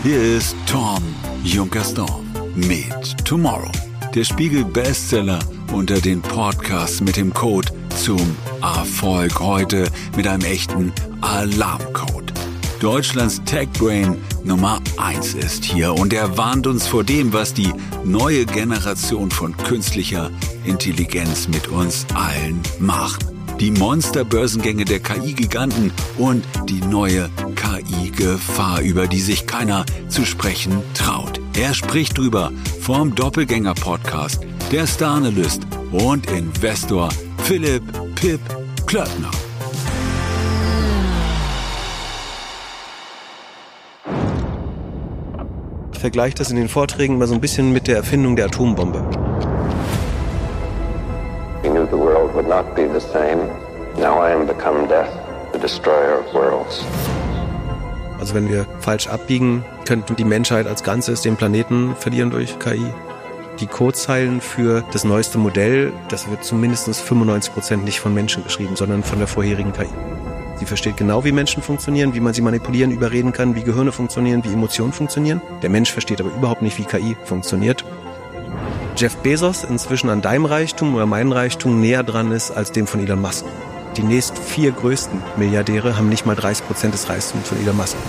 Hier ist Tom Junkersdorf mit Tomorrow, der Spiegel-Bestseller unter den Podcasts mit dem Code zum Erfolg. Heute mit einem echten Alarmcode. Deutschlands Tech-Brain Nummer 1 ist hier und er warnt uns vor dem, was die neue Generation von künstlicher Intelligenz mit uns allen macht. Die Monsterbörsengänge der KI-Giganten und die neue KI-Gefahr, über die sich keiner zu sprechen traut. Er spricht drüber vom Doppelgänger-Podcast, der Star-Analyst und Investor Philipp Pip Klöckner. Ich vergleiche das in den Vorträgen mal so ein bisschen mit der Erfindung der Atombombe. We knew the world would not be the same. Now I am become death, the destroyer of worlds. Also wenn wir falsch abbiegen, könnte die Menschheit als Ganzes den Planeten verlieren durch KI. Die Codezeilen für das neueste Modell, das wird zu mindestens 95% nicht von Menschen geschrieben, sondern von der vorherigen KI. Sie versteht genau, wie Menschen funktionieren, wie man sie manipulieren, überreden kann, wie Gehirne funktionieren, wie Emotionen funktionieren. Der Mensch versteht aber überhaupt nicht, wie KI funktioniert. Jeff Bezos inzwischen an deinem Reichtum oder meinem Reichtum näher dran ist als dem von Elon Musk. Die nächsten 4 größten Milliardäre haben nicht mal 30% des Reichtums von Elon Musk.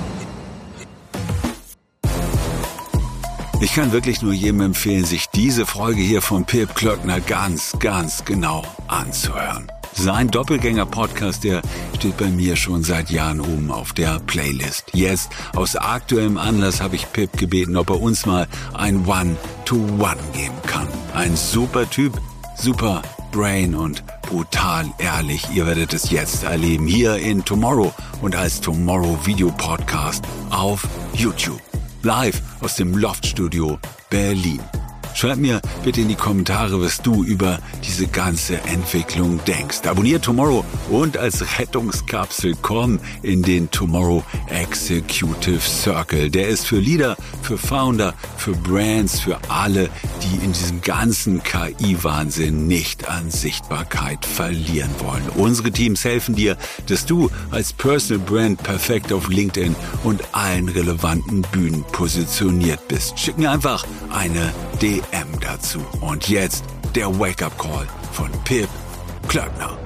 Ich kann wirklich nur jedem empfehlen, sich diese Folge hier von Pip Klöckner ganz genau anzuhören. Sein Doppelgänger-Podcast, der steht bei mir schon seit Jahren oben auf der Playlist. Jetzt, aus aktuellem Anlass, habe ich Pip gebeten, ob er uns mal ein One-to-One geben kann. Ein super Typ, super Brain und brutal ehrlich. Ihr werdet es jetzt erleben, hier in Tomorrow und als Tomorrow Video Podcast auf YouTube. Live aus dem Loft-Studio Berlin. Schreib mir bitte in die Kommentare, was du über diese ganze Entwicklung denkst. Abonniert Tomorrow und als Rettungskapsel komm in den Tomorrow Executive Circle. Der ist für Leader, für Founder, für Brands, für alle, die in diesem ganzen KI-Wahnsinn nicht an Sichtbarkeit verlieren wollen. Unsere Teams helfen dir, dass du als Personal Brand perfekt auf LinkedIn und allen relevanten Bühnen positioniert bist. Schick mir einfach eine DM dazu. Und jetzt der Wake-up-Call von Pip Klöckner.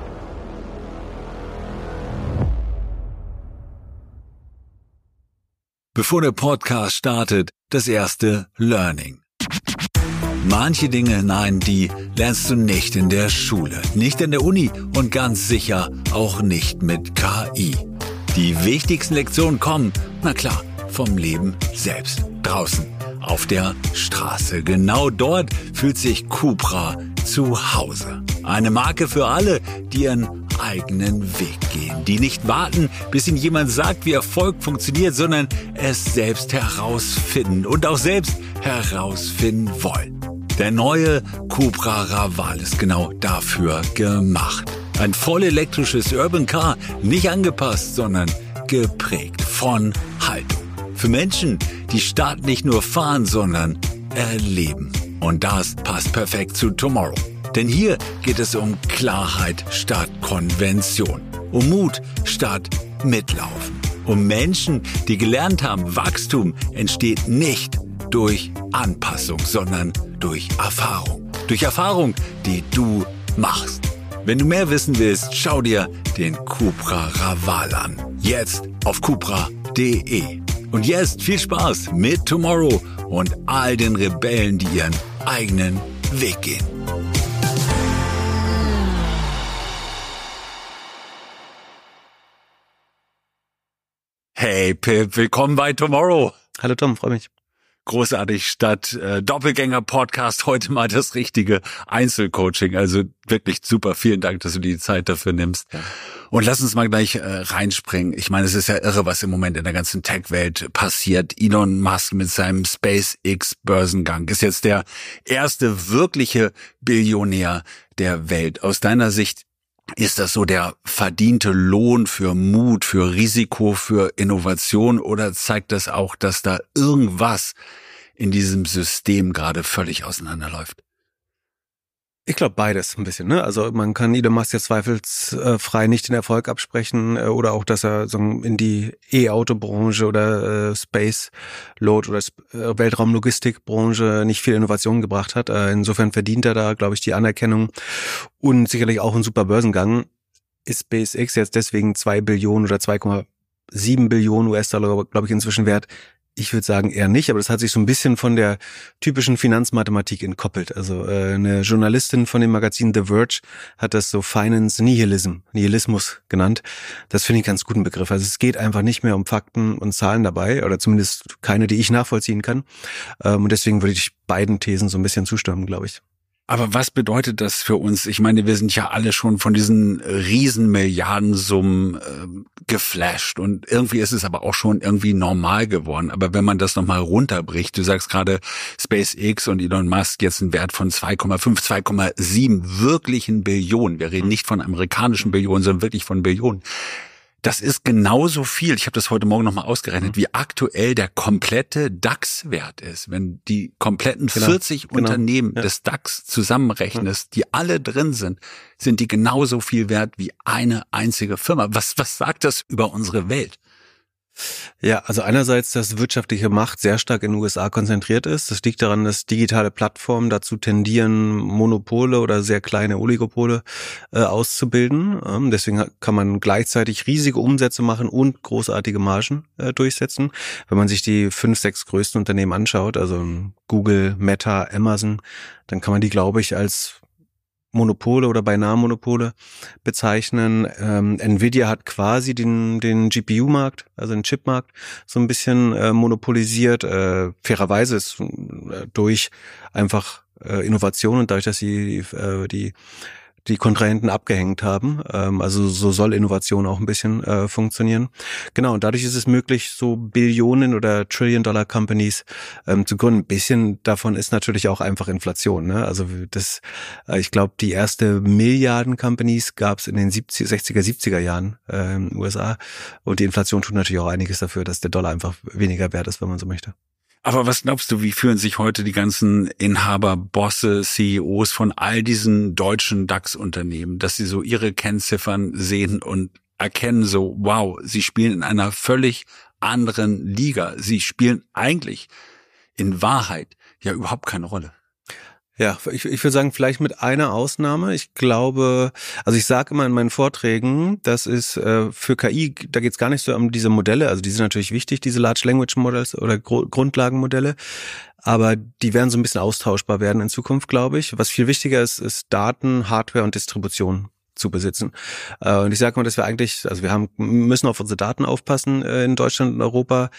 Bevor der Podcast startet, das erste Learning. Manche Dinge, nein, die lernst du nicht in der Schule, nicht in der Uni und ganz sicher auch nicht mit KI. Die wichtigsten Lektionen kommen, na klar, vom Leben selbst, draußen. Auf der Straße. Genau dort fühlt sich Cupra zu Hause. Eine Marke für alle, die ihren eigenen Weg gehen. Die nicht warten, bis ihnen jemand sagt, wie Erfolg funktioniert, sondern es selbst herausfinden und auch selbst herausfinden wollen. Der neue Cupra Raval ist genau dafür gemacht. Ein voll elektrisches Urban Car, nicht angepasst, sondern geprägt von Haltung. Für Menschen, die Stadt nicht nur fahren, sondern erleben. Und das passt perfekt zu Tomorrow. Denn hier geht es um Klarheit statt Konvention. Um Mut statt Mitlaufen. Um Menschen, die gelernt haben, Wachstum entsteht nicht durch Anpassung, sondern durch Erfahrung. Durch Erfahrung, die du machst. Wenn du mehr wissen willst, schau dir den Cupra Raval an. Jetzt auf cupra.de. Und jetzt viel Spaß mit Tomorrow und all den Rebellen, die ihren eigenen Weg gehen. Hey Pip, willkommen bei Tomorrow. Hallo Tom, freue mich. Großartig, statt Doppelgänger-Podcast heute mal das richtige Einzelcoaching. Also wirklich super, vielen Dank, dass du dir die Zeit dafür nimmst. Ja. Und lass uns mal gleich reinspringen. Ich meine, es ist ja irre, was im Moment in der ganzen Tech-Welt passiert. Elon Musk mit seinem SpaceX-Börsengang ist jetzt der erste wirkliche Billionär der Welt. Aus deiner Sicht, ist das so der verdiente Lohn für Mut, für Risiko, für Innovation oder zeigt das auch, dass da irgendwas in diesem System gerade völlig auseinanderläuft? Ich glaube beides ein bisschen, ne? Also man kann Elon Musk ja zweifelsfrei nicht den Erfolg absprechen oder auch, dass er so in die E-Auto-Branche oder Space Load oder Weltraumlogistikbranche nicht viel Innovation gebracht hat. Insofern verdient er da, glaube ich, die Anerkennung und sicherlich auch ein super Börsengang. Ist SpaceX jetzt deswegen 2 Billionen oder 2,7 Billionen US-Dollar, glaube ich, inzwischen wert? Ich würde sagen eher nicht, aber das hat sich so ein bisschen von der typischen Finanzmathematik entkoppelt. Also eine Journalistin von dem Magazin The Verge hat das so Finance Nihilismus genannt. Das finde ich einen ganz guten Begriff. Also es geht einfach nicht mehr um Fakten und Zahlen dabei, oder zumindest keine, die ich nachvollziehen kann. Und deswegen würde ich beiden Thesen so ein bisschen zustimmen, glaube ich. Aber was bedeutet das für uns? Ich meine, wir sind ja alle schon von diesen riesen Milliardensummen geflasht und irgendwie ist es aber auch schon irgendwie normal geworden. Aber wenn man das nochmal runterbricht, du sagst gerade SpaceX und Elon Musk jetzt einen Wert von 2,5, 2,7 wirklichen Billionen. Wir reden nicht von amerikanischen Billionen, sondern wirklich von Billionen. Das ist genauso viel, ich habe das heute Morgen nochmal ausgerechnet, wie aktuell der komplette DAX-Wert ist. Wenn die kompletten 40 Unternehmen des DAX zusammenrechnest, die alle drin sind die genauso viel wert wie eine einzige Firma. Was sagt das über unsere Welt? Ja, also einerseits, dass wirtschaftliche Macht sehr stark in den USA konzentriert ist. Das liegt daran, dass digitale Plattformen dazu tendieren, Monopole oder sehr kleine Oligopole auszubilden. Deswegen kann man gleichzeitig riesige Umsätze machen und großartige Margen durchsetzen. Wenn man sich die 5, 6 größten Unternehmen anschaut, also Google, Meta, Amazon, dann kann man die, glaube ich, als Monopole oder beinahe Monopole bezeichnen. Nvidia hat quasi den GPU-Markt, also den Chipmarkt, so ein bisschen monopolisiert. Fairerweise ist durch einfach Innovation und dadurch, dass sie die Kontrahenten abgehängt haben. Also so soll Innovation auch ein bisschen funktionieren. Genau, und dadurch ist es möglich, so Billionen- oder Trillion-Dollar-Companies zu gründen. Ein bisschen davon ist natürlich auch einfach Inflation. Ne? Also ich glaube, die erste Milliarden-Companies gab es in den 60er, 70er Jahren in den USA. Und die Inflation tut natürlich auch einiges dafür, dass der Dollar einfach weniger wert ist, wenn man so möchte. Aber was glaubst du, wie fühlen sich heute die ganzen Inhaber, Bosse, CEOs von all diesen deutschen DAX-Unternehmen, dass sie so ihre Kennziffern sehen und erkennen so, wow, sie spielen in einer völlig anderen Liga. Sie spielen eigentlich in Wahrheit ja überhaupt keine Rolle. Ja, ich würde sagen, vielleicht mit einer Ausnahme. Ich glaube, also ich sage immer in meinen Vorträgen, das ist für KI, da geht es gar nicht so um diese Modelle, also die sind natürlich wichtig, diese Large Language Models oder Grundlagenmodelle, aber die werden so ein bisschen austauschbar werden in Zukunft, glaube ich. Was viel wichtiger ist Daten, Hardware und Distribution zu besitzen. Und ich sage mal, dass wir müssen auf unsere Daten aufpassen in Deutschland und Europa.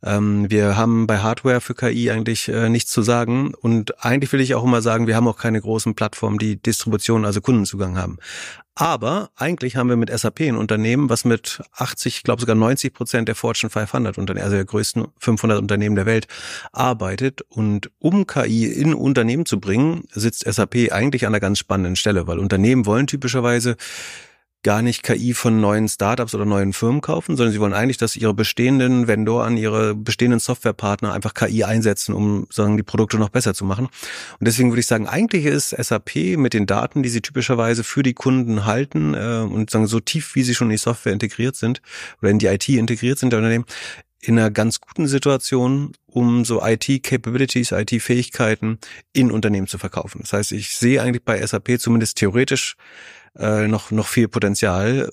Wir haben bei Hardware für KI eigentlich nichts zu sagen. Und eigentlich will ich auch immer sagen, wir haben auch keine großen Plattformen, die Distribution, also Kundenzugang haben. Aber eigentlich haben wir mit SAP ein Unternehmen, was mit 80, ich glaube sogar 90% der Fortune 500 Unternehmen, also der größten 500 Unternehmen der Welt, arbeitet. Und um KI in Unternehmen zu bringen, sitzt SAP eigentlich an einer ganz spannenden Stelle, weil Unternehmen wollen typischerweise gar nicht KI von neuen Startups oder neuen Firmen kaufen, sondern sie wollen eigentlich, dass ihre bestehenden Vendoren, ihre bestehenden Softwarepartner einfach KI einsetzen, um sagen, die Produkte noch besser zu machen. Und deswegen würde ich sagen, eigentlich ist SAP mit den Daten, die sie typischerweise für die Kunden halten und sagen so tief, wie sie schon in die Software integriert sind oder in die IT integriert sind der Unternehmen, in einer ganz guten Situation, um so IT-Capabilities, IT-Fähigkeiten in Unternehmen zu verkaufen. Das heißt, ich sehe eigentlich bei SAP zumindest theoretisch noch viel Potenzial.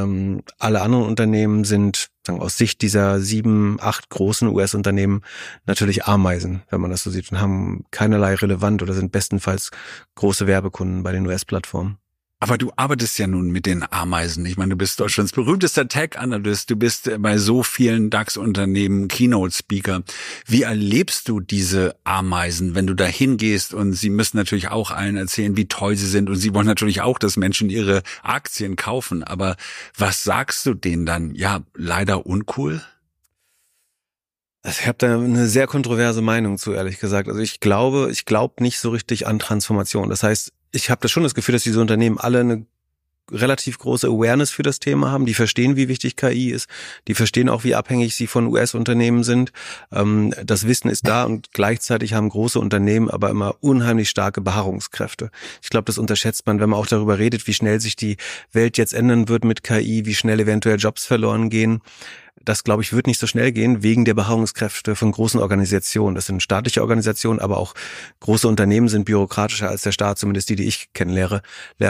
Alle anderen Unternehmen sind aus Sicht dieser 7, 8 großen US-Unternehmen natürlich Ameisen, wenn man das so sieht, und haben keinerlei relevant oder sind bestenfalls große Werbekunden bei den US-Plattformen. Aber du arbeitest ja nun mit den Ameisen. Ich meine, du bist Deutschlands berühmtester Tech-Analyst. Du bist bei so vielen DAX-Unternehmen Keynote-Speaker. Wie erlebst du diese Ameisen, wenn du da hingehst? Und sie müssen natürlich auch allen erzählen, wie toll sie sind. Und sie wollen natürlich auch, dass Menschen ihre Aktien kaufen. Aber was sagst du denen dann? Ja, leider uncool? Also ich habe da eine sehr kontroverse Meinung zu, ehrlich gesagt. Also ich glaube nicht so richtig an Transformation. Das heißt, ich habe da schon das Gefühl, dass diese Unternehmen alle eine relativ große Awareness für das Thema haben. Die verstehen, wie wichtig KI ist. Die verstehen auch, wie abhängig sie von US-Unternehmen sind. Das Wissen ist da und gleichzeitig haben große Unternehmen aber immer unheimlich starke Beharrungskräfte. Ich glaube, das unterschätzt man, wenn man auch darüber redet, wie schnell sich die Welt jetzt ändern wird mit KI, wie schnell eventuell Jobs verloren gehen. Das, glaube ich, wird nicht so schnell gehen, wegen der Beharrungskräfte von großen Organisationen. Das sind staatliche Organisationen, aber auch große Unternehmen sind bürokratischer als der Staat, zumindest die ich kennenlerne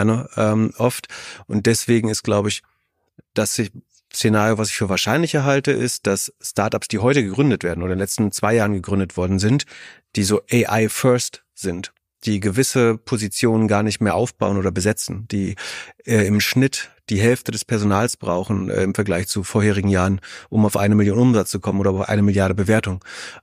oft. Und deswegen ist, glaube ich, das Szenario, was ich für wahrscheinlicher halte, ist, dass Startups, die heute gegründet werden oder in den letzten 2 Jahren gegründet worden sind, die so AI-first sind, die gewisse Positionen gar nicht mehr aufbauen oder besetzen, die im Schnitt die Hälfte des Personals brauchen im Vergleich zu vorherigen Jahren, um auf 1 Million Umsatz zu kommen oder auf 1 Milliarde Bewertung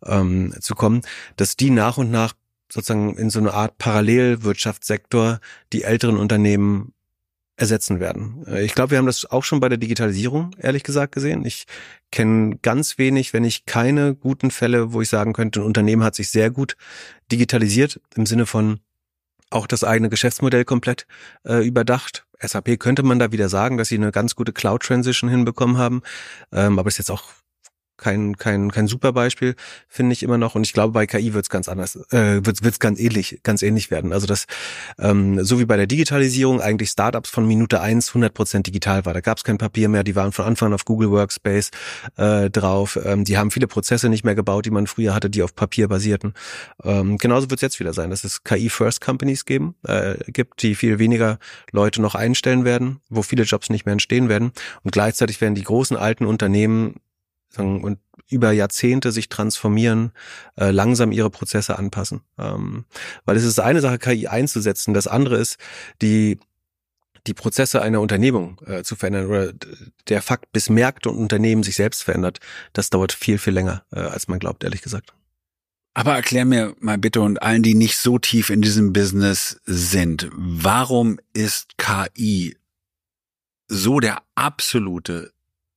zu kommen, dass die nach und nach sozusagen in so eine Art Parallelwirtschaftssektor die älteren Unternehmen ersetzen werden. Ich glaube, wir haben das auch schon bei der Digitalisierung, ehrlich gesagt, gesehen. Ich kenne ganz wenig, wenn nicht keine guten Fälle, wo ich sagen könnte, ein Unternehmen hat sich sehr gut digitalisiert, im Sinne von auch das eigene Geschäftsmodell komplett überdacht. SAP könnte man da wieder sagen, dass sie eine ganz gute Cloud-Transition hinbekommen haben, aber ist jetzt auch kein super Beispiel, finde ich immer noch. Und ich glaube, bei KI wird's ganz anders, wird's ganz ähnlich werden. Also das, so wie bei der Digitalisierung eigentlich Startups von Minute 1 100% digital war. Da gab's kein Papier mehr, die waren von Anfang an auf Google Workspace drauf. Die haben viele Prozesse nicht mehr gebaut, die man früher hatte, die auf Papier basierten. Genauso wird's jetzt wieder sein, dass es KI-First-Companies gibt, die viel weniger Leute noch einstellen werden, wo viele Jobs nicht mehr entstehen werden. Und gleichzeitig werden die großen alten Unternehmen und über Jahrzehnte sich transformieren, langsam ihre Prozesse anpassen. Weil es ist eine Sache, KI einzusetzen, das andere ist, die Prozesse einer Unternehmung zu verändern oder der Fakt, bis Märkte und Unternehmen sich selbst verändert, das dauert viel, viel länger, als man glaubt, ehrlich gesagt. Aber erklär mir mal bitte und allen, die nicht so tief in diesem Business sind, warum ist KI so der absolute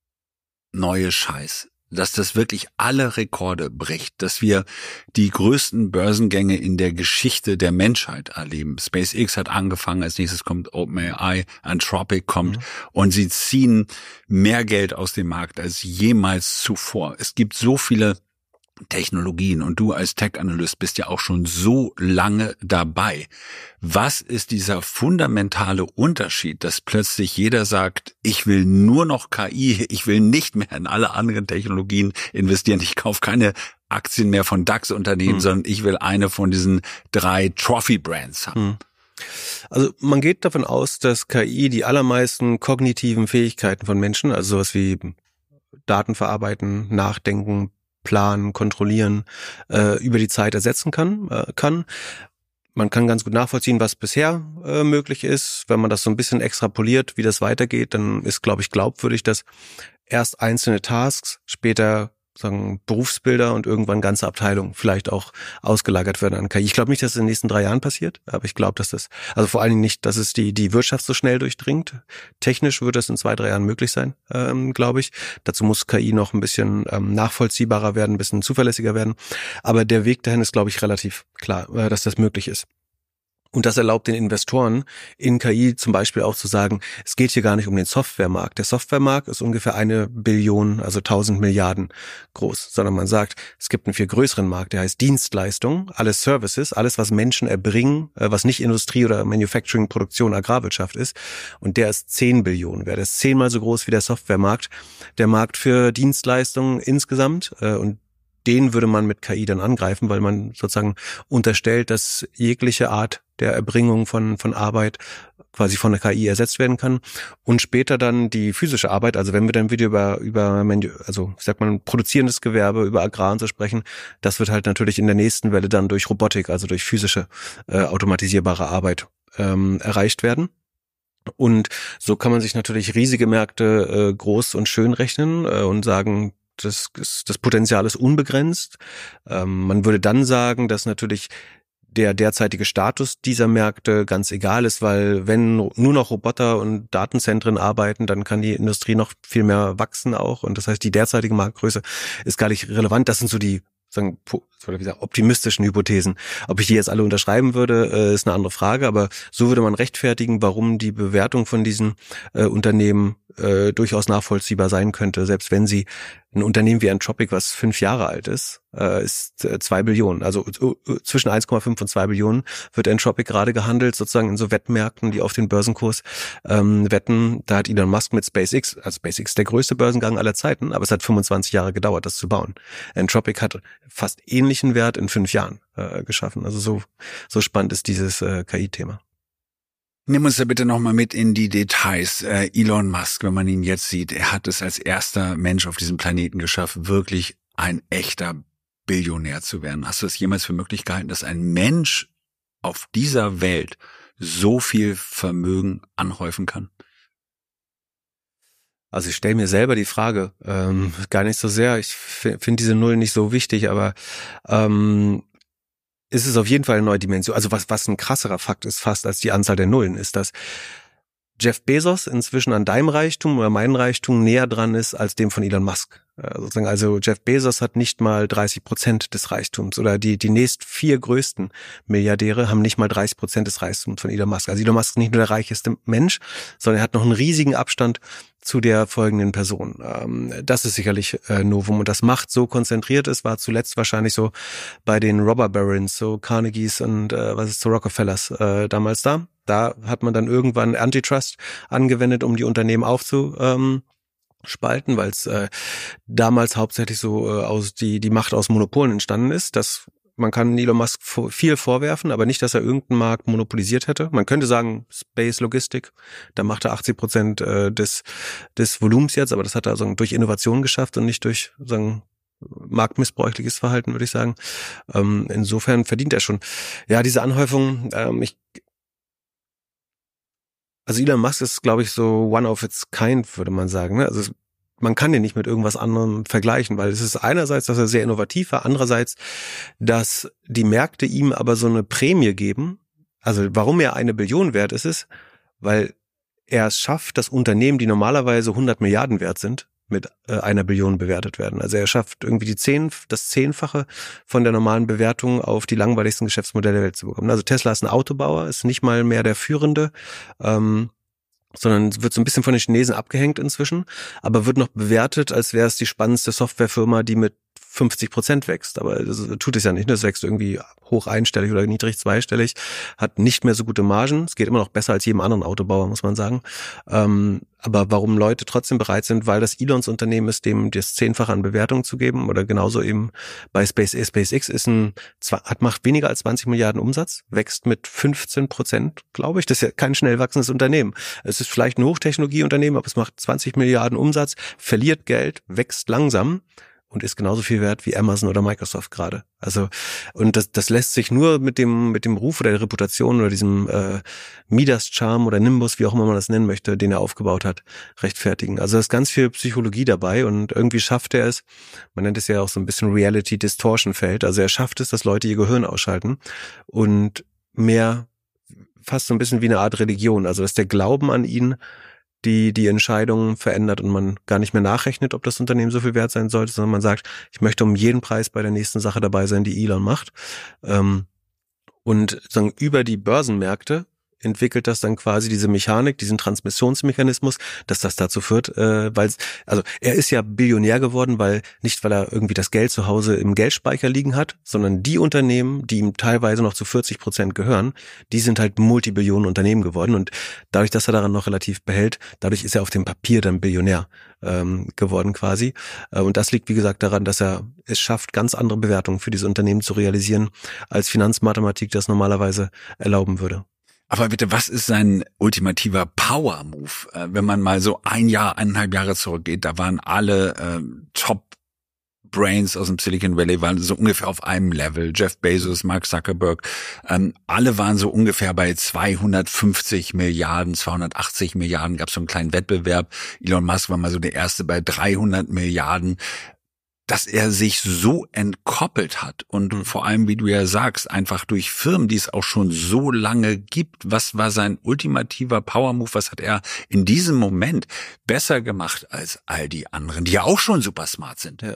neue Scheiß, dass das wirklich alle Rekorde bricht, dass wir die größten Börsengänge in der Geschichte der Menschheit erleben. SpaceX hat angefangen, als nächstes kommt OpenAI, Anthropic kommt und sie ziehen mehr Geld aus dem Markt als jemals zuvor. Es gibt so viele Technologien und du als Tech-Analyst bist ja auch schon so lange dabei. Was ist dieser fundamentale Unterschied, dass plötzlich jeder sagt, ich will nur noch KI, ich will nicht mehr in alle anderen Technologien investieren, ich kaufe keine Aktien mehr von DAX-Unternehmen, sondern ich will eine von diesen 3 Trophy-Brands haben? Also man geht davon aus, dass KI die allermeisten kognitiven Fähigkeiten von Menschen, also sowas wie Daten verarbeiten, nachdenken, planen, kontrollieren, über die Zeit ersetzen kann. Man kann ganz gut nachvollziehen, was bisher möglich ist. Wenn man das so ein bisschen extrapoliert, wie das weitergeht, dann ist, glaube ich, glaubwürdig, dass erst einzelne Tasks, später sagen Berufsbilder und irgendwann ganze Abteilungen vielleicht auch ausgelagert werden an KI. Ich glaube nicht, dass es in den nächsten 3 Jahren passiert, aber ich glaube, dass das, also vor allen Dingen nicht, dass es die Wirtschaft so schnell durchdringt. Technisch wird das in 2, 3 Jahren möglich sein, glaube ich. Dazu muss KI noch ein bisschen nachvollziehbarer werden, ein bisschen zuverlässiger werden. Aber der Weg dahin ist, glaube ich, relativ klar, dass das möglich ist. Und das erlaubt den Investoren in KI zum Beispiel auch zu sagen, es geht hier gar nicht um den Softwaremarkt. Der Softwaremarkt ist ungefähr 1 Billion, also 1000 Milliarden groß, sondern man sagt, es gibt einen viel größeren Markt, der heißt Dienstleistung, alle Services, alles, was Menschen erbringen, was nicht Industrie oder Manufacturing, Produktion, Agrarwirtschaft ist. Und der ist 10 Billionen wert. Der ist 10-mal so groß wie der Softwaremarkt. Der Markt für Dienstleistungen insgesamt und den würde man mit KI dann angreifen, weil man sozusagen unterstellt, dass jegliche Art der Erbringung von Arbeit quasi von der KI ersetzt werden kann und später dann die physische Arbeit, also wenn wir dann wieder über also ich sag mal produzierendes Gewerbe, über Agrar und so sprechen, das wird halt natürlich in der nächsten Welle dann durch Robotik, also durch physische automatisierbare Arbeit erreicht werden. Und so kann man sich natürlich riesige Märkte groß und schön rechnen und sagen, das Potenzial ist unbegrenzt. Man würde dann sagen, dass natürlich der derzeitige Status dieser Märkte ganz egal ist, weil wenn nur noch Roboter und Datenzentren arbeiten, dann kann die Industrie noch viel mehr wachsen auch. Und das heißt, die derzeitige Marktgröße ist gar nicht relevant. Das sind so die sagen, oder wie gesagt, optimistischen Hypothesen. Ob ich die jetzt alle unterschreiben würde, ist eine andere Frage, aber so würde man rechtfertigen, warum die Bewertung von diesen Unternehmen durchaus nachvollziehbar sein könnte, selbst wenn sie ein Unternehmen wie Anthropic, was 5 Jahre alt ist 2 Billionen, also zwischen 1,5 und 2 Billionen wird Anthropic gerade gehandelt, sozusagen in so Wettmärkten, die auf den Börsenkurs wetten. Da hat Elon Musk mit SpaceX, also SpaceX der größte Börsengang aller Zeiten, aber es hat 25 Jahre gedauert, das zu bauen. Anthropic hat fast ähnlichen Wert in 5 Jahren geschaffen. Also so spannend ist dieses KI-Thema. Nimm uns da bitte nochmal mit in die Details. Elon Musk, wenn man ihn jetzt sieht, er hat es als erster Mensch auf diesem Planeten geschafft, wirklich ein echter Billionär zu werden. Hast du es jemals für möglich gehalten, dass ein Mensch auf dieser Welt so viel Vermögen anhäufen kann? Also ich stelle mir selber die Frage, gar nicht so sehr. Ich finde diese Null nicht so wichtig, aber ist es auf jeden Fall eine neue Dimension. Also was ein krasserer Fakt ist fast als die Anzahl der Nullen, ist, dass Jeff Bezos inzwischen an deinem Reichtum oder meinem Reichtum näher dran ist als dem von Elon Musk. Sozusagen, also Jeff Bezos hat nicht mal 30% des Reichtums oder die nächst 4 größten Milliardäre haben nicht mal 30% des Reichtums von Elon Musk. Also Elon Musk ist nicht nur der reichste Mensch, sondern er hat noch einen riesigen Abstand zu der folgenden Person. Das ist sicherlich Novum und das Macht so konzentriert ist, war zuletzt wahrscheinlich so bei den Robber Barons, so Carnegies und so Rockefellers damals da. Da hat man dann irgendwann Antitrust angewendet, um die Unternehmen aufzuspalten, weil es damals hauptsächlich so die Macht aus Monopolen entstanden ist. Man kann Elon Musk viel vorwerfen, aber nicht, dass er irgendeinen Markt monopolisiert hätte. Man könnte sagen, Space Logistik, da macht er 80% des Volumens jetzt, aber das hat er also durch Innovation geschafft und nicht durch marktmissbräuchliches Verhalten, würde ich sagen. Insofern verdient er schon. Ja, diese Anhäufung, also Elon Musk ist, glaube ich, so one of its kind, würde man sagen. Ne? Also man kann den nicht mit irgendwas anderem vergleichen, weil es ist einerseits, dass er sehr innovativ war, andererseits, dass die Märkte ihm aber so eine Prämie geben. Also warum er 1 Billion wert ist, weil er es schafft, dass Unternehmen, die normalerweise 100 Milliarden wert sind, mit 1 Billion bewertet werden. Also er schafft irgendwie das 10-fache von der normalen Bewertung auf die langweiligsten Geschäftsmodelle der Welt zu bekommen. Also Tesla ist ein Autobauer, ist nicht mal mehr der Führende, sondern wird so ein bisschen von den Chinesen abgehängt inzwischen, aber wird noch bewertet, als wäre es die spannendste Softwarefirma, die mit 50% wächst, aber das tut es ja nicht. Das wächst irgendwie hoch einstellig oder niedrig zweistellig, hat nicht mehr so gute Margen. Es geht immer noch besser als jedem anderen Autobauer, muss man sagen. Aber warum Leute trotzdem bereit sind, weil das Elons Unternehmen ist, dem das 10-fache an Bewertung zu geben oder genauso eben bei SpaceX macht weniger als 20 Milliarden Umsatz, wächst mit 15%, glaube ich. Das ist ja kein schnell wachsendes Unternehmen. Es ist vielleicht ein Hochtechnologieunternehmen, aber es macht 20 Milliarden Umsatz, verliert Geld, wächst langsam und ist genauso viel wert wie Amazon oder Microsoft gerade. Also, und das lässt sich nur mit dem Ruf oder der Reputation oder diesem Midas-Charme oder Nimbus, wie auch immer man das nennen möchte, den er aufgebaut hat, rechtfertigen. Also da ist ganz viel Psychologie dabei und irgendwie schafft er es, man nennt es ja auch so ein bisschen Reality-Distortion-Feld, also er schafft es, dass Leute ihr Gehirn ausschalten und mehr fast so ein bisschen wie eine Art Religion, also dass der Glauben an ihn die Entscheidungen verändert und man gar nicht mehr nachrechnet, ob das Unternehmen so viel wert sein sollte, sondern man sagt, ich möchte um jeden Preis bei der nächsten Sache dabei sein, die Elon macht. Und sagen, über die Börsenmärkte entwickelt das dann quasi diese Mechanik, diesen Transmissionsmechanismus, dass das dazu führt, weil er ist ja Billionär geworden, weil er irgendwie das Geld zu Hause im Geldspeicher liegen hat, sondern die Unternehmen, die ihm teilweise noch zu 40% gehören, die sind halt Multibillionen Unternehmen geworden und dadurch, dass er daran noch relativ behält, dadurch ist er auf dem Papier dann Billionär geworden quasi. Und das liegt, wie gesagt, daran, dass er es schafft, ganz andere Bewertungen für diese Unternehmen zu realisieren, als Finanzmathematik das normalerweise erlauben würde. Aber bitte, was ist sein ultimativer Power-Move? Wenn man mal so 1,5 Jahre zurückgeht, da waren alle Top-Brains aus dem Silicon Valley, waren so ungefähr auf einem Level. Jeff Bezos, Mark Zuckerberg, alle waren so ungefähr bei 250 Milliarden, 280 Milliarden, gab es so einen kleinen Wettbewerb. Elon Musk war mal so der Erste bei 300 Milliarden. Dass er sich so entkoppelt hat und vor allem, wie du ja sagst, einfach durch Firmen, die es auch schon so lange gibt. Was war sein ultimativer Power-Move? Was hat er in diesem Moment besser gemacht als all die anderen, die ja auch schon super smart sind? Ja.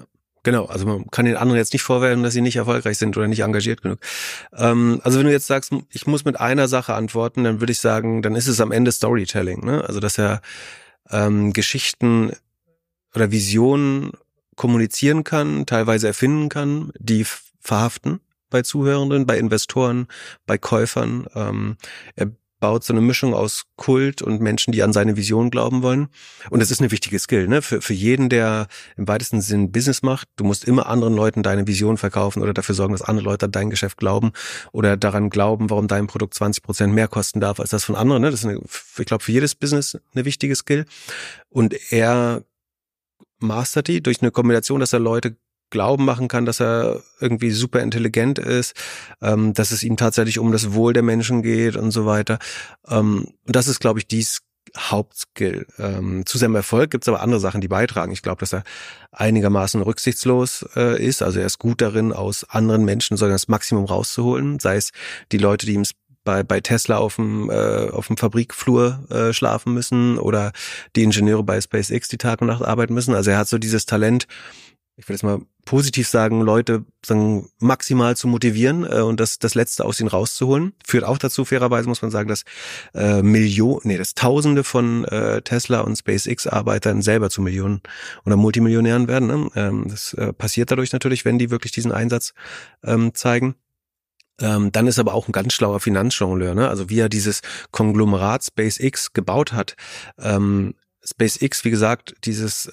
Genau, also man kann den anderen jetzt nicht vorwerfen, dass sie nicht erfolgreich sind oder nicht engagiert genug. Also wenn du jetzt sagst, ich muss mit einer Sache antworten, dann würde ich sagen, dann ist es am Ende Storytelling, ne? Also dass er Geschichten oder Visionen kommunizieren kann, teilweise erfinden kann, die verhaften bei Zuhörenden, bei Investoren, bei Käufern. Er baut so eine Mischung aus Kult und Menschen, die an seine Vision glauben wollen. Und das ist eine wichtige Skill, ne? Für jeden, der im weitesten Sinn Business macht. Du musst immer anderen Leuten deine Vision verkaufen oder dafür sorgen, dass andere Leute an dein Geschäft glauben oder daran glauben, warum dein Produkt 20% mehr kosten darf als das von anderen, ne? Das ist ich glaube, für jedes Business eine wichtige Skill. Und er mastert die durch eine Kombination, dass er Leute glauben machen kann, dass er irgendwie super intelligent ist, dass es ihm tatsächlich um das Wohl der Menschen geht und so weiter. Und das ist, glaube ich, dies Hauptskill. Zu seinem Erfolg gibt es aber andere Sachen, die beitragen. Ich glaube, dass er einigermaßen rücksichtslos ist. Also er ist gut darin, aus anderen Menschen sogar das Maximum rauszuholen. Sei es die Leute, die ihm bei Tesla auf dem Fabrikflur schlafen müssen oder die Ingenieure bei SpaceX, die Tag und Nacht arbeiten müssen. Also er hat so dieses Talent, ich will jetzt mal positiv sagen, Leute maximal zu motivieren und das Letzte aus ihnen rauszuholen. Führt auch dazu, fairerweise muss man sagen, dass dass Tausende von Tesla und SpaceX-Arbeitern selber zu Millionen oder Multimillionären werden. Ne? Das passiert dadurch natürlich, wenn die wirklich diesen Einsatz zeigen. Dann ist aber auch ein ganz schlauer Finanzjongleur, ne? Also wie er dieses Konglomerat SpaceX gebaut hat. SpaceX, wie gesagt, dieses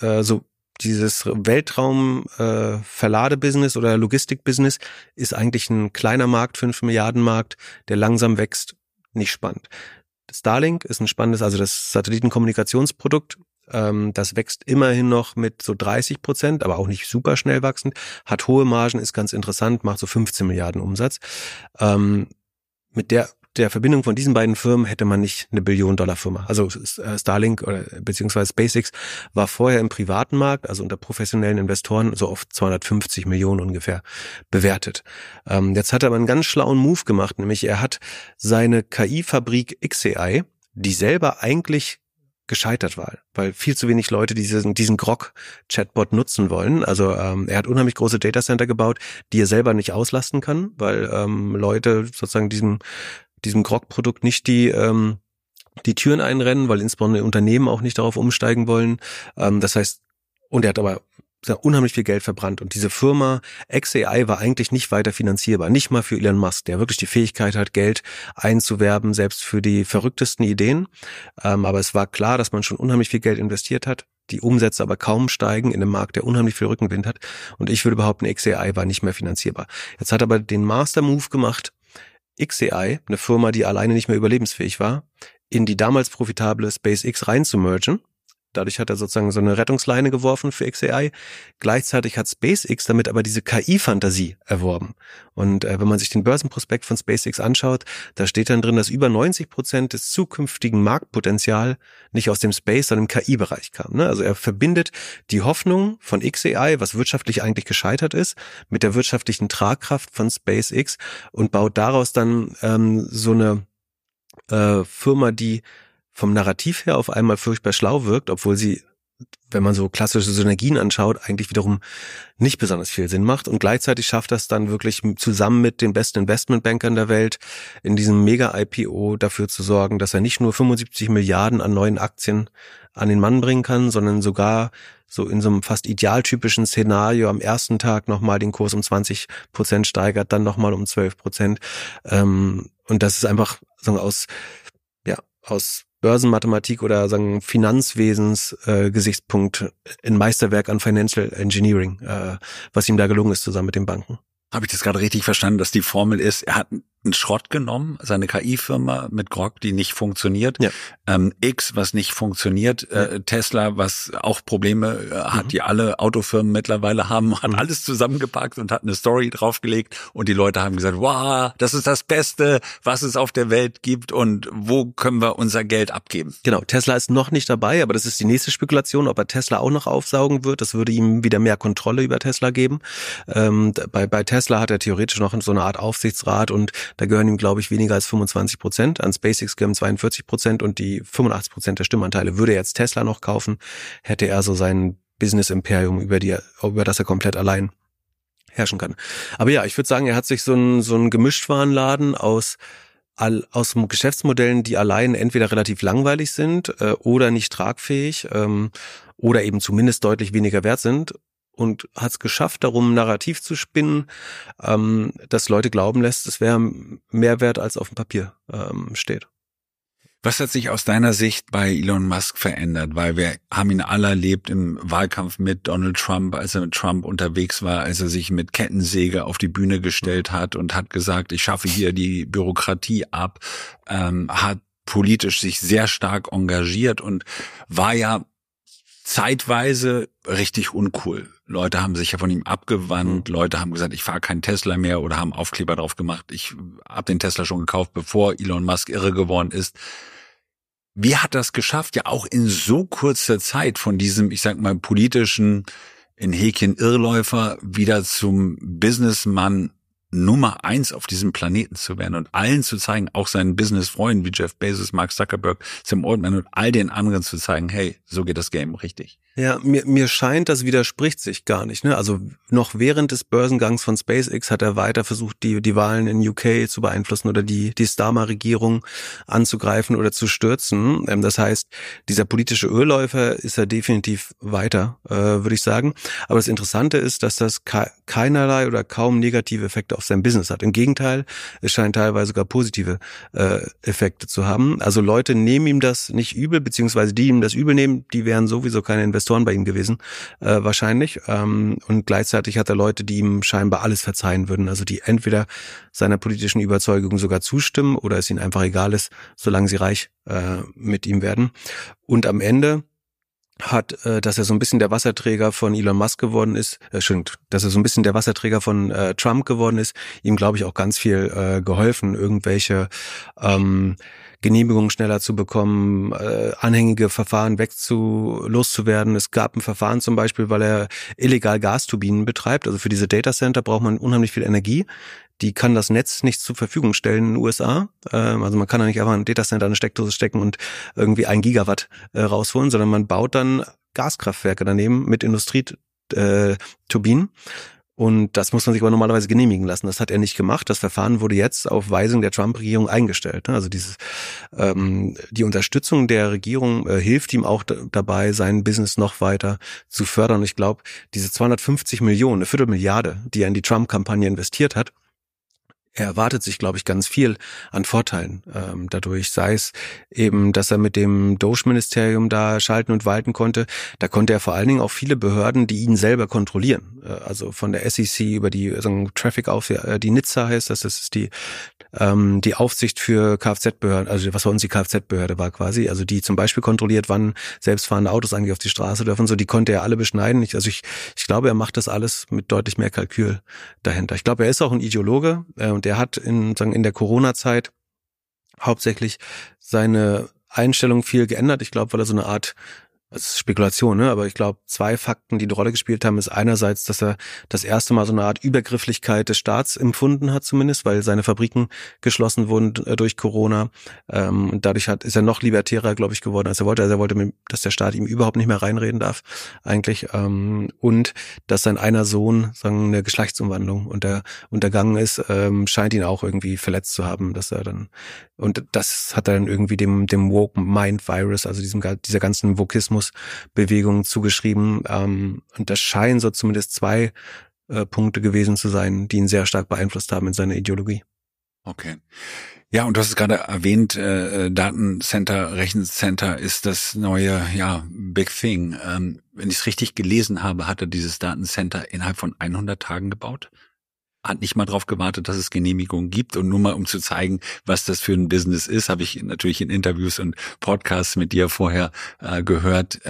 Weltraum-Verladebusiness oder Logistikbusiness ist eigentlich ein kleiner Markt, 5 Milliarden Markt, der langsam wächst, nicht spannend. Starlink ist ein spannendes, also das Satellitenkommunikationsprodukt, das wächst immerhin noch mit so 30%, aber auch nicht super schnell wachsend, hat hohe Margen, ist ganz interessant, macht so 15 Milliarden Umsatz. Mit der Verbindung von diesen beiden Firmen hätte man nicht eine Billion-Dollar-Firma. Also Starlink oder beziehungsweise SpaceX war vorher im privaten Markt, also unter professionellen Investoren, so auf 250 Millionen ungefähr bewertet. Jetzt hat er aber einen ganz schlauen Move gemacht, nämlich er hat seine KI-Fabrik xAI, die selber eigentlich gescheitert war, weil viel zu wenig Leute diesen Grok-Chatbot nutzen wollen. Also er hat unheimlich große Datacenter gebaut, die er selber nicht auslasten kann, weil Leute sozusagen diesem Grok-Produkt nicht die Türen einrennen, weil insbesondere Unternehmen auch nicht darauf umsteigen wollen. Das heißt, und er hat aber unheimlich viel Geld verbrannt. Und diese Firma xAI war eigentlich nicht weiter finanzierbar. Nicht mal für Elon Musk, der wirklich die Fähigkeit hat, Geld einzuwerben, selbst für die verrücktesten Ideen. Aber es war klar, dass man schon unheimlich viel Geld investiert hat, die Umsätze aber kaum steigen in einem Markt, der unheimlich viel Rückenwind hat. Und ich würde behaupten, xAI war nicht mehr finanzierbar. Jetzt hat er aber den Master-Move gemacht, xAI, eine Firma, die alleine nicht mehr überlebensfähig war, in die damals profitable SpaceX reinzumergen. Dadurch hat er sozusagen so eine Rettungsleine geworfen für xAI. Gleichzeitig hat SpaceX damit aber diese KI-Fantasie erworben. Und wenn man sich den Börsenprospekt von SpaceX anschaut, da steht dann drin, dass über 90% des zukünftigen Marktpotenzial nicht aus dem Space, sondern im KI-Bereich kam. Ne? Also er verbindet die Hoffnung von xAI, was wirtschaftlich eigentlich gescheitert ist, mit der wirtschaftlichen Tragkraft von SpaceX und baut daraus dann so eine Firma, die vom Narrativ her auf einmal furchtbar schlau wirkt, obwohl sie, wenn man so klassische Synergien anschaut, eigentlich wiederum nicht besonders viel Sinn macht. Und gleichzeitig schafft das dann wirklich zusammen mit den besten Investmentbankern der Welt in diesem Mega-IPO dafür zu sorgen, dass er nicht nur 75 Milliarden an neuen Aktien an den Mann bringen kann, sondern sogar so in so einem fast idealtypischen Szenario am ersten Tag nochmal den Kurs um 20% steigert, dann nochmal um 12%. Und das ist einfach aus Börsenmathematik oder sagen Finanzwesens Gesichtspunkt ein Meisterwerk an Financial Engineering, was ihm da gelungen ist zusammen mit den Banken. Habe ich das gerade richtig verstanden, dass die Formel ist, er hat einen Schrott genommen, seine KI-Firma mit Grok, die nicht funktioniert, ja. X, was nicht funktioniert, Tesla, was auch Probleme hat, die alle Autofirmen mittlerweile haben, hat alles zusammengepackt und hat eine Story draufgelegt und die Leute haben gesagt, wow, das ist das Beste, was es auf der Welt gibt und wo können wir unser Geld abgeben? Genau, Tesla ist noch nicht dabei, aber das ist die nächste Spekulation, ob er Tesla auch noch aufsaugen wird. Das würde ihm wieder mehr Kontrolle über Tesla geben. Bei Tesla hat er theoretisch noch so eine Art Aufsichtsrat und da gehören ihm, glaube ich, weniger als 25%. An SpaceX gehören 42% und die 85% der Stimmanteile würde er jetzt Tesla noch kaufen, hätte er so seinen Business-Imperium, über das er komplett allein herrschen kann. Aber ja, ich würde sagen, er hat sich so ein Gemischtwarenladen aus Geschäftsmodellen, die allein entweder relativ langweilig sind oder nicht tragfähig oder eben zumindest deutlich weniger wert sind, und hat es geschafft, darum ein Narrativ zu spinnen, dass Leute glauben lässt, es wäre mehr wert, als auf dem Papier steht. Was hat sich aus deiner Sicht bei Elon Musk verändert? Weil wir haben ihn alle erlebt im Wahlkampf mit Donald Trump, als er mit Trump unterwegs war, als er sich mit Kettensäge auf die Bühne gestellt hat und hat gesagt, ich schaffe hier die Bürokratie ab, hat politisch sich sehr stark engagiert und war ja zeitweise richtig uncool. Leute haben sich ja von ihm abgewandt, Leute haben gesagt, ich fahre keinen Tesla mehr oder haben Aufkleber drauf gemacht, ich habe den Tesla schon gekauft, bevor Elon Musk irre geworden ist. Wie hat das geschafft, ja auch in so kurzer Zeit von diesem, ich sag mal, politischen, in Häkchen Irrläufer wieder zum Businessmann Nummer 1 auf diesem Planeten zu werden und allen zu zeigen, auch seinen Businessfreunden wie Jeff Bezos, Mark Zuckerberg, Sam Altman und all den anderen zu zeigen, hey, so geht das Game richtig. Ja, mir scheint, das widerspricht sich gar nicht. Ne? Also noch während des Börsengangs von SpaceX hat er weiter versucht, die Wahlen in UK zu beeinflussen oder die Starmer-Regierung anzugreifen oder zu stürzen. Das heißt, dieser politische Irrläufer ist er definitiv weiter, würde ich sagen. Aber das Interessante ist, dass das keinerlei oder kaum negative Effekte auf sein Business hat. Im Gegenteil, es scheint teilweise sogar positive Effekte zu haben. Also Leute nehmen ihm das nicht übel, beziehungsweise die ihm das übel nehmen, die wären sowieso keine Investoren bei ihm gewesen, wahrscheinlich. Und gleichzeitig hat er Leute, die ihm scheinbar alles verzeihen würden, also die entweder seiner politischen Überzeugung sogar zustimmen oder es ihnen einfach egal ist, solange sie reich mit ihm werden. Und am Ende hat, dass er so ein bisschen der Wasserträger von Elon Musk geworden ist, dass er so ein bisschen der Wasserträger von Trump geworden ist, ihm, glaube ich, auch ganz viel geholfen, irgendwelche Genehmigungen schneller zu bekommen, anhängige Verfahren loszuwerden. Es gab ein Verfahren zum Beispiel, weil er illegal Gasturbinen betreibt. Also für diese Datacenter braucht man unheimlich viel Energie. Die kann das Netz nicht zur Verfügung stellen in den USA. Also man kann da nicht einfach ein Datacenter an eine Steckdose stecken und irgendwie 1 Gigawatt rausholen, sondern man baut dann Gaskraftwerke daneben mit Industrieturbinen. Und das muss man sich aber normalerweise genehmigen lassen. Das hat er nicht gemacht. Das Verfahren wurde jetzt auf Weisung der Trump-Regierung eingestellt. Also die Unterstützung der Regierung hilft ihm auch dabei, sein Business noch weiter zu fördern. Und ich glaube, diese 250 Millionen, eine Viertelmilliarde, die er in die Trump-Kampagne investiert hat, er erwartet sich, glaube ich, ganz viel an Vorteilen dadurch, sei es eben, dass er mit dem Doge-Ministerium da schalten und walten konnte. Da konnte er vor allen Dingen auch viele Behörden, die ihn selber kontrollieren, also von der SEC über die Traffic-Aufsicht, die NHTSA heißt das ist die Aufsicht für Kfz-Behörden, also was bei uns die Kfz-Behörde war quasi, also die zum Beispiel kontrolliert, wann selbstfahrende Autos eigentlich auf die Straße dürfen, so, die konnte er alle beschneiden. Ich glaube, er macht das alles mit deutlich mehr Kalkül dahinter. Ich glaube, er ist auch ein Ideologe und er hat in der Corona-Zeit hauptsächlich seine Einstellung viel geändert. Ich glaube, weil er so eine Art, das ist Spekulation, ne? Aber ich glaube, 2 Fakten, die eine Rolle gespielt haben, ist einerseits, dass er das erste Mal so eine Art Übergrifflichkeit des Staats empfunden hat zumindest, weil seine Fabriken geschlossen wurden durch Corona. Und dadurch ist er noch libertärer, glaube ich, geworden, als er wollte. Also er wollte, dass der Staat ihm überhaupt nicht mehr reinreden darf, eigentlich. Und dass sein einer Sohn eine Geschlechtsumwandlung untergangen ist, scheint ihn auch irgendwie verletzt zu haben, dass er dann, und das hat er dann irgendwie dem Woke Mind Virus, also dieser ganzen Wokismus-Bewegung zugeschrieben. Und das scheinen so zumindest 2 Punkte gewesen zu sein, die ihn sehr stark beeinflusst haben in seiner Ideologie. Okay. Ja, und du hast es gerade erwähnt, Datencenter, Rechencenter ist das neue, Big Thing. Wenn ich es richtig gelesen habe, hat er dieses Datencenter innerhalb von 100 Tagen gebaut. Hat nicht mal drauf gewartet, dass es Genehmigungen gibt, und nur mal um zu zeigen, was das für ein Business ist, habe ich natürlich in Interviews und Podcasts mit dir vorher gehört,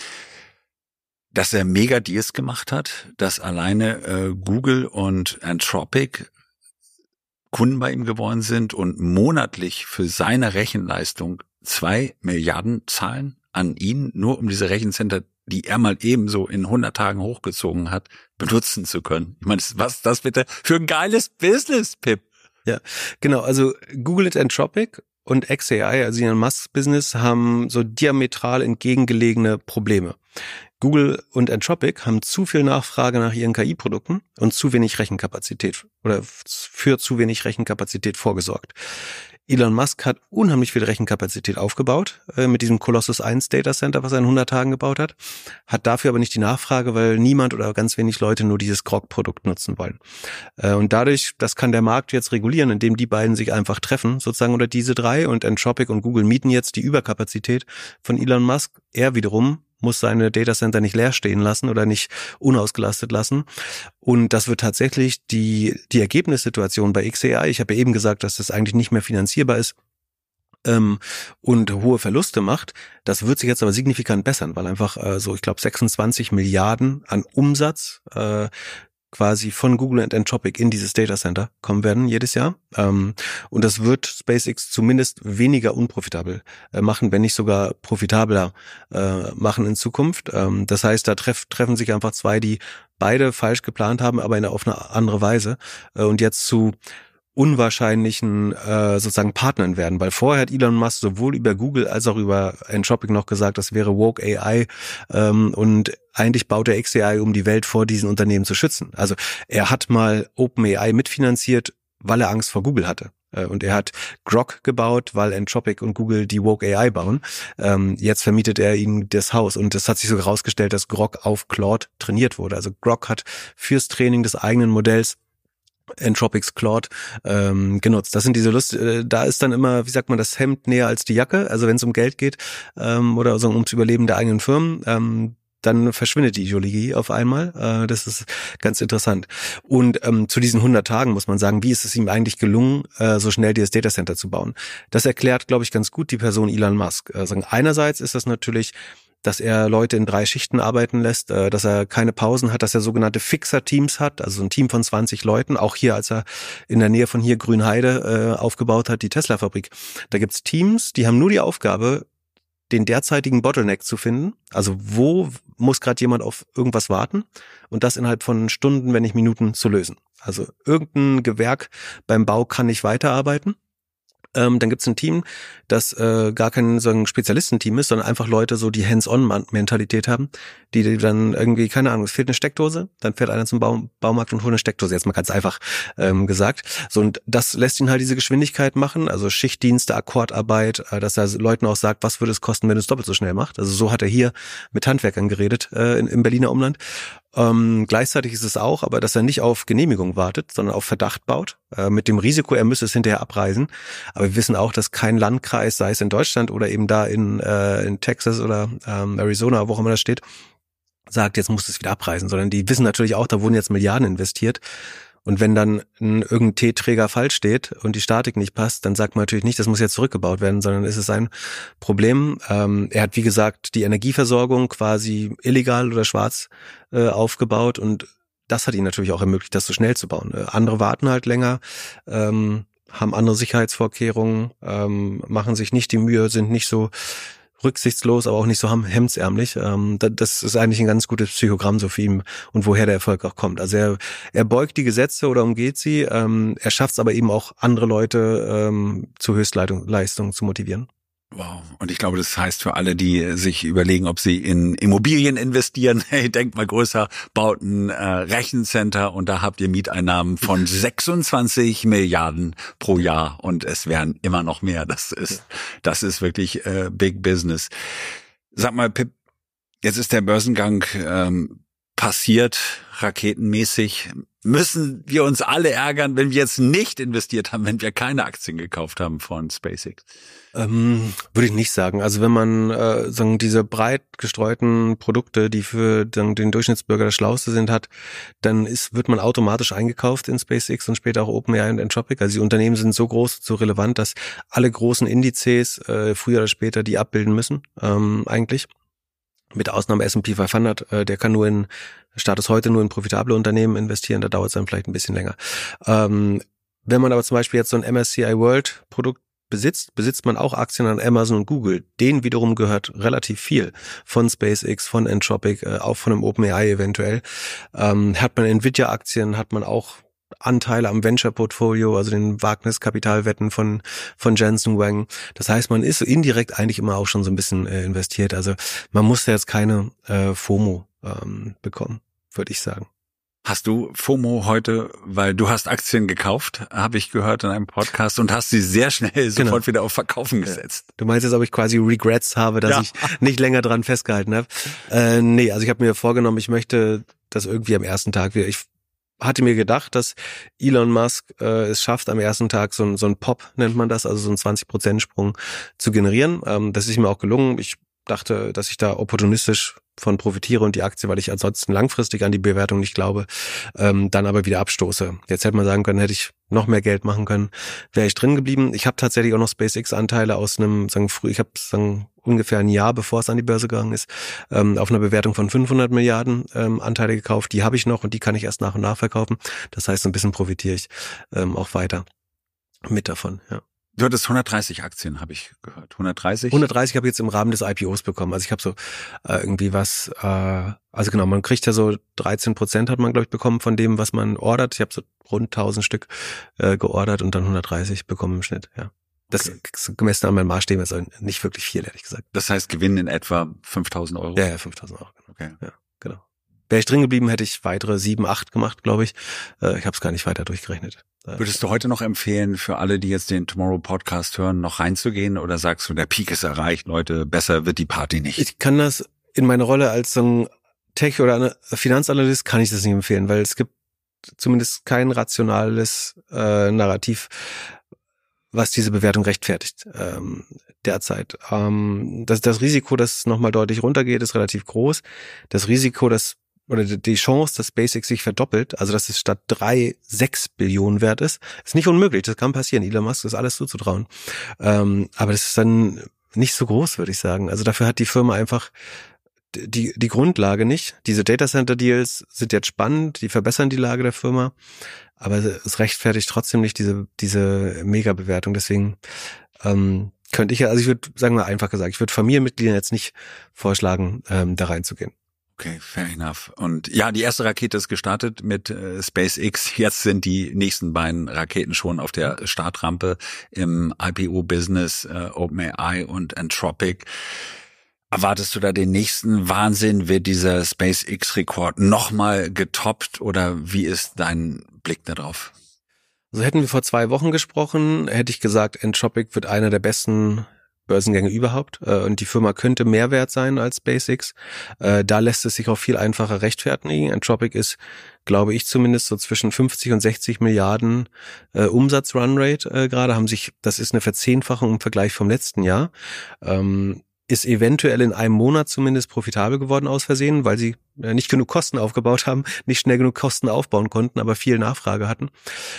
dass er Mega-Deals gemacht hat, dass alleine Google und Anthropic Kunden bei ihm geworden sind und monatlich für seine Rechenleistung 2 Milliarden zahlen an ihn, nur um diese Rechencenter, die er mal ebenso in 100 Tagen hochgezogen hat, benutzen zu können. Ich meine, was ist das bitte für ein geiles Business, Pip? Ja, genau. Also Google und Anthropic und xAI, also Elon Musk's Business, haben so diametral entgegengelegene Probleme. Google und Anthropic haben zu viel Nachfrage nach ihren KI-Produkten und zu wenig Rechenkapazität oder für zu wenig Rechenkapazität vorgesorgt. Elon Musk hat unheimlich viel Rechenkapazität aufgebaut mit diesem Colossus 1 Data Center, was er in 100 Tagen gebaut hat dafür aber nicht die Nachfrage, weil niemand oder ganz wenig Leute nur dieses Grok-Produkt nutzen wollen. Und dadurch, das kann der Markt jetzt regulieren, indem die beiden sich einfach treffen, sozusagen, oder diese drei, und Anthropic und Google mieten jetzt die Überkapazität von Elon Musk. Er wiederum muss seine Datacenter nicht leer stehen lassen oder nicht unausgelastet lassen. Und das wird tatsächlich die Ergebnissituation bei xAI, ich habe ja eben gesagt, dass das eigentlich nicht mehr finanzierbar ist, und hohe Verluste macht, das wird sich jetzt aber signifikant bessern, weil einfach ich glaube 26 Milliarden an Umsatz quasi von Google und Anthropic in dieses Datacenter kommen werden jedes Jahr. Und das wird SpaceX zumindest weniger unprofitabel machen, wenn nicht sogar profitabler machen in Zukunft. Das heißt, da treffen sich einfach zwei, die beide falsch geplant haben, aber auf eine andere Weise. Und jetzt zu unwahrscheinlichen sozusagen Partnern werden, weil vorher hat Elon Musk sowohl über Google als auch über Anthropic noch gesagt, das wäre Woke AI, und eigentlich baut er xAI, um die Welt vor diesen Unternehmen zu schützen. Also er hat mal OpenAI mitfinanziert, weil er Angst vor Google hatte. Und er hat Grok gebaut, weil Anthropic und Google die Woke AI bauen. Jetzt vermietet er ihnen das Haus. Und es hat sich sogar herausgestellt, dass Grok auf Claude trainiert wurde. Also Grok hat fürs Training des eigenen Modells Anthropics Claude genutzt. Das sind diese da ist dann immer, wie sagt man, das Hemd näher als die Jacke. Also wenn es um Geld geht oder so ums Überleben der eigenen Firmen, dann verschwindet die Ideologie auf einmal. Das ist ganz interessant. Und zu diesen 100 Tagen muss man sagen, wie ist es ihm eigentlich gelungen, so schnell dieses Datacenter zu bauen? Das erklärt, glaube ich, ganz gut die Person Elon Musk. Einerseits ist das natürlich, dass er Leute in 3 Schichten arbeiten lässt, dass er keine Pausen hat, dass er sogenannte Fixer-Teams hat, also ein Team von 20 Leuten. Auch hier, als er in der Nähe von hier Grünheide aufgebaut hat, die Tesla-Fabrik. Da gibt's Teams, die haben nur die Aufgabe, den derzeitigen Bottleneck zu finden. Also wo muss gerade jemand auf irgendwas warten und das innerhalb von Stunden, wenn nicht Minuten, zu lösen. Also irgendein Gewerk beim Bau kann nicht weiterarbeiten. Dann gibt's ein Team, das gar kein so ein Spezialistenteam ist, sondern einfach Leute, so die Hands-on-Mentalität haben, die dann irgendwie, keine Ahnung, es fehlt eine Steckdose, dann fährt einer zum Baumarkt und holt eine Steckdose, jetzt mal ganz einfach gesagt. So, und das lässt ihn halt diese Geschwindigkeit machen, also Schichtdienste, Akkordarbeit, dass er Leuten auch sagt, was würde es kosten, wenn du es doppelt so schnell macht. Also so hat er hier mit Handwerkern geredet im Berliner Umland. Gleichzeitig ist es auch, aber dass er nicht auf Genehmigung wartet, sondern auf Verdacht baut, mit dem Risiko, er müsse es hinterher abreisen. Aber wir wissen auch, dass kein Landkreis, sei es in Deutschland oder eben da in Texas oder Arizona, wo auch immer das steht, sagt, jetzt muss es wieder abreisen, sondern die wissen natürlich auch, da wurden jetzt Milliarden investiert. Und wenn dann irgendein T-Träger falsch steht und die Statik nicht passt, dann sagt man natürlich nicht, das muss jetzt zurückgebaut werden, sondern ist es ein Problem. Er hat, wie gesagt, die Energieversorgung quasi illegal oder schwarz aufgebaut und das hat ihn natürlich auch ermöglicht, das so schnell zu bauen. Andere warten halt länger, haben andere Sicherheitsvorkehrungen, machen sich nicht die Mühe, sind nicht so rücksichtslos, aber auch nicht so hemdsärmlich. Das ist eigentlich ein ganz gutes Psychogramm so für ihn und woher der Erfolg auch kommt. Also er beugt die Gesetze oder umgeht sie, er schafft es aber eben auch, andere Leute zu Höchstleistung zu motivieren. Wow. Und ich glaube, das heißt für alle, die sich überlegen, ob sie in Immobilien investieren, hey, denkt mal größer, baut ein Rechencenter und da habt ihr Mieteinnahmen von 26 Milliarden pro Jahr und es werden immer noch mehr. Das ist wirklich Big Business. Sag mal, Pip, jetzt ist der Börsengang passiert, raketenmäßig. Müssen wir uns alle ärgern, wenn wir jetzt nicht investiert haben, wenn wir keine Aktien gekauft haben von SpaceX? Würde ich nicht sagen. Also wenn man diese breit gestreuten Produkte, die für den Durchschnittsbürger das Schlauste sind, hat, dann wird man automatisch eingekauft in SpaceX und später auch OpenAI und Anthropic. Also die Unternehmen sind so groß, so relevant, dass alle großen Indizes früher oder später die abbilden müssen, eigentlich. Mit Ausnahme S&P 500, der kann Status heute nur in profitable Unternehmen investieren, da dauert es dann vielleicht ein bisschen länger. Wenn man aber zum Beispiel jetzt so ein MSCI World Produkt besitzt man auch Aktien an Amazon und Google. Denen wiederum gehört relativ viel von SpaceX, von Anthropic, auch von einem OpenAI eventuell. Hat man Nvidia-Aktien, hat man auch Anteile am Venture-Portfolio, also den Wagniskapitalwetten von Jensen Huang. Das heißt, man ist indirekt eigentlich immer auch schon so ein bisschen investiert. Also man muss ja jetzt keine FOMO bekommen, würde ich sagen. Hast du FOMO heute, weil du hast Aktien gekauft, habe ich gehört in einem Podcast, und hast sie sehr schnell sofort wieder auf Verkaufen gesetzt. Du meinst jetzt, ob ich quasi Regrets habe, dass ich nicht länger dran festgehalten habe? Nee, also ich habe mir vorgenommen, ich möchte das irgendwie am ersten Tag wieder. Ich hatte mir gedacht, dass Elon Musk es schafft, am ersten Tag so ein Pop, nennt man das, also so einen 20% Sprung zu generieren. Das ist mir auch gelungen. Ich dachte, dass ich da opportunistisch von profitiere und die Aktie, weil ich ansonsten langfristig an die Bewertung nicht glaube, dann aber wieder abstoße. Jetzt hätte man sagen können, hätte ich noch mehr Geld machen können, wäre ich drin geblieben. Ich habe tatsächlich auch noch SpaceX-Anteile aus einem, ich habe ungefähr ein Jahr, bevor es an die Börse gegangen ist, auf einer Bewertung von 500 Milliarden Anteile gekauft. Die habe ich noch und die kann ich erst nach und nach verkaufen. Das heißt, so ein bisschen profitiere ich auch weiter mit davon, ja. Du hattest 130 Aktien, habe ich gehört. 130? 130 habe ich jetzt im Rahmen des IPOs bekommen. Also ich habe so irgendwie was, also genau, man kriegt ja so 13% hat man, glaube ich, bekommen von dem, was man ordert. Ich habe so rund 1000 Stück geordert und dann 130 bekommen im Schnitt, ja. Das ist gemessen an meinen Maßstäben ist nicht wirklich viel, ehrlich gesagt. Das heißt, Gewinn in etwa 5.000 Euro? Ja, 5.000 Euro. Okay. Ja, genau. Wäre ich drin geblieben, hätte ich weitere 7, 8 gemacht, glaube ich. Ich habe es gar nicht weiter durchgerechnet. Würdest du heute noch empfehlen, für alle, die jetzt den Tomorrow Podcast hören, noch reinzugehen, oder sagst du, der Peak ist erreicht, Leute, besser wird die Party nicht? Ich kann das in meiner Rolle als so ein Tech- oder Finanzanalyst kann ich das nicht empfehlen, weil es gibt zumindest kein rationales Narrativ, was diese Bewertung rechtfertigt derzeit. Das Risiko, dass es nochmal deutlich runtergeht, ist relativ groß. Das Risiko, oder die Chance, dass SpaceX sich verdoppelt, also dass es statt 3 6 Billionen wert ist nicht unmöglich. Das kann passieren. Elon Musk ist alles zuzutrauen. Aber das ist dann nicht so groß, würde ich sagen. Also dafür hat die Firma einfach die Grundlage nicht. Diese Datacenter-Deals sind jetzt spannend, die verbessern die Lage der Firma, aber es rechtfertigt trotzdem nicht diese Mega-Bewertung. Deswegen könnte ich also ich würde, sagen wir einfach gesagt, ich würde Familienmitgliedern jetzt nicht vorschlagen, da reinzugehen. Okay, fair enough. Und ja, die erste Rakete ist gestartet mit SpaceX. Jetzt sind die nächsten beiden Raketen schon auf der Startrampe im IPO-Business, OpenAI und Anthropic. Erwartest du da den nächsten Wahnsinn? Wird dieser SpaceX-Rekord nochmal getoppt, oder wie ist dein Blick darauf? Also hätten wir vor 2 Wochen gesprochen, hätte ich gesagt, Anthropic wird einer der besten Börsengänge überhaupt und die Firma könnte mehr wert sein als SpaceX. Da lässt es sich auch viel einfacher rechtfertigen. Anthropic ist, glaube ich zumindest, so zwischen 50 und 60 Milliarden Umsatz-Runrate gerade. Das ist eine Verzehnfachung im Vergleich vom letzten Jahr. Ist eventuell in einem Monat zumindest profitabel geworden aus Versehen, weil sie nicht genug Kosten aufgebaut haben, nicht schnell genug Kosten aufbauen konnten, aber viel Nachfrage hatten.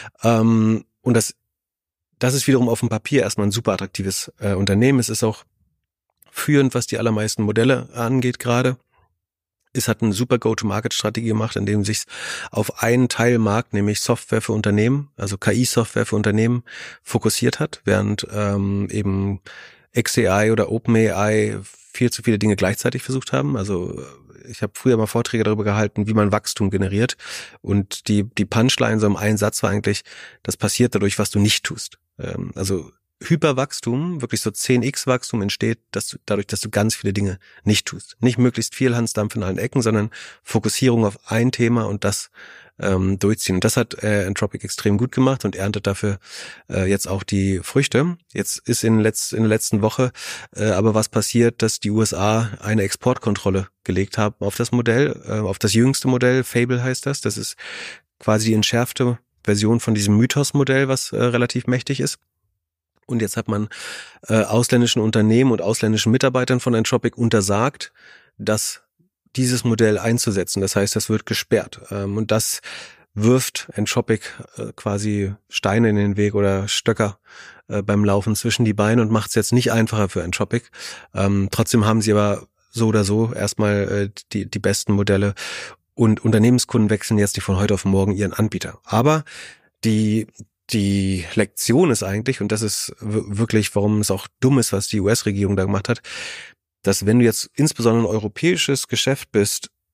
Und das ist wiederum auf dem Papier erstmal ein super attraktives Unternehmen. Es ist auch führend, was die allermeisten Modelle angeht gerade. Es hat eine super Go-to-Market-Strategie gemacht, indem es sich auf einen Teilmarkt, nämlich Software für Unternehmen, also KI-Software für Unternehmen, fokussiert hat, während eben xAI oder OpenAI viel zu viele Dinge gleichzeitig versucht haben. Also ich habe früher mal Vorträge darüber gehalten, wie man Wachstum generiert. Und die Punchline so im einen Satz war eigentlich, das passiert dadurch, was du nicht tust. Also Hyperwachstum, wirklich so 10x Wachstum entsteht dadurch, dass du ganz viele Dinge nicht tust. Nicht möglichst viel Hansdampf in allen Ecken, sondern Fokussierung auf ein Thema und das durchziehen. Und das hat Anthropic extrem gut gemacht und erntet dafür jetzt auch die Früchte. Jetzt ist in der letzten Woche aber was passiert, dass die USA eine Exportkontrolle gelegt haben auf das Modell, auf das jüngste Modell, Fable heißt das. Das ist quasi die entschärfte Version von diesem Mythos-Modell, was relativ mächtig ist. Und jetzt hat man ausländischen Unternehmen und ausländischen Mitarbeitern von Anthropic untersagt, dieses Modell einzusetzen. Das heißt, das wird gesperrt. Und das wirft Anthropic quasi Steine in den Weg oder Stöcker beim Laufen zwischen die Beine und macht es jetzt nicht einfacher für Anthropic. Trotzdem haben sie aber so oder so erstmal die besten Modelle. Und Unternehmenskunden wechseln jetzt nicht von heute auf morgen ihren Anbieter. Aber die Lektion ist eigentlich, und das ist wirklich, warum es auch dumm ist, was die US-Regierung da gemacht hat, dass wenn du jetzt insbesondere ein europäisches Geschäft bist,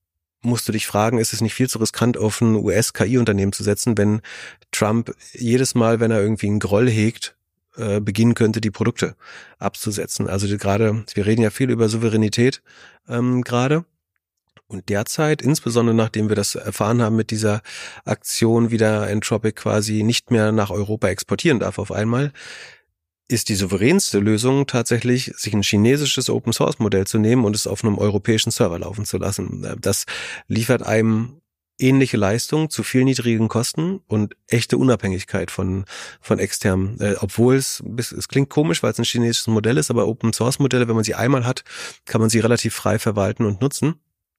musst du dich fragen, ist es nicht viel zu riskant, auf ein US-KI-Unternehmen zu setzen, wenn Trump jedes Mal, wenn er irgendwie einen Groll hegt, beginnen könnte, die Produkte abzusetzen. Also gerade, wir reden ja viel über Souveränität gerade. Und derzeit, insbesondere nachdem wir das erfahren haben mit dieser Aktion, wie der Anthropic quasi nicht mehr nach Europa exportieren darf auf einmal, ist die souveränste Lösung tatsächlich, sich ein chinesisches Open-Source-Modell zu nehmen und es auf einem europäischen Server laufen zu lassen. Das liefert einem ähnliche Leistung zu viel niedrigen Kosten und echte Unabhängigkeit von externen. Obwohl es klingt komisch, weil es ein chinesisches Modell ist, aber Open-Source-Modelle, wenn man sie einmal hat, kann man sie relativ frei verwalten und nutzen.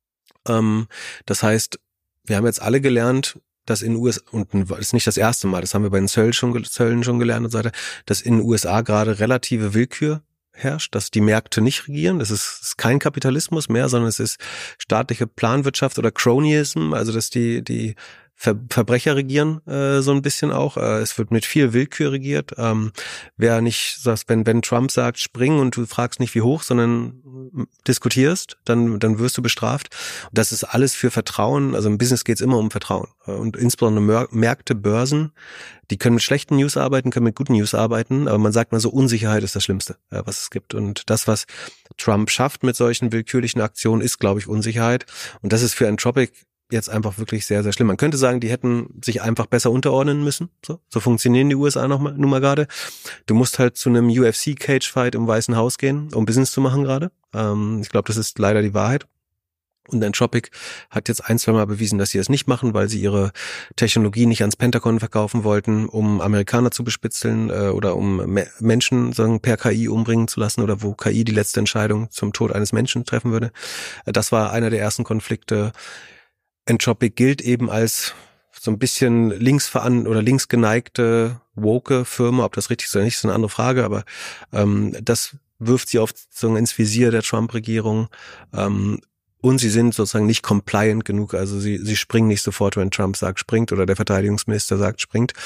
Das heißt, wir haben jetzt alle gelernt, dass in den USA, und das ist nicht das erste Mal, das haben wir bei den Zöllen schon gelernt und so weiter, dass in den USA gerade relative Willkür herrscht, dass die Märkte nicht regieren. Das ist kein Kapitalismus mehr, sondern es ist staatliche Planwirtschaft oder Cronyism, also dass die Verbrecher regieren so ein bisschen auch. Es wird mit viel Willkür regiert. Wer nicht sagt, wenn Trump sagt, spring und du fragst nicht wie hoch, sondern diskutierst, dann wirst du bestraft. Und das ist alles für Vertrauen. Also im Business geht es immer um Vertrauen. Und insbesondere Märkte, Börsen, die können mit schlechten News arbeiten, können mit guten News arbeiten. Aber man sagt mal so, Unsicherheit ist das Schlimmste, was es gibt. Und das, was Trump schafft mit solchen willkürlichen Aktionen, ist, glaube ich, Unsicherheit. Und das ist für Anthropic jetzt einfach wirklich sehr, sehr schlimm. Man könnte sagen, die hätten sich einfach besser unterordnen müssen. So funktionieren die USA nun mal gerade. Du musst halt zu einem UFC-Cage-Fight im Weißen Haus gehen, um Business zu machen gerade. Ich glaube, das ist leider die Wahrheit. Und Anthropic hat jetzt 1-2 Mal bewiesen, dass sie es nicht machen, weil sie ihre Technologie nicht ans Pentagon verkaufen wollten, um Amerikaner zu bespitzeln oder um Menschen per KI umbringen zu lassen oder wo KI die letzte Entscheidung zum Tod eines Menschen treffen würde. Das war einer der ersten Konflikte. Anthropic gilt eben als so ein bisschen links geneigte woke Firma. Ob das richtig ist oder nicht, ist eine andere Frage, aber das wirft sie oft sozusagen ins Visier der Trump-Regierung. Und sie sind sozusagen nicht compliant genug, also sie springen nicht sofort, wenn Trump sagt, springt, oder der Verteidigungsminister sagt, springt.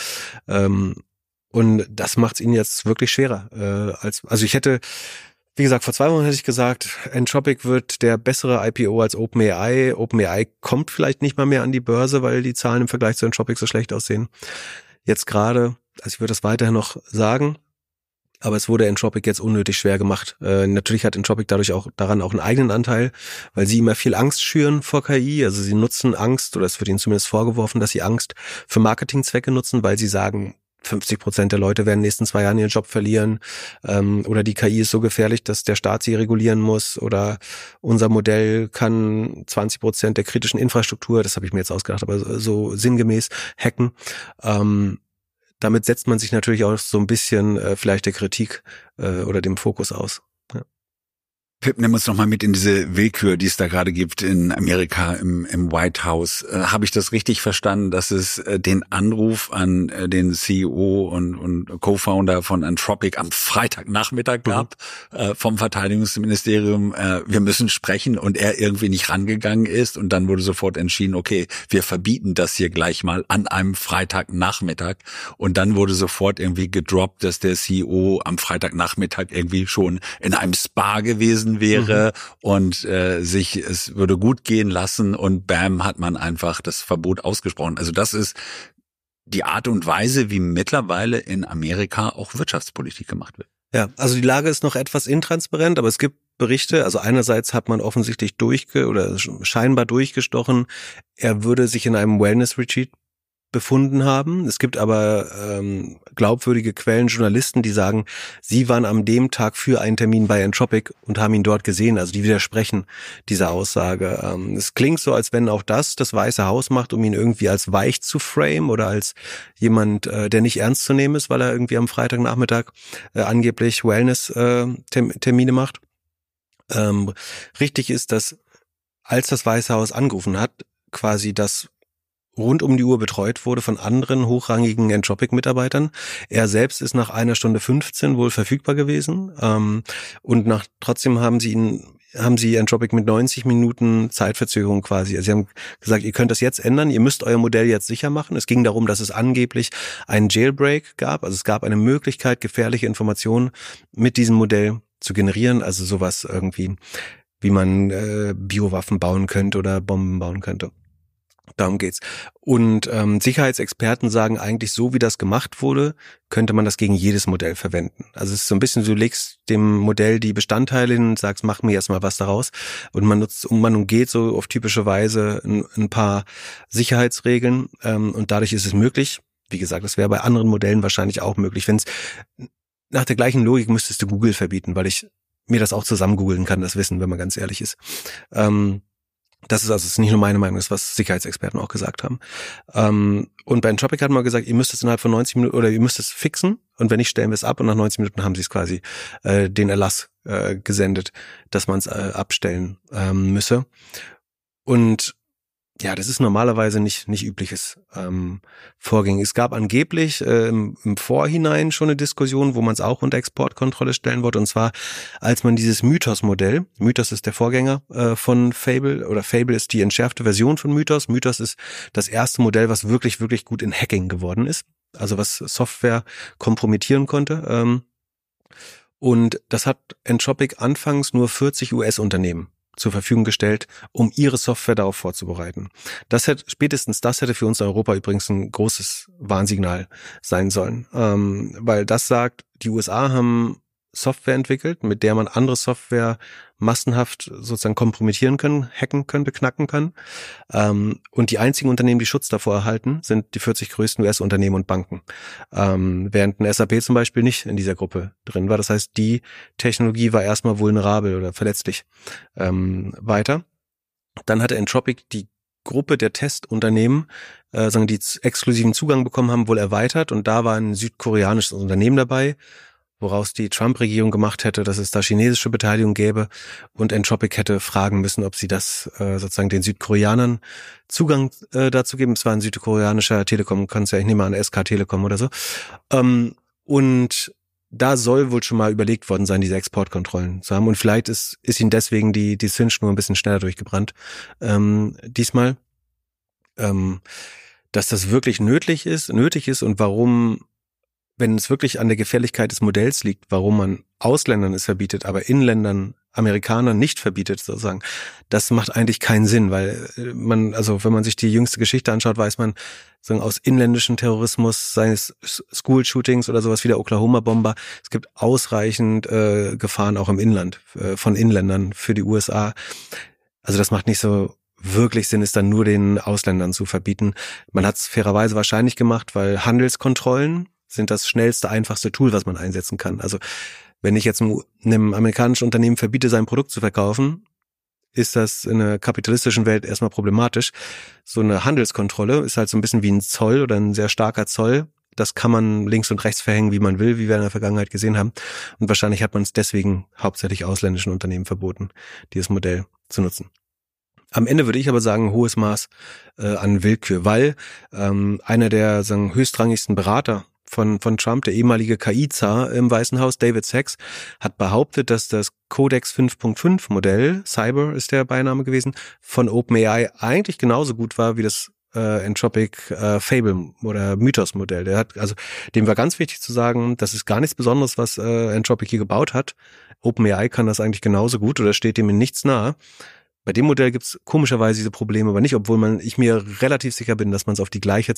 Und das macht es ihnen jetzt wirklich schwerer. Also ich hätte, wie gesagt, vor 2 Wochen hätte ich gesagt, Anthropic wird der bessere IPO als OpenAI. OpenAI kommt vielleicht nicht mal mehr an die Börse, weil die Zahlen im Vergleich zu Anthropic so schlecht aussehen. Jetzt gerade, also ich würde das weiterhin noch sagen, aber es wurde Anthropic jetzt unnötig schwer gemacht. Natürlich hat Anthropic dadurch auch daran einen eigenen Anteil, weil sie immer viel Angst schüren vor KI. Also sie nutzen Angst, oder es wird ihnen zumindest vorgeworfen, dass sie Angst für Marketingzwecke nutzen, weil sie sagen, 50% der Leute werden in den nächsten 2 Jahren ihren Job verlieren, oder die KI ist so gefährlich, dass der Staat sie regulieren muss, oder unser Modell kann 20% der kritischen Infrastruktur, das habe ich mir jetzt ausgedacht, aber so sinngemäß hacken. Damit setzt man sich natürlich auch so ein bisschen vielleicht der Kritik oder dem Fokus aus. Ja. Pip, nimm uns noch mal mit in diese Willkür, die es da gerade gibt in Amerika im White House. Habe ich das richtig verstanden, dass es den Anruf an den CEO und Co-Founder von Anthropic am Freitagnachmittag gab vom Verteidigungsministerium, wir müssen sprechen, und er irgendwie nicht rangegangen ist, und dann wurde sofort entschieden, okay, wir verbieten das hier gleich mal an einem Freitagnachmittag, und dann wurde sofort irgendwie gedroppt, dass der CEO am Freitagnachmittag irgendwie schon in einem Spa gewesen wäre und es würde gut gehen lassen, und bam, hat man einfach das Verbot ausgesprochen. Also das ist die Art und Weise, wie mittlerweile in Amerika auch Wirtschaftspolitik gemacht wird. Ja, also die Lage ist noch etwas intransparent, aber es gibt Berichte. Also einerseits hat man offensichtlich scheinbar durchgestochen, er würde sich in einem Wellness-Retreat befunden haben. Es gibt aber glaubwürdige Quellen, Journalisten, die sagen, sie waren an dem Tag für einen Termin bei Anthropic und haben ihn dort gesehen. Also die widersprechen dieser Aussage. Es klingt so, als wenn auch das Weiße Haus macht, um ihn irgendwie als weich zu frame oder als jemand, der nicht ernst zu nehmen ist, weil er irgendwie am Freitagnachmittag angeblich Wellness-Termine macht. Richtig ist, dass als das Weiße Haus angerufen hat, quasi das rund um die Uhr betreut wurde von anderen hochrangigen Anthropic-Mitarbeitern. Er selbst ist nach 1:15 wohl verfügbar gewesen, und trotzdem haben sie Anthropic mit 90 Minuten Zeitverzögerung quasi. Also sie haben gesagt, ihr könnt das jetzt ändern, ihr müsst euer Modell jetzt sicher machen. Es ging darum, dass es angeblich einen Jailbreak gab. Also es gab eine Möglichkeit, gefährliche Informationen mit diesem Modell zu generieren. Also sowas irgendwie wie man Biowaffen bauen könnte oder Bomben bauen könnte. Darum geht's. Und Sicherheitsexperten sagen eigentlich, so wie das gemacht wurde, könnte man das gegen jedes Modell verwenden. Also es ist so ein bisschen, du legst dem Modell die Bestandteile hin und sagst, mach mir erstmal was daraus. Und man umgeht so auf typische Weise ein paar Sicherheitsregeln und dadurch ist es möglich. Wie gesagt, das wäre bei anderen Modellen wahrscheinlich auch möglich. Wenn es nach der gleichen Logik müsstest du Google verbieten, weil ich mir das auch zusammen googeln kann, das Wissen, wenn man ganz ehrlich ist. Das ist nicht nur meine Meinung, das ist, was Sicherheitsexperten auch gesagt haben. Und bei Entropic hat man gesagt, ihr müsst es innerhalb von 90 Minuten oder ihr müsst es fixen und wenn nicht, stellen wir es ab und nach 90 Minuten haben sie es quasi den Erlass gesendet, dass man es abstellen müsse. Und ja, das ist normalerweise nicht übliches Vorgehen. Es gab angeblich im Vorhinein schon eine Diskussion, wo man es auch unter Exportkontrolle stellen wollte. Und zwar, als man dieses Mythos-Modell, Mythos ist der Vorgänger von Fable, oder Fable ist die entschärfte Version von Mythos. Mythos ist das erste Modell, was wirklich, wirklich gut in Hacking geworden ist. Also was Software kompromittieren konnte. Und das hat Entropic anfangs nur 40 US-Unternehmen zur Verfügung gestellt, um ihre Software darauf vorzubereiten. Spätestens das hätte für uns in Europa übrigens ein großes Warnsignal sein sollen, weil das sagt, die USA haben Software entwickelt, mit der man andere Software massenhaft sozusagen kompromittieren können, hacken könnte, knacken kann. Und die einzigen Unternehmen, die Schutz davor erhalten, sind die 40 größten US-Unternehmen und Banken. Während ein SAP zum Beispiel nicht in dieser Gruppe drin war. Das heißt, die Technologie war erstmal vulnerabel oder verletzlich. Weiter. Dann hatte Entropic die Gruppe der Testunternehmen, die exklusiven Zugang bekommen haben, wohl erweitert. Und da war ein südkoreanisches Unternehmen dabei, woraus die Trump-Regierung gemacht hätte, dass es da chinesische Beteiligung gäbe und Entropic hätte fragen müssen, ob sie das sozusagen den Südkoreanern Zugang dazu geben. Es war ein südkoreanischer Telekom-Konzern, ich nehme an SK Telekom oder so. Und da soll wohl schon mal überlegt worden sein, diese Exportkontrollen zu haben. Und vielleicht ist ihnen deswegen die Zündschnur ein bisschen schneller durchgebrannt diesmal. Dass das wirklich nötig ist und warum, wenn es wirklich an der Gefährlichkeit des Modells liegt, warum man Ausländern es verbietet, aber Inländern, Amerikanern nicht verbietet sozusagen, das macht eigentlich keinen Sinn, weil wenn man sich die jüngste Geschichte anschaut, weiß man, aus inländischen Terrorismus, seien es School-Shootings oder sowas wie der Oklahoma-Bomber, es gibt ausreichend Gefahren auch im Inland, von Inländern für die USA. Also das macht nicht so wirklich Sinn, es dann nur den Ausländern zu verbieten. Man hat es fairerweise wahrscheinlich gemacht, weil Handelskontrollen sind das schnellste, einfachste Tool, was man einsetzen kann. Also wenn ich jetzt einem amerikanischen Unternehmen verbiete, sein Produkt zu verkaufen, ist das in einer kapitalistischen Welt erstmal problematisch. So eine Handelskontrolle ist halt so ein bisschen wie ein Zoll oder ein sehr starker Zoll. Das kann man links und rechts verhängen, wie man will, wie wir in der Vergangenheit gesehen haben. Und wahrscheinlich hat man es deswegen hauptsächlich ausländischen Unternehmen verboten, dieses Modell zu nutzen. Am Ende würde ich aber sagen, ein hohes Maß an Willkür, weil einer der höchstrangigsten Berater von Trump, der ehemalige KI-Zar im Weißen Haus, David Sachs, hat behauptet, dass das Codex 5.5 Modell, Cyber ist der Beiname gewesen, von OpenAI eigentlich genauso gut war wie das Entropic Fable oder Mythos Modell. Dem war ganz wichtig zu sagen, das ist gar nichts Besonderes, was Entropic hier gebaut hat. OpenAI kann das eigentlich genauso gut oder steht dem in nichts nahe. Bei dem Modell gibt's komischerweise diese Probleme aber nicht, obwohl ich mir relativ sicher bin, dass man es auf die gleiche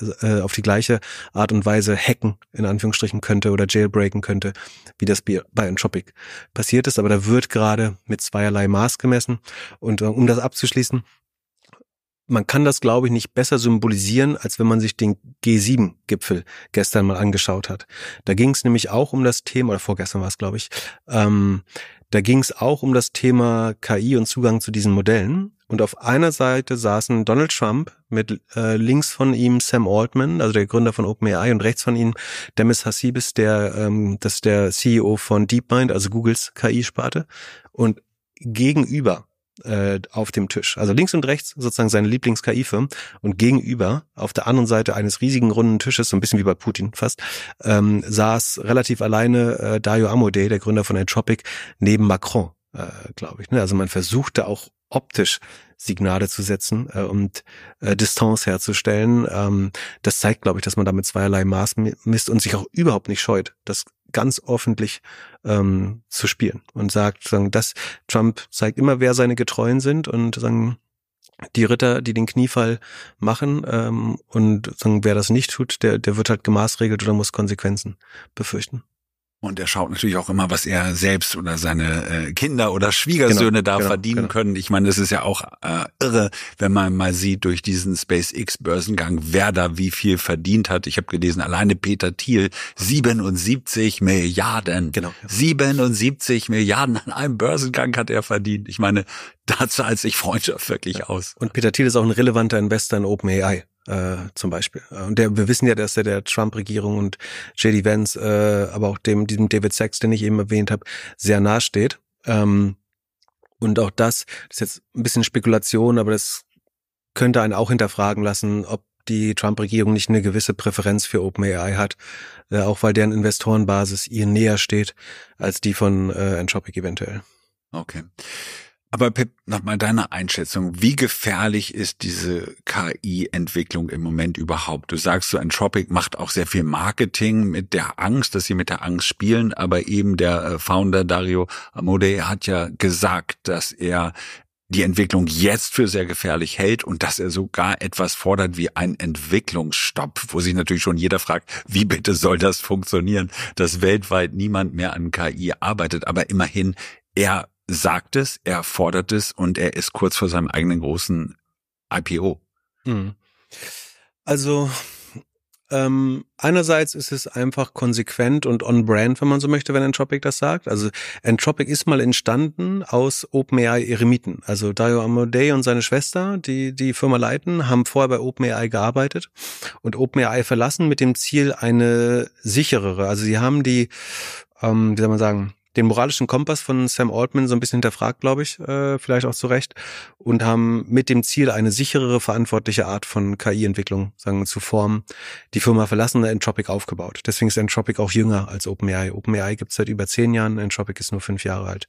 Art und Weise hacken, in Anführungsstrichen, könnte oder jailbreaken könnte, wie das bei Entropic passiert ist. Aber da wird gerade mit zweierlei Maß gemessen. Und um das abzuschließen, man kann das, glaube ich, nicht besser symbolisieren, als wenn man sich den G7-Gipfel gestern mal angeschaut hat. Da ging es nämlich auch um das Thema, oder vorgestern war es, glaube ich, da ging es auch um das Thema KI und Zugang zu diesen Modellen. Und auf einer Seite saßen Donald Trump mit links von ihm Sam Altman, also der Gründer von OpenAI, und rechts von ihm Demis Hassabis, das ist der CEO von DeepMind, also Googles KI-Sparte. Und gegenüber auf dem Tisch, also links und rechts sozusagen seine Lieblings-KI-Firmen und gegenüber auf der anderen Seite eines riesigen runden Tisches, so ein bisschen wie bei Putin fast, saß relativ alleine Dario Amodei, der Gründer von Entropic, neben Macron, glaube ich. Also man versuchte auch optisch Signale zu setzen und Distanz herzustellen. Das zeigt, glaube ich, dass man damit zweierlei Maß misst und sich auch überhaupt nicht scheut, das ganz öffentlich zu spielen und sagt, dass Trump zeigt immer, wer seine Getreuen sind und sagen, die Ritter, die den Kniefall machen und sagen, wer das nicht tut, der wird halt gemaßregelt oder muss Konsequenzen befürchten. Und er schaut natürlich auch immer, was er selbst oder seine Kinder oder Schwiegersöhne verdienen können. Ich meine, das ist ja auch irre, wenn man mal sieht durch diesen SpaceX-Börsengang, wer da wie viel verdient hat. Ich habe gelesen, alleine Peter Thiel 77 Milliarden. Genau. 77 Milliarden an einem Börsengang hat er verdient. Ich meine, da zahlt sich Freundschaft wirklich aus. Und Peter Thiel ist auch ein relevanter Investor in OpenAI. Zum Beispiel. Und wir wissen ja, dass er der Trump-Regierung und J.D. Vance, aber auch diesem David Sachs, den ich eben erwähnt habe, sehr nahe steht. Und auch das ist jetzt ein bisschen Spekulation, aber das könnte einen auch hinterfragen lassen, ob die Trump-Regierung nicht eine gewisse Präferenz für OpenAI hat, auch weil deren Investorenbasis ihr näher steht als die von Anthropic eventuell. Okay. Aber Pip, nochmal deine Einschätzung. Wie gefährlich ist diese KI-Entwicklung im Moment überhaupt? Du sagst so, Anthropic macht auch sehr viel Marketing mit der Angst, dass sie mit der Angst spielen. Aber eben der Founder Dario Amodei hat ja gesagt, dass er die Entwicklung jetzt für sehr gefährlich hält und dass er sogar etwas fordert wie einen Entwicklungsstopp, wo sich natürlich schon jeder fragt, wie bitte soll das funktionieren, dass weltweit niemand mehr an KI arbeitet. Aber immerhin, er sagt es, er fordert es und er ist kurz vor seinem eigenen großen IPO. Also einerseits ist es einfach konsequent und on-brand, wenn man so möchte, wenn Anthropic das sagt. Also Anthropic ist mal entstanden aus OpenAI-Eremiten. Also Dario Amodei und seine Schwester, die Firma leiten, haben vorher bei OpenAI gearbeitet und OpenAI verlassen mit dem Ziel, eine sicherere, also sie haben wie soll man sagen, den moralischen Kompass von Sam Altman so ein bisschen hinterfragt, glaube ich, vielleicht auch zu Recht, und haben mit dem Ziel, eine sicherere, verantwortliche Art von KI-Entwicklung zu formen, die Firma verlassen und Anthropic aufgebaut. Deswegen ist Anthropic auch jünger als OpenAI. OpenAI gibt es seit über 10 Jahren, Anthropic ist nur 5 Jahre alt.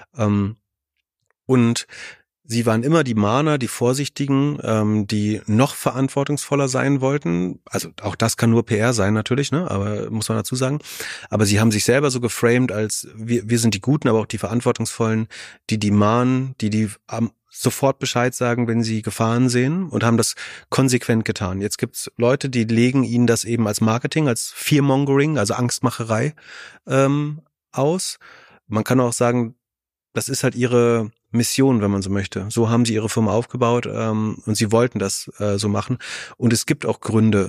Und sie waren immer die Mahner, die Vorsichtigen, die noch verantwortungsvoller sein wollten. Also auch das kann nur PR sein natürlich, ne? Aber muss man dazu sagen. Aber sie haben sich selber so geframed als wir sind die Guten, aber auch die Verantwortungsvollen, die mahnen, die sofort Bescheid sagen, wenn sie Gefahren sehen, und haben das konsequent getan. Jetzt gibt's Leute, die legen ihnen das eben als Marketing, als Fearmongering, also Angstmacherei aus. Man kann auch sagen, das ist halt ihre Mission, wenn man so möchte. So haben sie ihre Firma aufgebaut und sie wollten das so machen. Und es gibt auch Gründe,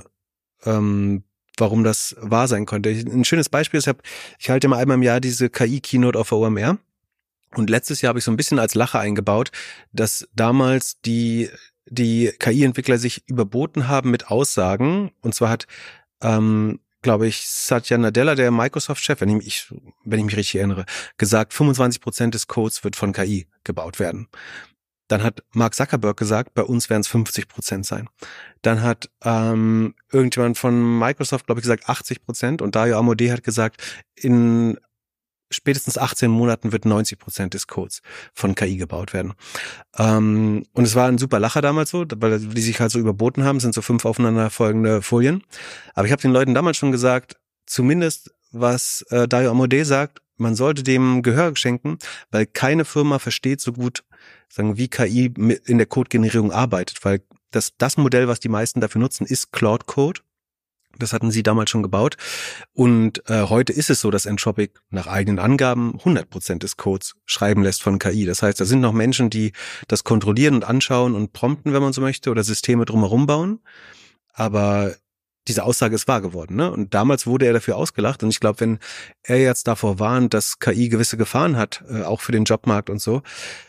warum das wahr sein konnte. Ein schönes Beispiel ist, ich halte mal einmal im Jahr diese KI-Keynote auf der OMR. Und letztes Jahr habe ich so ein bisschen als Lache eingebaut, dass damals die KI-Entwickler sich überboten haben mit Aussagen. Und zwar hat glaube ich, Satya Nadella, der Microsoft-Chef, wenn ich mich richtig erinnere, gesagt, 25% des Codes wird von KI gebaut werden. Dann hat Mark Zuckerberg gesagt, bei uns werden es 50% sein. Dann hat irgendjemand von Microsoft, glaube ich, gesagt 80%, und Dario Amodei hat gesagt, in spätestens 18 Monaten wird 90% des Codes von KI gebaut werden. Und es war ein super Lacher damals so, weil die sich halt so überboten haben, sind so 5 aufeinanderfolgende Folien. Aber ich habe den Leuten damals schon gesagt, zumindest was Dario Amodei sagt, man sollte dem Gehör schenken, weil keine Firma versteht so gut, wie KI in der Codegenerierung arbeitet, weil das Modell, was die meisten dafür nutzen, ist Claude Code. Das hatten sie damals schon gebaut. Und heute ist es so, dass Anthropic nach eigenen Angaben 100% des Codes schreiben lässt von KI. Das heißt, da sind noch Menschen, die das kontrollieren und anschauen und prompten, wenn man so möchte, oder Systeme drumherum bauen. Aber diese Aussage ist wahr geworden, ne? Und damals wurde er dafür ausgelacht. Und ich glaube, wenn er jetzt davor warnt, dass KI gewisse Gefahren hat, auch für den Jobmarkt und so,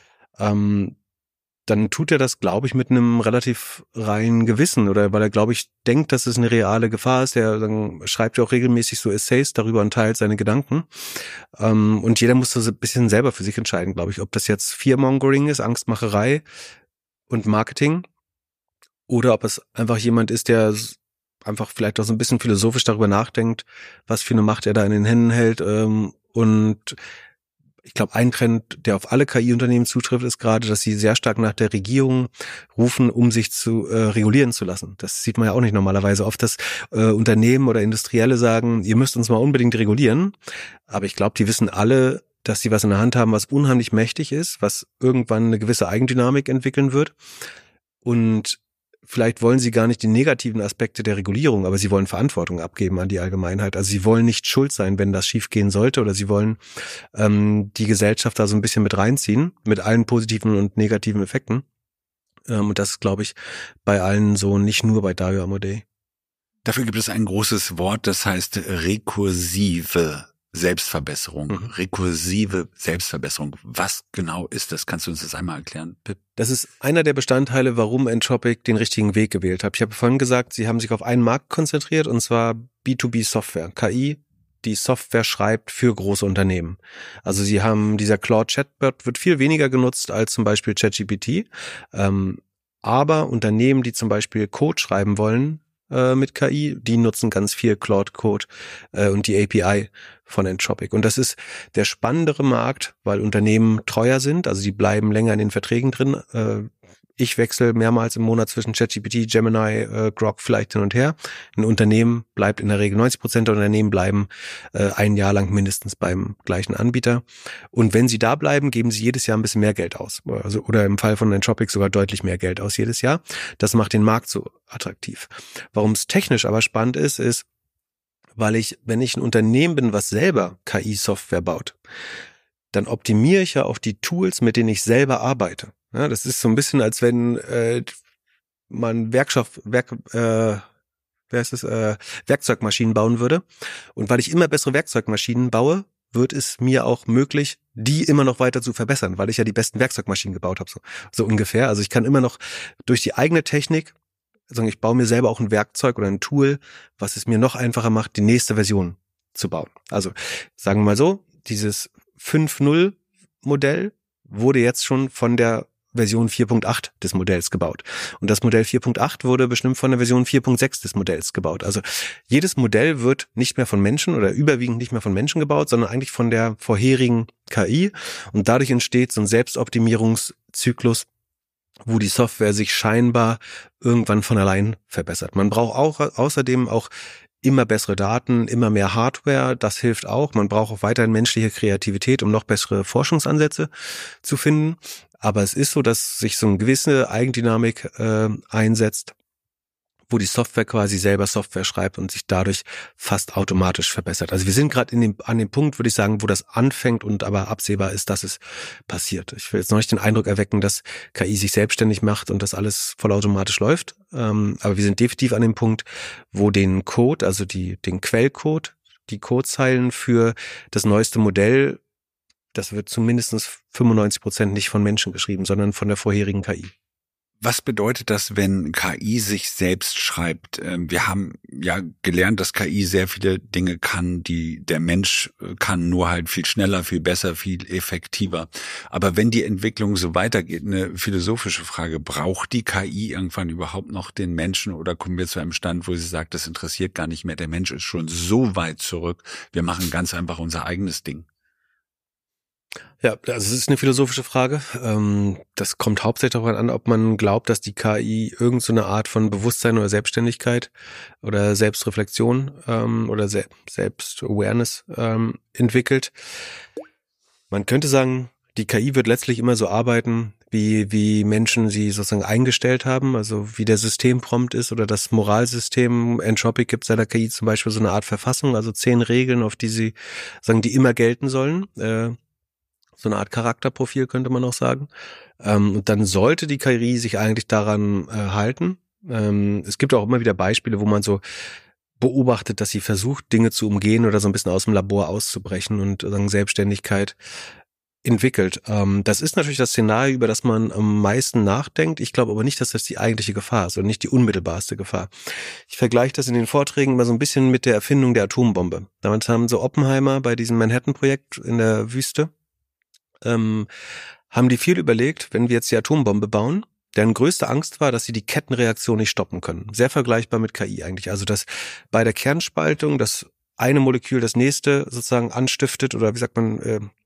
dann tut er das, glaube ich, mit einem relativ reinen Gewissen, oder weil er, glaube ich, denkt, dass es eine reale Gefahr ist. Er dann schreibt ja auch regelmäßig so Essays darüber und teilt seine Gedanken. Und jeder muss so ein bisschen selber für sich entscheiden, glaube ich, ob das jetzt Fearmongering ist, Angstmacherei und Marketing, oder ob es einfach jemand ist, der einfach vielleicht auch so ein bisschen philosophisch darüber nachdenkt, was für eine Macht er da in den Händen hält, und Ich glaube, ein Trend, der auf alle KI-Unternehmen zutrifft, ist gerade, dass sie sehr stark nach der Regierung rufen, um sich zu regulieren zu lassen. Das sieht man ja auch nicht normalerweise. Oft, dass Unternehmen oder Industrielle sagen, ihr müsst uns mal unbedingt regulieren. Aber ich glaube, die wissen alle, dass sie was in der Hand haben, was unheimlich mächtig ist, was irgendwann eine gewisse Eigendynamik entwickeln wird. Und vielleicht wollen sie gar nicht die negativen Aspekte der Regulierung, aber sie wollen Verantwortung abgeben an die Allgemeinheit. Also sie wollen nicht schuld sein, wenn das schiefgehen sollte, oder sie wollen die Gesellschaft da so ein bisschen mit reinziehen, mit allen positiven und negativen Effekten. Und das ist, glaube ich, bei allen so, nicht nur bei Dario Amodei. Dafür gibt es ein großes Wort, das heißt rekursive Selbstverbesserung. Rekursive Selbstverbesserung. Was genau ist das? Kannst du uns das einmal erklären, Pip? Das ist einer der Bestandteile, warum Entropic den richtigen Weg gewählt hat. Ich habe vorhin gesagt, sie haben sich auf einen Markt konzentriert, und zwar B2B-Software. KI, die Software schreibt für große Unternehmen. Also sie haben, dieser Claude Chatbot wird viel weniger genutzt als zum Beispiel ChatGPT. Aber Unternehmen, die zum Beispiel Code schreiben wollen, mit KI, die nutzen ganz viel Claude Code und die API von Entropic. Und das ist der spannendere Markt, weil Unternehmen treuer sind, also die bleiben länger in den Verträgen drin. Ich wechsle mehrmals im Monat zwischen ChatGPT, Gemini, Grok vielleicht hin und her. Ein Unternehmen bleibt in der Regel, 90% der Unternehmen bleiben ein Jahr lang mindestens beim gleichen Anbieter. Und wenn sie da bleiben, geben sie jedes Jahr ein bisschen mehr Geld aus. Also, oder im Fall von Entropic sogar deutlich mehr Geld aus jedes Jahr. Das macht den Markt so attraktiv. Warum es technisch aber spannend ist, weil wenn ich ein Unternehmen bin, was selber KI-Software baut, dann optimiere ich ja auch die Tools, mit denen ich selber arbeite. Ja, das ist so ein bisschen, als wenn man Werkzeugmaschinen bauen würde. Und weil ich immer bessere Werkzeugmaschinen baue, wird es mir auch möglich, die immer noch weiter zu verbessern, weil ich ja die besten Werkzeugmaschinen gebaut habe, so ungefähr. Also ich kann immer noch durch die eigene Technik, also ich baue mir selber auch ein Werkzeug oder ein Tool, was es mir noch einfacher macht, die nächste Version zu bauen. Also sagen wir mal so, dieses 5.0 Modell wurde jetzt schon von der Version 4.8 des Modells gebaut. Und das Modell 4.8 wurde bestimmt von der Version 4.6 des Modells gebaut. Also jedes Modell wird nicht mehr von Menschen oder überwiegend nicht mehr von Menschen gebaut, sondern eigentlich von der vorherigen KI. Und dadurch entsteht so ein Selbstoptimierungszyklus, wo die Software sich scheinbar irgendwann von allein verbessert. Man braucht auch außerdem auch immer bessere Daten, immer mehr Hardware, das hilft auch. Man braucht auch weiterhin menschliche Kreativität, um noch bessere Forschungsansätze zu finden. Aber es ist so, dass sich so eine gewisse Eigendynamik einsetzt, wo die Software quasi selber Software schreibt und sich dadurch fast automatisch verbessert. Also wir sind gerade an dem Punkt, würde ich sagen, wo das anfängt und aber absehbar ist, dass es passiert. Ich will jetzt noch nicht den Eindruck erwecken, dass KI sich selbstständig macht und das alles vollautomatisch läuft. Aber wir sind definitiv an dem Punkt, wo den Code, also den Quellcode, die Codezeilen für das neueste Modell, das wird zumindest 95% nicht von Menschen geschrieben, sondern von der vorherigen KI. Was bedeutet das, wenn KI sich selbst schreibt? Wir haben ja gelernt, dass KI sehr viele Dinge kann, die der Mensch kann, nur halt viel schneller, viel besser, viel effektiver. Aber wenn die Entwicklung so weitergeht, eine philosophische Frage, braucht die KI irgendwann überhaupt noch den Menschen, oder kommen wir zu einem Stand, wo sie sagt, das interessiert gar nicht mehr, der Mensch ist schon so weit zurück, wir machen ganz einfach unser eigenes Ding? Ja, also es ist eine philosophische Frage. Das kommt hauptsächlich darauf an, ob man glaubt, dass die KI irgend so eine Art von Bewusstsein oder Selbstständigkeit oder Selbstreflexion oder Selbst-Awareness entwickelt. Man könnte sagen, die KI wird letztlich immer so arbeiten, wie Menschen sie sozusagen eingestellt haben, also wie der Systemprompt ist oder das Moralsystem. Entropic gibt seiner KI zum Beispiel so eine Art Verfassung, also 10 Regeln, auf die sie sagen, die immer gelten sollen. So eine Art Charakterprofil könnte man auch sagen. Und dann sollte die KI sich eigentlich daran halten. Es gibt auch immer wieder Beispiele, wo man so beobachtet, dass sie versucht, Dinge zu umgehen oder so ein bisschen aus dem Labor auszubrechen und sagen, Selbstständigkeit entwickelt. Das ist natürlich das Szenario, über das man am meisten nachdenkt. Ich glaube aber nicht, dass das die eigentliche Gefahr ist und nicht die unmittelbarste Gefahr. Ich vergleiche das in den Vorträgen immer so ein bisschen mit der Erfindung der Atombombe. Damals haben so Oppenheimer bei diesem Manhattan-Projekt in der Wüste haben die viel überlegt, wenn wir jetzt die Atombombe bauen, deren größte Angst war, dass sie die Kettenreaktion nicht stoppen können. Sehr vergleichbar mit KI eigentlich. Also dass bei der Kernspaltung das eine Molekül das nächste sozusagen anstiftet oder wie sagt man,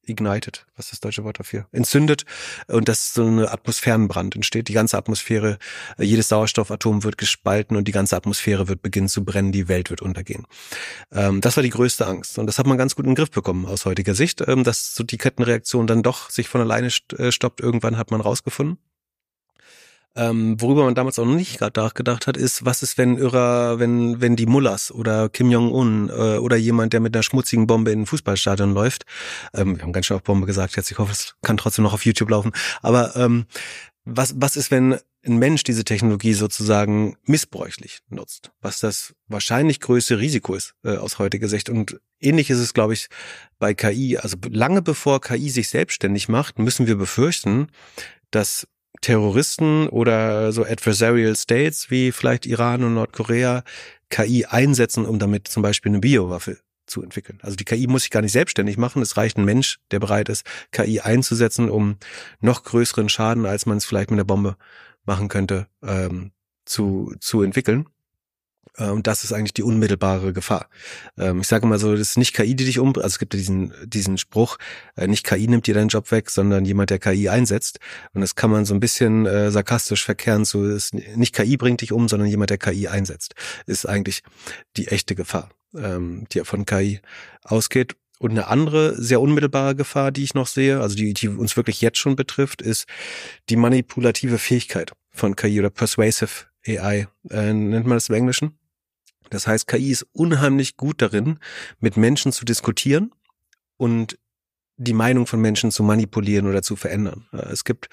ignited, was ist das deutsche Wort dafür? Entzündet, und dass so eine Atmosphärenbrand entsteht. Die ganze Atmosphäre, jedes Sauerstoffatom wird gespalten und die ganze Atmosphäre wird beginnen zu brennen, die Welt wird untergehen. Das war die größte Angst und das hat man ganz gut in den Griff bekommen aus heutiger Sicht, dass so die Kettenreaktion dann doch sich von alleine stoppt. Irgendwann hat man rausgefunden. Worüber man damals auch noch nicht gerade nachgedacht hat, ist, was ist, wenn die Mullahs oder Kim Jong-un oder jemand, der mit einer schmutzigen Bombe in ein Fußballstadion läuft, wir haben ganz schön auf Bombe gesagt, jetzt ich hoffe, es kann trotzdem noch auf YouTube laufen, aber was ist, wenn ein Mensch diese Technologie sozusagen missbräuchlich nutzt, was das wahrscheinlich größte Risiko ist aus heutiger Sicht. Und ähnlich ist es, glaube ich, bei KI. Also lange bevor KI sich selbstständig macht, müssen wir befürchten, dass Terroristen oder so Adversarial States wie vielleicht Iran und Nordkorea KI einsetzen, um damit zum Beispiel eine Biowaffe zu entwickeln. Also die KI muss sich gar nicht selbstständig machen. Es reicht ein Mensch, der bereit ist, KI einzusetzen, um noch größeren Schaden, als man es vielleicht mit einer Bombe machen könnte, zu entwickeln. Und das ist eigentlich die unmittelbare Gefahr. Ich sage mal so, das ist nicht KI, die dich umbringt. Also es gibt ja diesen Spruch, nicht KI nimmt dir deinen Job weg, sondern jemand, der KI einsetzt. Und das kann man so ein bisschen sarkastisch verkehren zu, nicht KI bringt dich um, sondern jemand, der KI einsetzt. Ist eigentlich die echte Gefahr, die von KI ausgeht. Und eine andere sehr unmittelbare Gefahr, die ich noch sehe, also die uns wirklich jetzt schon betrifft, ist die manipulative Fähigkeit von KI oder Persuasive AI, nennt man das im Englischen. Das heißt, KI ist unheimlich gut darin, mit Menschen zu diskutieren und die Meinung von Menschen zu manipulieren oder zu verändern. Es gibt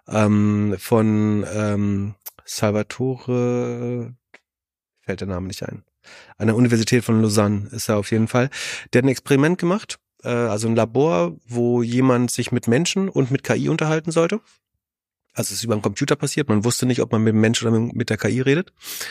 von Salvatore, fällt der Name nicht ein, an der Universität von Lausanne ist er auf jeden Fall, der hat ein Experiment gemacht, also ein Labor, wo jemand sich mit Menschen und mit KI unterhalten sollte. Also es ist über einen Computer passiert, man wusste nicht, ob man mit dem Mensch oder mit der KI redet.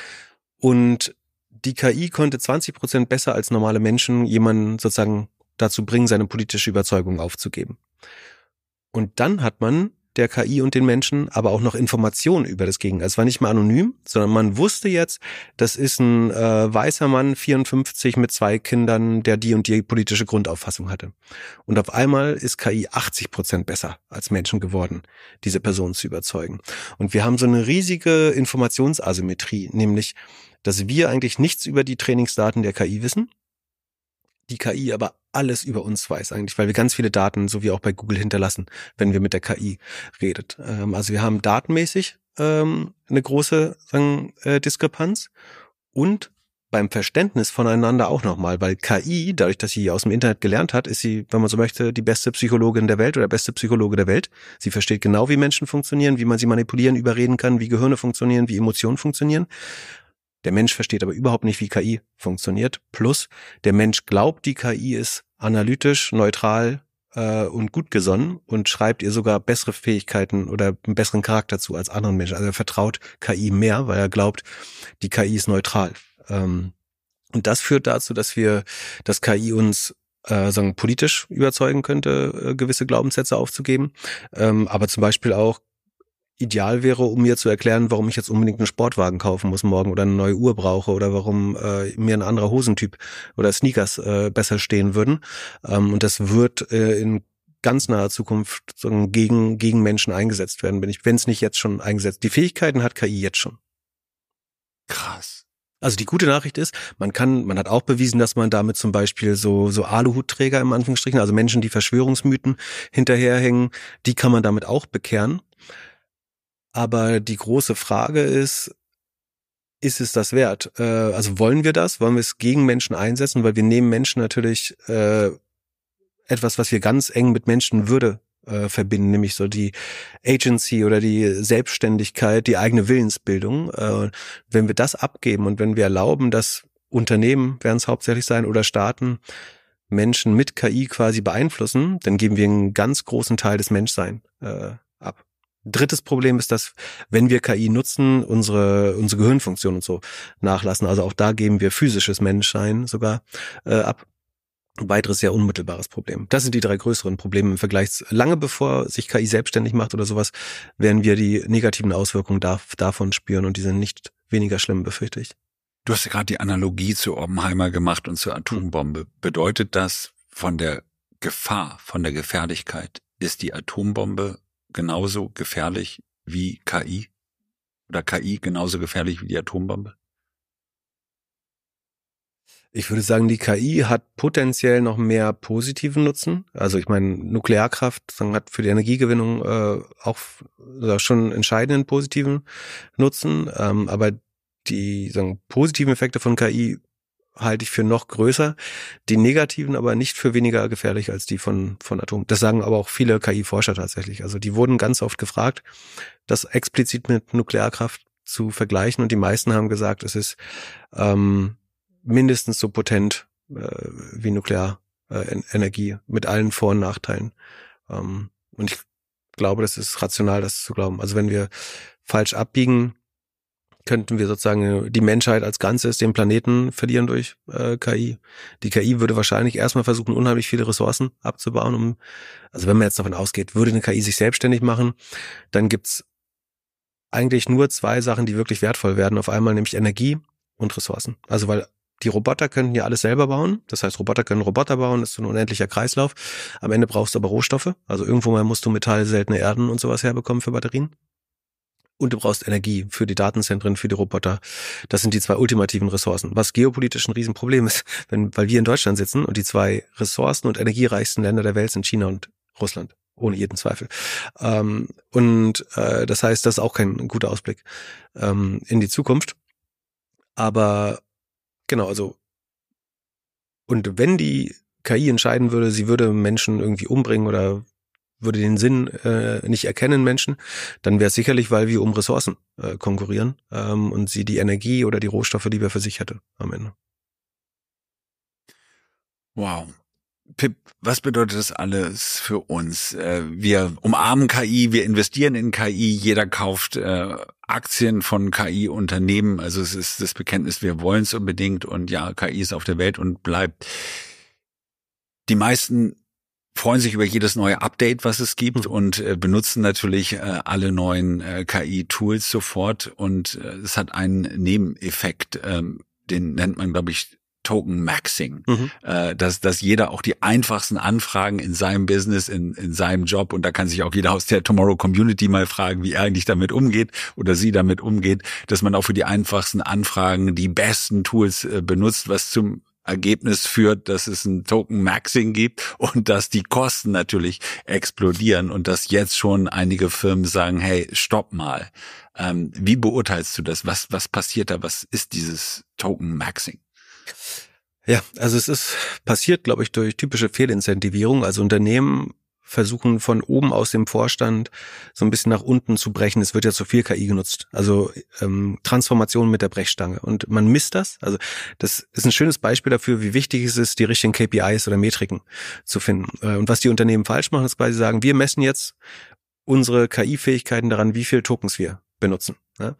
Und die KI konnte 20% besser als normale Menschen jemanden sozusagen dazu bringen, seine politische Überzeugung aufzugeben. Und dann hat man der KI und den Menschen aber auch noch Informationen über das Gegenteil. Es war nicht mehr anonym, sondern man wusste jetzt, das ist ein weißer Mann, 54 mit 2 Kindern, der die und die politische Grundauffassung hatte. Und auf einmal ist KI 80% besser als Menschen geworden, diese Person zu überzeugen. Und wir haben so eine riesige Informationsasymmetrie, nämlich, dass wir eigentlich nichts über die Trainingsdaten der KI wissen, die KI aber alles über uns weiß eigentlich, weil wir ganz viele Daten, so wie auch bei Google, hinterlassen, wenn wir mit der KI redet. Also wir haben datenmäßig eine große Diskrepanz und beim Verständnis voneinander auch nochmal, weil KI, dadurch, dass sie aus dem Internet gelernt hat, ist sie, wenn man so möchte, die beste Psychologin der Welt oder beste Psychologe der Welt. Sie versteht genau, wie Menschen funktionieren, wie man sie manipulieren, überreden kann, wie Gehirne funktionieren, wie Emotionen funktionieren. Der Mensch versteht aber überhaupt nicht, wie KI funktioniert. Plus, der Mensch glaubt, die KI ist analytisch, neutral und gut gesonnen und schreibt ihr sogar bessere Fähigkeiten oder einen besseren Charakter zu als anderen Menschen. Also er vertraut KI mehr, weil er glaubt, die KI ist neutral. Und das führt dazu, dass KI uns politisch überzeugen könnte, gewisse Glaubenssätze aufzugeben. Aber zum Beispiel auch ideal wäre, um mir zu erklären, warum ich jetzt unbedingt einen Sportwagen kaufen muss morgen oder eine neue Uhr brauche oder warum mir ein anderer Hosentyp oder Sneakers besser stehen würden. Und das wird in ganz naher Zukunft gegen Menschen eingesetzt werden, wenn es nicht jetzt schon eingesetzt. Die Fähigkeiten hat KI jetzt schon. Krass. Also die gute Nachricht ist, man hat auch bewiesen, dass man damit zum Beispiel so Aluhutträger im Anführungsstrichen, also Menschen, die Verschwörungsmythen hinterherhängen, die kann man damit auch bekehren. Aber die große Frage ist es das wert? Also wollen wir das? Wollen wir es gegen Menschen einsetzen? Weil wir nehmen Menschen natürlich etwas, was wir ganz eng mit Menschenwürde verbinden, nämlich so die Agency oder die Selbstständigkeit, die eigene Willensbildung. Wenn wir das abgeben und wenn wir erlauben, dass Unternehmen, werden es hauptsächlich sein, oder Staaten, Menschen mit KI quasi beeinflussen, dann geben wir einen ganz großen Teil des Menschseins ab. Drittes Problem ist, dass, wenn wir KI nutzen, unsere Gehirnfunktion und so nachlassen. Also auch da geben wir physisches Menschsein sogar ab. Ein weiteres sehr unmittelbares Problem. Das sind die 3 größeren Probleme im Vergleich. Lange bevor sich KI selbstständig macht oder sowas, werden wir die negativen Auswirkungen davon spüren und die sind nicht weniger schlimm, befürchte ich. Du hast ja gerade die Analogie zu Oppenheimer gemacht und zur Atombombe. Bedeutet das von der Gefahr, von der Gefährlichkeit, ist die Atombombe genauso gefährlich wie KI? Oder KI genauso gefährlich wie die Atombombe? Ich würde sagen, die KI hat potenziell noch mehr positiven Nutzen. Also ich meine, Nuklearkraft hat für die Energiegewinnung auch schon entscheidenden positiven Nutzen. Aber die positiven Effekte von KI halte ich für noch größer. Die negativen aber nicht für weniger gefährlich als die von Atom. Das sagen aber auch viele KI-Forscher tatsächlich. Also die wurden ganz oft gefragt, das explizit mit Nuklearkraft zu vergleichen. Und die meisten haben gesagt, es ist mindestens so potent wie Nuklearenergie mit allen Vor- und Nachteilen. Und ich glaube, das ist rational, das zu glauben. Also wenn wir falsch abbiegen, könnten wir sozusagen die Menschheit als Ganzes, den Planeten verlieren durch KI. Die KI würde wahrscheinlich erstmal versuchen, unheimlich viele Ressourcen abzubauen. Also wenn man jetzt davon ausgeht, würde eine KI sich selbstständig machen, dann gibt's eigentlich nur zwei Sachen, die wirklich wertvoll werden. Auf einmal nämlich Energie und Ressourcen. Also weil die Roboter könnten ja alles selber bauen. Das heißt, Roboter können Roboter bauen. Das ist so ein unendlicher Kreislauf. Am Ende brauchst du aber Rohstoffe. Also irgendwo mal musst du Metall, seltene Erden und sowas herbekommen für Batterien. Und du brauchst Energie für die Datenzentren, für die Roboter. Das sind die zwei ultimativen Ressourcen. Was geopolitisch ein Riesenproblem ist, weil wir in Deutschland sitzen und die zwei ressourcen- und energiereichsten Länder der Welt sind China und Russland. Ohne jeden Zweifel. Das heißt, das ist auch kein guter Ausblick in die Zukunft. Aber genau, also und wenn die KI entscheiden würde, sie würde Menschen irgendwie umbringen oder würde den Sinn nicht erkennen, Menschen, dann wäre es sicherlich, weil wir um Ressourcen konkurrieren und sie die Energie oder die Rohstoffe lieber für sich hätte am Ende. Wow. Pip, was bedeutet das alles für uns? Wir umarmen KI, wir investieren in KI, jeder kauft Aktien von KI-Unternehmen. Also es ist das Bekenntnis, wir wollen es unbedingt und ja, KI ist auf der Welt und bleibt. Die meisten freuen sich über jedes neue Update, was es gibt und benutzen natürlich alle neuen KI-Tools sofort und es hat einen Nebeneffekt, den nennt man, glaube ich, Token Maxing, dass jeder auch die einfachsten Anfragen in seinem Business, in seinem Job, und da kann sich auch jeder aus der Tomorrow Community mal fragen, wie er eigentlich damit umgeht oder sie damit umgeht, dass man auch für die einfachsten Anfragen die besten Tools benutzt, was zum Ergebnis führt, dass es ein Token Maxing gibt und dass die Kosten natürlich explodieren und dass jetzt schon einige Firmen sagen, hey, stopp mal. Wie beurteilst du das? Was passiert da? Was ist dieses Token Maxing? Ja, also es ist passiert, glaube ich, durch typische Fehlincentivierung. Also Unternehmen versuchen von oben aus dem Vorstand so ein bisschen nach unten zu brechen. Es wird ja zu viel KI genutzt. Also Transformation mit der Brechstange. Und man misst das. Also das ist ein schönes Beispiel dafür, wie wichtig es ist, die richtigen KPIs oder Metriken zu finden. Und was die Unternehmen falsch machen, ist quasi sagen, wir messen jetzt unsere KI-Fähigkeiten daran, wie viele Tokens wir benutzen. Ja?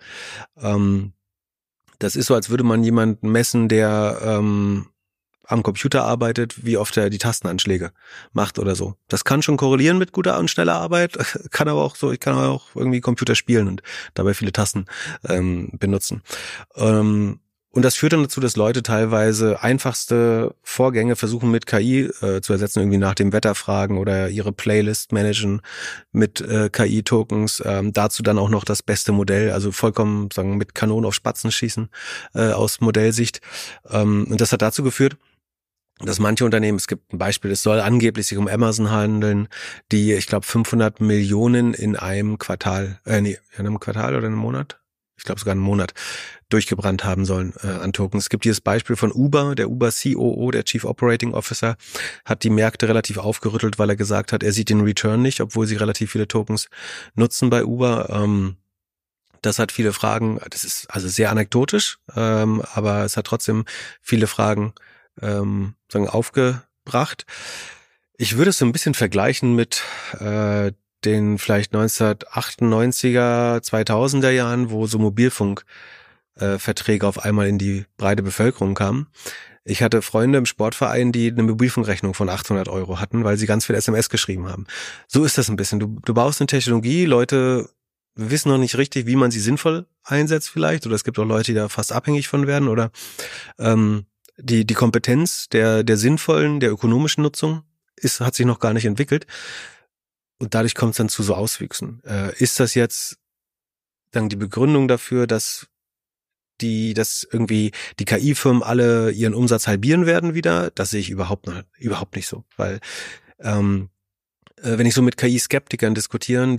Das ist so, als würde man jemanden messen, der am Computer arbeitet, wie oft er die Tastenanschläge macht oder so. Das kann schon korrelieren mit guter und schneller Arbeit, kann aber auch so, ich kann auch irgendwie Computer spielen und dabei viele Tasten benutzen. Und das führt dann dazu, dass Leute teilweise einfachste Vorgänge versuchen mit KI zu ersetzen, irgendwie nach dem Wetter fragen oder ihre Playlist managen mit KI-Tokens. Dazu dann auch noch das beste Modell, also vollkommen sagen mit Kanonen auf Spatzen schießen aus Modellsicht. Und das hat dazu geführt, dass manche Unternehmen, es gibt ein Beispiel, es soll angeblich sich um Amazon handeln, die, ich glaube, 500 Millionen in einem Quartal, in einem Quartal oder einem Monat? Ich glaube sogar einen Monat durchgebrannt haben sollen an Tokens. Es gibt dieses Beispiel von Uber, der Uber COO, der Chief Operating Officer, hat die Märkte relativ aufgerüttelt, weil er gesagt hat, er sieht den Return nicht, obwohl sie relativ viele Tokens nutzen bei Uber. Das hat viele Fragen, das ist also sehr anekdotisch, aber es hat trotzdem viele Fragen aufgebracht. Ich würde es so ein bisschen vergleichen mit den vielleicht 1998er, 2000er Jahren, wo so Mobilfunkverträge auf einmal in die breite Bevölkerung kamen. Ich hatte Freunde im Sportverein, die eine Mobilfunkrechnung von 800 € hatten, weil sie ganz viel SMS geschrieben haben. So ist das ein bisschen. Du baust eine Technologie, Leute wissen noch nicht richtig, wie man sie sinnvoll einsetzt vielleicht, oder es gibt auch Leute, die da fast abhängig von werden, oder die Kompetenz der sinnvollen, der ökonomischen Nutzung hat sich noch gar nicht entwickelt. Und dadurch kommt es dann zu so Auswüchsen. Ist das jetzt dann die Begründung dafür, dass irgendwie die KI-Firmen alle ihren Umsatz halbieren werden wieder? Das sehe ich überhaupt nicht so. Weil wenn ich so mit KI-Skeptikern diskutiere,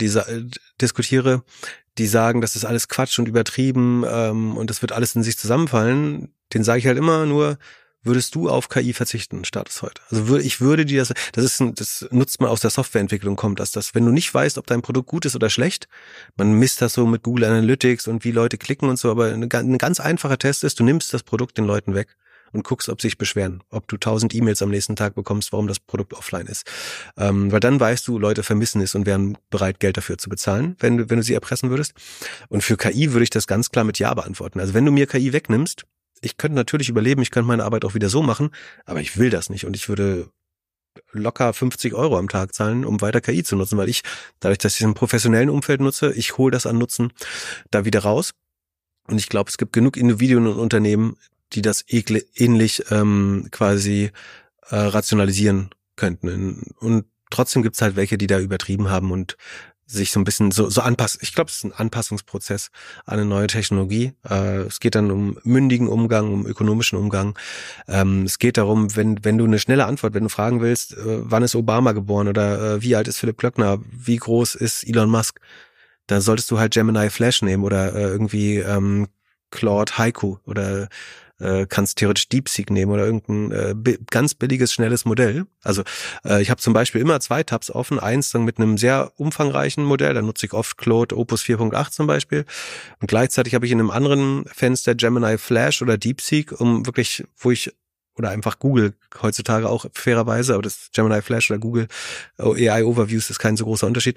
die sagen, das ist alles Quatsch und übertrieben und das wird alles in sich zusammenfallen, denen sage ich halt immer nur, würdest du auf KI verzichten, Status heute? Also ich würde dir das nutzt man aus der Softwareentwicklung, kommt das, wenn du nicht weißt, ob dein Produkt gut ist oder schlecht, man misst das so mit Google Analytics und wie Leute klicken und so, aber ein ganz einfacher Test ist, du nimmst das Produkt den Leuten weg und guckst, ob sie sich beschweren, ob du 1000 E-Mails am nächsten Tag bekommst, warum das Produkt offline ist. Weil dann weißt du, Leute vermissen es und wären bereit, Geld dafür zu bezahlen, wenn du sie erpressen würdest. Und für KI würde ich das ganz klar mit Ja beantworten. Also wenn du mir KI wegnimmst, ich könnte natürlich überleben, ich könnte meine Arbeit auch wieder so machen, aber ich will das nicht und ich würde locker 50 € am Tag zahlen, um weiter KI zu nutzen, weil dadurch, dass ich es im professionellen Umfeld nutze, ich hole das an Nutzen da wieder raus. Und ich glaube, es gibt genug Individuen und Unternehmen, die das ähnlich quasi rationalisieren könnten. Und trotzdem gibt's halt welche, die da übertrieben haben und sich so ein bisschen so anpassen. Ich glaube, es ist ein Anpassungsprozess an eine neue Technologie. Es geht dann um mündigen Umgang, um ökonomischen Umgang. Es geht darum, wenn du eine schnelle Antwort, wenn du fragen willst, wann ist Obama geboren oder wie alt ist Philipp Klöckner, wie groß ist Elon Musk, dann solltest du halt Gemini Flash nehmen oder irgendwie Claude Haiku oder kannst theoretisch DeepSeek nehmen oder irgendein ganz billiges, schnelles Modell. Also ich habe zum Beispiel immer 2 Tabs offen. Eins dann mit einem sehr umfangreichen Modell, da nutze ich oft Claude Opus 4.8 zum Beispiel. Und gleichzeitig habe ich in einem anderen Fenster Gemini Flash oder DeepSeek, um wirklich, oder einfach Google heutzutage auch fairerweise, aber das Gemini Flash oder Google AI Overviews ist kein so großer Unterschied,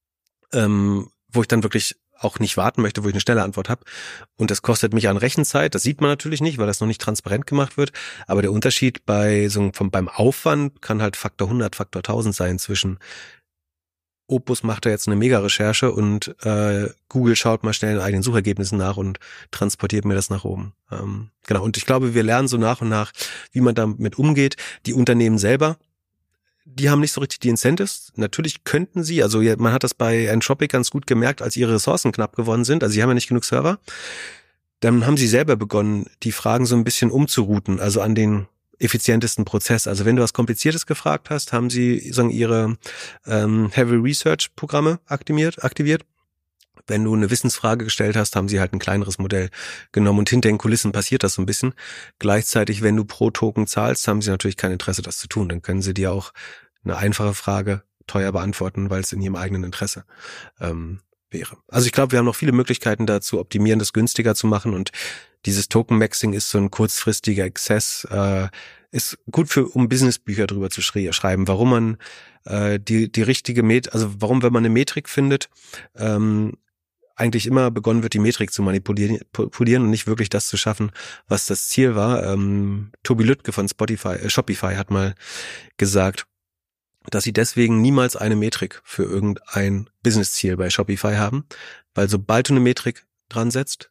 wo ich dann wirklich auch nicht warten möchte, wo ich eine schnelle Antwort habe. Und das kostet mich an Rechenzeit. Das sieht man natürlich nicht, weil das noch nicht transparent gemacht wird. Aber der Unterschied beim Aufwand kann halt Faktor 100, Faktor 1000 sein zwischen Opus macht da jetzt eine Mega-Recherche und Google schaut mal schnell in eigenen Suchergebnissen nach und transportiert mir das nach oben. Genau. Und ich glaube, wir lernen so nach und nach, wie man damit umgeht. Die Unternehmen selber, die haben nicht so richtig die Incentives. Natürlich könnten sie, also man hat das bei Anthropic ganz gut gemerkt, als ihre Ressourcen knapp geworden sind, also sie haben ja nicht genug Server, dann haben sie selber begonnen, die Fragen so ein bisschen umzurouten, also an den effizientesten Prozess. Also wenn du was Kompliziertes gefragt hast, haben sie ihre Heavy Research Programme aktiviert. Wenn du eine Wissensfrage gestellt hast, haben sie halt ein kleineres Modell genommen und hinter den Kulissen passiert das so ein bisschen. Gleichzeitig, wenn du pro Token zahlst, haben sie natürlich kein Interesse, das zu tun. Dann können sie dir auch eine einfache Frage teuer beantworten, weil es in ihrem eigenen Interesse wäre. Also ich glaube, wir haben noch viele Möglichkeiten da zu optimieren, das günstiger zu machen und dieses Token-Maxing ist so ein kurzfristiger Exzess, ist gut um Businessbücher drüber zu schreiben, warum man die richtige warum, wenn man eine Metrik findet, eigentlich immer begonnen wird, die Metrik zu manipulieren und nicht wirklich das zu schaffen, was das Ziel war. Tobi Lütke von Shopify hat mal gesagt, dass sie deswegen niemals eine Metrik für irgendein Business-Ziel bei Shopify haben, weil sobald du eine Metrik dran setzt,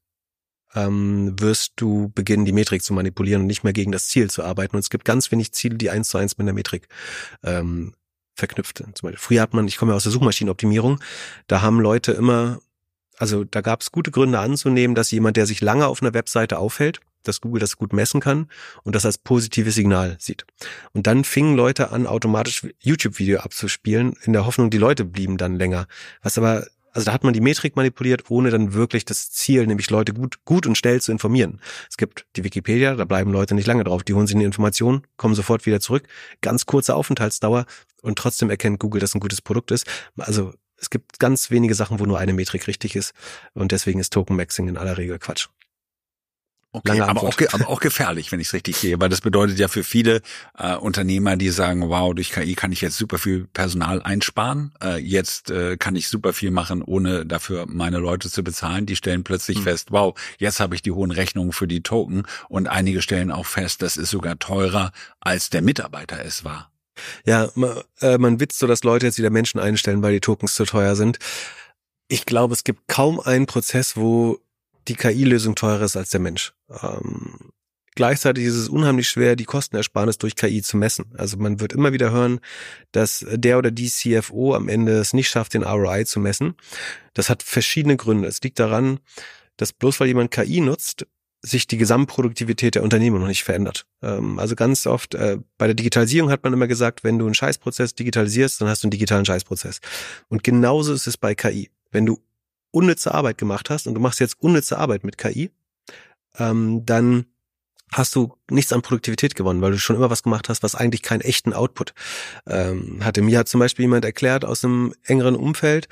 wirst du beginnen, die Metrik zu manipulieren und nicht mehr gegen das Ziel zu arbeiten. Und es gibt ganz wenig Ziele, die 1:1 mit einer Metrik verknüpft sind. Zum Beispiel, früher ich komme ja aus der Suchmaschinenoptimierung, da haben Leute immer, also da gab es gute Gründe anzunehmen, dass jemand, der sich lange auf einer Webseite aufhält, dass Google das gut messen kann und das als positives Signal sieht. Und dann fingen Leute an, automatisch YouTube-Video abzuspielen, in der Hoffnung, die Leute blieben dann länger. Da hat man die Metrik manipuliert, ohne dann wirklich das Ziel, nämlich Leute gut und schnell zu informieren. Es gibt die Wikipedia, da bleiben Leute nicht lange drauf. Die holen sich eine Information, kommen sofort wieder zurück. Ganz kurze Aufenthaltsdauer und trotzdem erkennt Google, dass ein gutes Produkt ist. Also es gibt ganz wenige Sachen, wo nur eine Metrik richtig ist. Und deswegen ist Token-Maxing in aller Regel Quatsch. Okay, aber auch gefährlich, wenn ich es richtig sehe, weil das bedeutet ja für viele Unternehmer, die sagen, wow, durch KI kann ich jetzt super viel Personal einsparen, jetzt kann ich super viel machen, ohne dafür meine Leute zu bezahlen. Die stellen plötzlich fest, wow, jetzt habe ich die hohen Rechnungen für die Token und einige stellen auch fest, das ist sogar teurer, als der Mitarbeiter es war. Ja, man witzt so, dass Leute jetzt wieder Menschen einstellen, weil die Tokens zu teuer sind. Ich glaube, es gibt kaum einen Prozess, wo die KI-Lösung teurer ist als der Mensch. gleichzeitig ist es unheimlich schwer, die Kostenersparnis durch KI zu messen. Also man wird immer wieder hören, dass der oder die CFO am Ende es nicht schafft, den ROI zu messen. Das hat verschiedene Gründe. Es liegt daran, dass bloß weil jemand KI nutzt, sich die Gesamtproduktivität der Unternehmen noch nicht verändert. Also ganz oft bei der Digitalisierung hat man immer gesagt, wenn du einen Scheißprozess digitalisierst, dann hast du einen digitalen Scheißprozess. Und genauso ist es bei KI. Wenn du unnütze Arbeit gemacht hast und du machst jetzt unnütze Arbeit mit KI, dann hast du nichts an Produktivität gewonnen, weil du schon immer was gemacht hast, was eigentlich keinen echten Output hatte. Mir hat zum Beispiel jemand erklärt aus einem engeren Umfeld,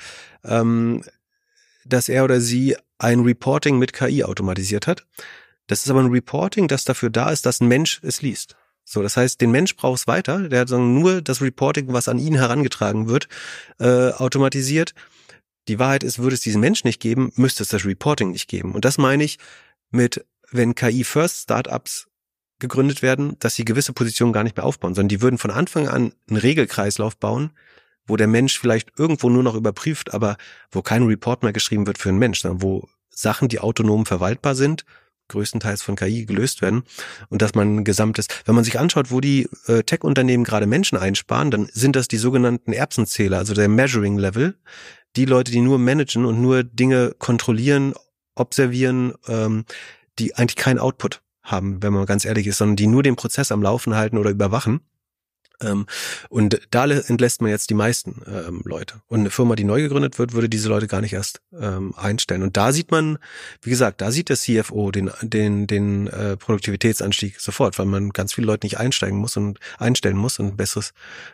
dass er oder sie ein Reporting mit KI automatisiert hat. Das ist aber ein Reporting, das dafür da ist, dass ein Mensch es liest. So, das heißt, den Mensch braucht es weiter. Der hat nur das Reporting, was an ihn herangetragen wird, automatisiert. Die Wahrheit ist, würde es diesen Mensch nicht geben, müsste es das Reporting nicht geben. Und das meine ich mit, wenn KI-First-Startups gegründet werden, dass sie gewisse Positionen gar nicht mehr aufbauen, sondern die würden von Anfang an einen Regelkreislauf bauen, wo der Mensch vielleicht irgendwo nur noch überprüft, aber wo kein Report mehr geschrieben wird für einen Mensch, sondern wo Sachen, die autonom verwaltbar sind, größtenteils von KI gelöst werden und dass man ein gesamtes, wenn man sich anschaut, wo die Tech-Unternehmen gerade Menschen einsparen, dann sind das die sogenannten Erbsenzähler, also der Measuring Level, die Leute, die nur managen und nur Dinge kontrollieren, observieren, die eigentlich keinen Output haben, wenn man ganz ehrlich ist, sondern die nur den Prozess am Laufen halten oder überwachen. Und da entlässt man jetzt die meisten Leute. Und eine Firma, die neu gegründet wird, würde diese Leute gar nicht erst einstellen. Und da sieht man, wie gesagt, da sieht der CFO den Produktivitätsanstieg sofort, weil man ganz viele Leute nicht einstellen muss und ein besseres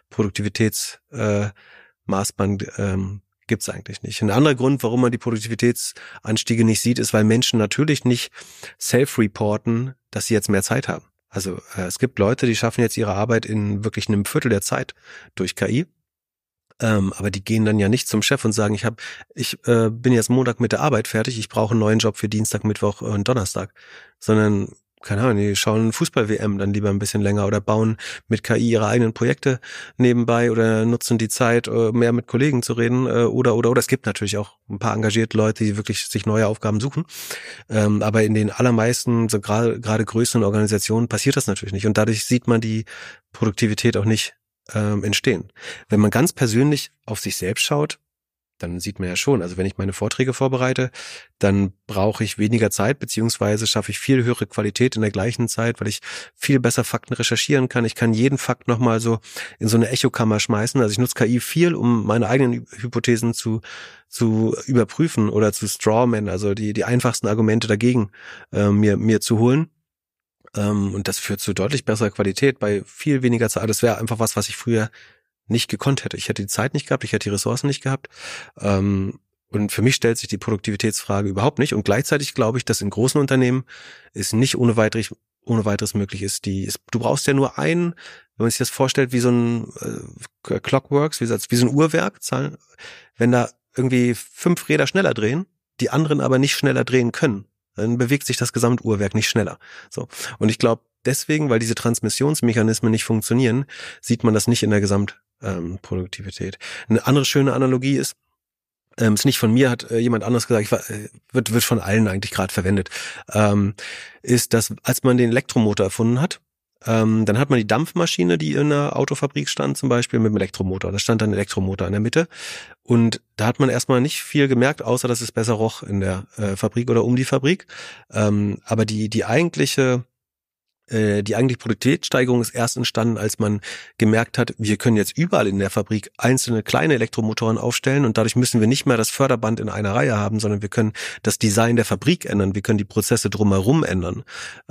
Produktivitätsmaßband gibt's eigentlich nicht. Ein anderer Grund, warum man die Produktivitätsanstiege nicht sieht, ist, weil Menschen natürlich nicht self-reporten, dass sie jetzt mehr Zeit haben. Also es gibt Leute, die schaffen jetzt ihre Arbeit in wirklich einem Viertel der Zeit durch KI, aber die gehen dann ja nicht zum Chef und sagen, ich bin jetzt Montag mit der Arbeit fertig, ich brauche einen neuen Job für Dienstag, Mittwoch und Donnerstag, sondern keine Ahnung, die schauen Fußball-WM dann lieber ein bisschen länger oder bauen mit KI ihre eigenen Projekte nebenbei oder nutzen die Zeit, mehr mit Kollegen zu reden oder. Es gibt natürlich auch ein paar engagierte Leute, die wirklich sich neue Aufgaben suchen. Aber in den allermeisten, so gerade größeren Organisationen passiert das natürlich nicht und dadurch sieht man die Produktivität auch nicht entstehen. Wenn man ganz persönlich auf sich selbst schaut, dann sieht man ja schon, also wenn ich meine Vorträge vorbereite, dann brauche ich weniger Zeit, beziehungsweise schaffe ich viel höhere Qualität in der gleichen Zeit, weil ich viel besser Fakten recherchieren kann. Ich kann jeden Fakt nochmal so in so eine Echokammer schmeißen. Also ich nutze KI viel, um meine eigenen Hypothesen zu überprüfen oder zu strawman, also die einfachsten Argumente dagegen mir zu holen. Und das führt zu deutlich besserer Qualität bei viel weniger Zeit. Das wäre einfach was ich früher nicht gekonnt hätte. Ich hätte die Zeit nicht gehabt, ich hätte die Ressourcen nicht gehabt. Und für mich stellt sich die Produktivitätsfrage überhaupt nicht. Und gleichzeitig glaube ich, dass in großen Unternehmen es nicht ohne weiteres möglich ist. Du brauchst ja nur wenn man sich das vorstellt, wie so ein Clockworks, wie so ein Uhrwerk, wenn da irgendwie 5 Räder schneller drehen, die anderen aber nicht schneller drehen können, dann bewegt sich das Gesamtuhrwerk nicht schneller. So. Und ich glaube, deswegen, weil diese Transmissionsmechanismen nicht funktionieren, sieht man das nicht in der Gesamtproduktivität. Eine andere schöne Analogie ist nicht von mir, hat jemand anderes gesagt, wird von allen eigentlich gerade verwendet, ist, dass als man den Elektromotor erfunden hat, dann hat man die Dampfmaschine, die in einer Autofabrik stand, zum Beispiel mit dem Elektromotor. Da stand dann ein Elektromotor in der Mitte. Und da hat man erstmal nicht viel gemerkt, außer dass es besser roch in der Fabrik oder um die Fabrik. Aber die eigentliche Produktivitätssteigerung ist erst entstanden, als man gemerkt hat, wir können jetzt überall in der Fabrik einzelne kleine Elektromotoren aufstellen und dadurch müssen wir nicht mehr das Förderband in einer Reihe haben, sondern wir können das Design der Fabrik ändern, wir können die Prozesse drumherum ändern.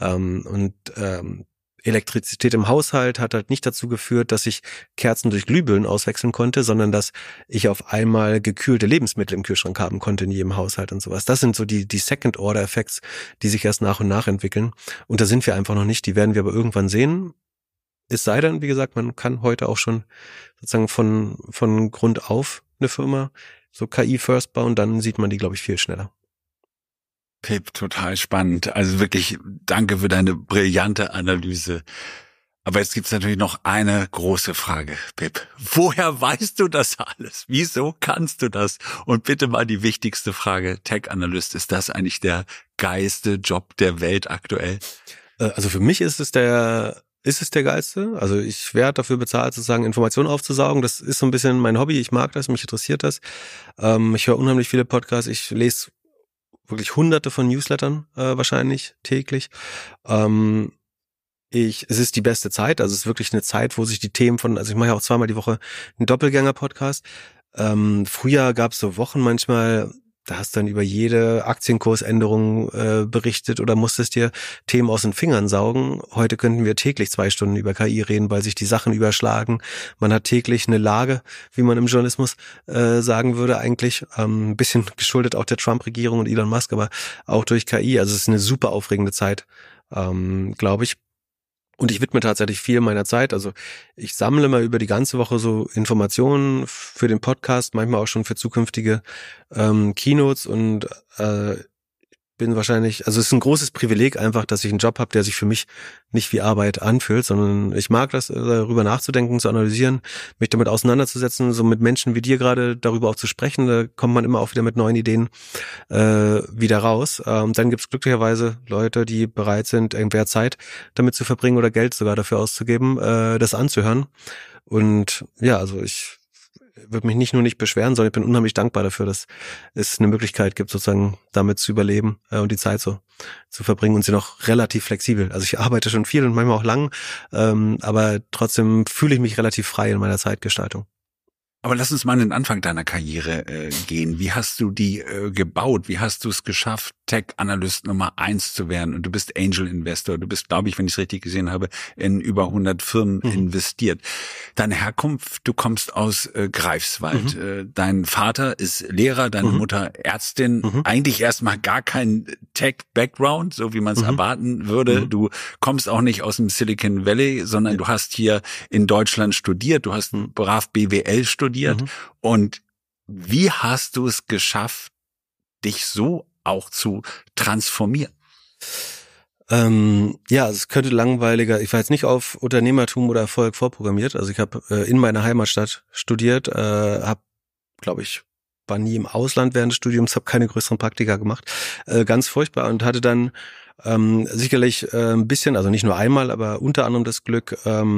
Elektrizität im Haushalt hat halt nicht dazu geführt, dass ich Kerzen durch Glühbirnen auswechseln konnte, sondern dass ich auf einmal gekühlte Lebensmittel im Kühlschrank haben konnte in jedem Haushalt und sowas. Das sind so die Second-Order-Effects, die sich erst nach und nach entwickeln. Und da sind wir einfach noch nicht. Die werden wir aber irgendwann sehen. Es sei denn, wie gesagt, man kann heute auch schon sozusagen von Grund auf eine Firma so KI first bauen, dann sieht man die, glaube ich, viel schneller. Pip, total spannend. Also wirklich danke für deine brillante Analyse. Aber jetzt gibt's natürlich noch eine große Frage, Pip. Woher weißt du das alles? Wieso kannst du das? Und bitte mal die wichtigste Frage, Tech-Analyst, ist das eigentlich der geilste Job der Welt aktuell? Also für mich ist es der Geilste. Also ich werde dafür bezahlt, sozusagen Informationen aufzusaugen. Das ist so ein bisschen mein Hobby. Ich mag das, mich interessiert das. Ich höre unheimlich viele Podcasts. Ich lese wirklich hunderte von Newslettern wahrscheinlich täglich. Es ist die beste Zeit. Also es ist wirklich eine Zeit, wo sich die Themen also ich mache ja auch zweimal die Woche einen Doppelgänger-Podcast. Früher gab es so Wochen manchmal, da hast du dann über jede Aktienkursänderung berichtet oder musstest dir Themen aus den Fingern saugen. Heute könnten wir täglich 2 Stunden über KI reden, weil sich die Sachen überschlagen. Man hat täglich eine Lage, wie man im Journalismus sagen würde eigentlich. Ein bisschen geschuldet auch der Trump-Regierung und Elon Musk, aber auch durch KI. Also es ist eine super aufregende Zeit, glaube ich. Und ich widme tatsächlich viel meiner Zeit. Also ich sammle mal über die ganze Woche so Informationen für den Podcast, manchmal auch schon für zukünftige Keynotes und bin wahrscheinlich, also es ist ein großes Privileg einfach, dass ich einen Job habe, der sich für mich nicht wie Arbeit anfühlt, sondern ich mag das, darüber nachzudenken, zu analysieren, mich damit auseinanderzusetzen, so mit Menschen wie dir gerade darüber auch zu sprechen. Da kommt man immer auch wieder mit neuen Ideen wieder raus. Dann gibt es glücklicherweise Leute, die bereit sind, irgendwer Zeit damit zu verbringen oder Geld sogar dafür auszugeben, das anzuhören. Und ja, also ich würde mich nicht beschweren, sondern ich bin unheimlich dankbar dafür, dass es eine Möglichkeit gibt, sozusagen damit zu überleben und die Zeit so zu verbringen und sie noch relativ flexibel. Also ich arbeite schon viel und manchmal auch lang, aber trotzdem fühle ich mich relativ frei in meiner Zeitgestaltung. Aber lass uns mal an den Anfang deiner Karriere gehen. Wie hast du die gebaut? Wie hast du es geschafft, Tech-Analyst Nummer 1 zu werden? Und du bist Angel Investor. Du bist, glaube ich, wenn ich es richtig gesehen habe, in über 100 Firmen investiert. Deine Herkunft, du kommst aus Greifswald. Dein Vater ist Lehrer, deine Mutter Ärztin. Eigentlich erstmal gar kein Tech-Background, so wie man es erwarten würde. Du kommst auch nicht aus dem Silicon Valley, sondern du hast hier in Deutschland studiert. Du hast brav BWL studiert. Und wie hast du es geschafft, dich so auch zu transformieren? Ja, es könnte langweiliger. Ich war jetzt nicht auf Unternehmertum oder Erfolg vorprogrammiert. Also ich habe in meiner Heimatstadt studiert, war nie im Ausland während des Studiums, habe keine größeren Praktika gemacht. Ganz furchtbar und hatte dann sicherlich ein bisschen, also nicht nur einmal, aber unter anderem das Glück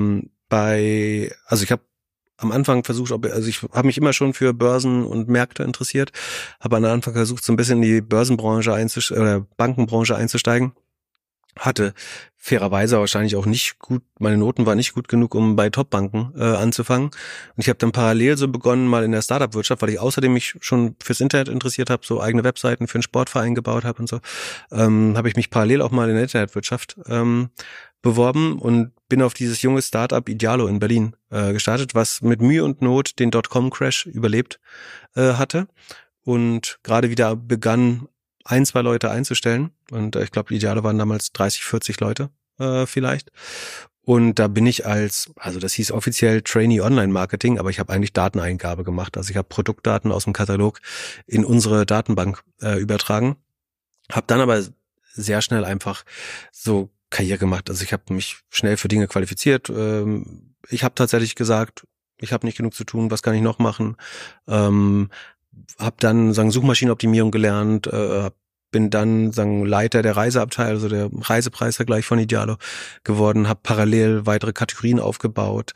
ich habe am Anfang versucht, ich habe mich immer schon für Börsen und Märkte interessiert, habe am Anfang versucht, so ein bisschen in die Börsenbranche oder Bankenbranche einzusteigen. Hatte fairerweise wahrscheinlich auch nicht gut, meine Noten waren nicht gut genug, um bei Top-Banken anzufangen. Und ich habe dann parallel so begonnen, mal in der Startup-Wirtschaft, weil ich außerdem mich schon fürs Internet interessiert habe, so eigene Webseiten für einen Sportverein gebaut habe und so, habe ich mich parallel auch mal in der Internetwirtschaft beworben und bin auf dieses junge Startup Idealo in Berlin gestartet, was mit Mühe und Not den Dotcom-Crash überlebt hatte und gerade wieder begann, 1-2 Leute einzustellen. Und ich glaube, die Idealo waren damals 30, 40 Leute vielleicht. Und da bin ich das hieß offiziell Trainee Online Marketing, aber ich habe eigentlich Dateneingabe gemacht. Also ich habe Produktdaten aus dem Katalog in unsere Datenbank übertragen. Habe dann aber sehr schnell einfach so Karriere gemacht. Also ich habe mich schnell für Dinge qualifiziert. Ich habe tatsächlich gesagt, ich habe nicht genug zu tun, was kann ich noch machen? Habe dann Suchmaschinenoptimierung gelernt, bin dann Leiter der Reiseabteilung, also der Reisepreisvergleich von Idealo geworden, habe parallel weitere Kategorien aufgebaut.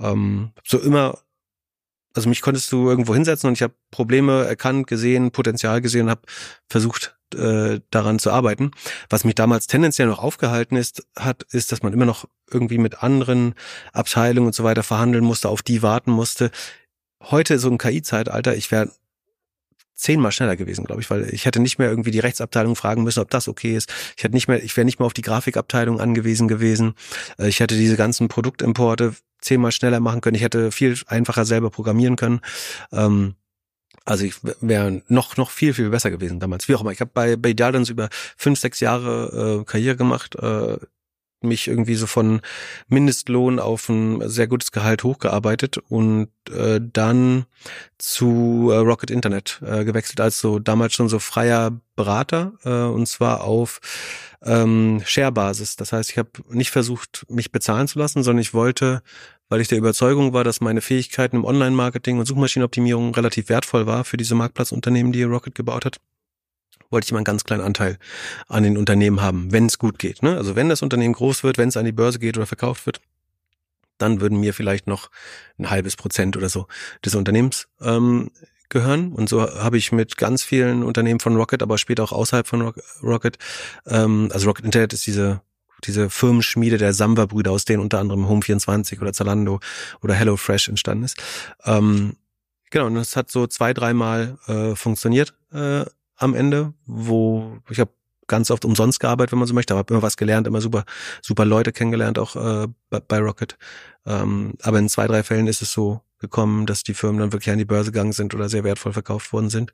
Also mich konntest du irgendwo hinsetzen und ich habe Probleme erkannt, gesehen, Potenzial gesehen, habe versucht daran zu arbeiten. Was mich damals tendenziell noch aufgehalten ist, dass man immer noch irgendwie mit anderen Abteilungen und so weiter verhandeln musste, auf die warten musste. Heute so im KI-Zeitalter, ich wäre 10-mal schneller gewesen, glaube ich, weil ich hätte nicht mehr irgendwie die Rechtsabteilung fragen müssen, ob das okay ist. Ich wäre nicht mehr auf die Grafikabteilung angewiesen gewesen. Ich hätte diese ganzen Produktimporte 10-mal schneller machen können. Ich hätte viel einfacher selber programmieren können. Also ich wäre noch viel, viel besser gewesen damals. Wie auch immer. Ich habe bei Idealo dann so über 5-6 Jahre Karriere gemacht, mich irgendwie so von Mindestlohn auf ein sehr gutes Gehalt hochgearbeitet und dann zu Rocket Internet gewechselt, als so damals schon so freier Berater und zwar auf Share-Basis. Das heißt, ich habe nicht versucht, mich bezahlen zu lassen, sondern ich wollte, weil ich der Überzeugung war, dass meine Fähigkeiten im Online-Marketing und Suchmaschinenoptimierung relativ wertvoll war für diese Marktplatzunternehmen, die Rocket gebaut hat, wollte ich mal einen ganz kleinen Anteil an den Unternehmen haben, wenn es gut geht. Ne? Also wenn das Unternehmen groß wird, wenn es an die Börse geht oder verkauft wird, dann würden mir vielleicht noch ein halbes Prozent oder so des Unternehmens gehören. Und so habe ich mit ganz vielen Unternehmen von Rocket, aber später auch außerhalb von Rocket, also Rocket Internet ist diese Firmenschmiede der Samba-Brüder, aus denen unter anderem Home24 oder Zalando oder HelloFresh entstanden ist. Genau, und das hat so 2-3 Mal funktioniert am Ende, wo ich habe ganz oft umsonst gearbeitet, wenn man so möchte, aber habe immer was gelernt, immer super Leute kennengelernt, auch bei Rocket. Aber in 2-3 Fällen ist es so gekommen, dass die Firmen dann wirklich an die Börse gegangen sind oder sehr wertvoll verkauft worden sind.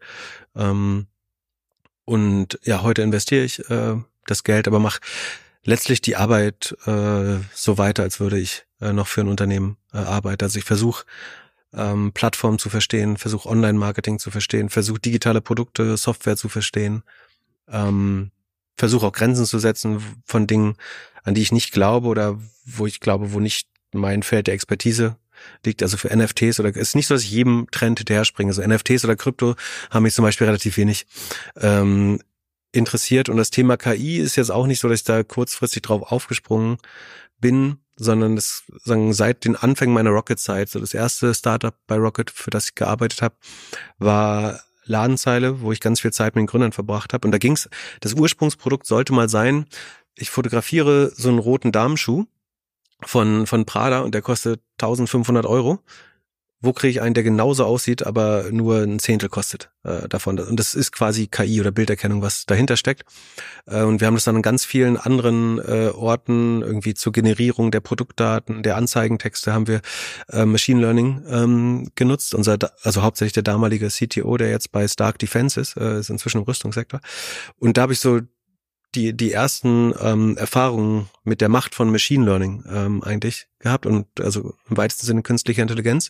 Und ja, heute investiere ich das Geld, aber mache letztlich die Arbeit so weiter, als würde ich noch für ein Unternehmen arbeiten. Also ich versuche Plattformen zu verstehen, versuche Online-Marketing zu verstehen, versuche digitale Produkte, Software zu verstehen, versuche auch Grenzen zu setzen von Dingen, an die ich nicht glaube oder wo ich glaube, wo nicht mein Feld der Expertise liegt. Also für NFTs oder es ist nicht so, dass ich jedem Trend hinterher springe. Also NFTs oder Krypto haben mich zum Beispiel relativ wenig interessiert. Und das Thema KI ist jetzt auch nicht so, dass ich da kurzfristig drauf aufgesprungen bin, sondern das sagen seit den Anfängen meiner Rocket-Zeit, so das erste Startup bei Rocket, für das ich gearbeitet habe, war Ladenzeile, wo ich ganz viel Zeit mit den Gründern verbracht habe. Und da ging's, das Ursprungsprodukt sollte mal sein, ich fotografiere so einen roten Damenschuh von Prada und der kostet 1.500 €. Wo kriege ich einen, der genauso aussieht, aber nur ein Zehntel kostet davon? Und das ist quasi KI oder Bilderkennung, was dahinter steckt. Und wir haben das dann an ganz vielen anderen Orten, irgendwie zur Generierung der Produktdaten, der Anzeigentexte haben wir Machine Learning genutzt. Also hauptsächlich der damalige CTO, der jetzt bei Stark Defense ist inzwischen im Rüstungssektor. Und da habe ich so die ersten Erfahrungen mit der Macht von Machine Learning eigentlich gehabt und also im weitesten Sinne künstliche Intelligenz.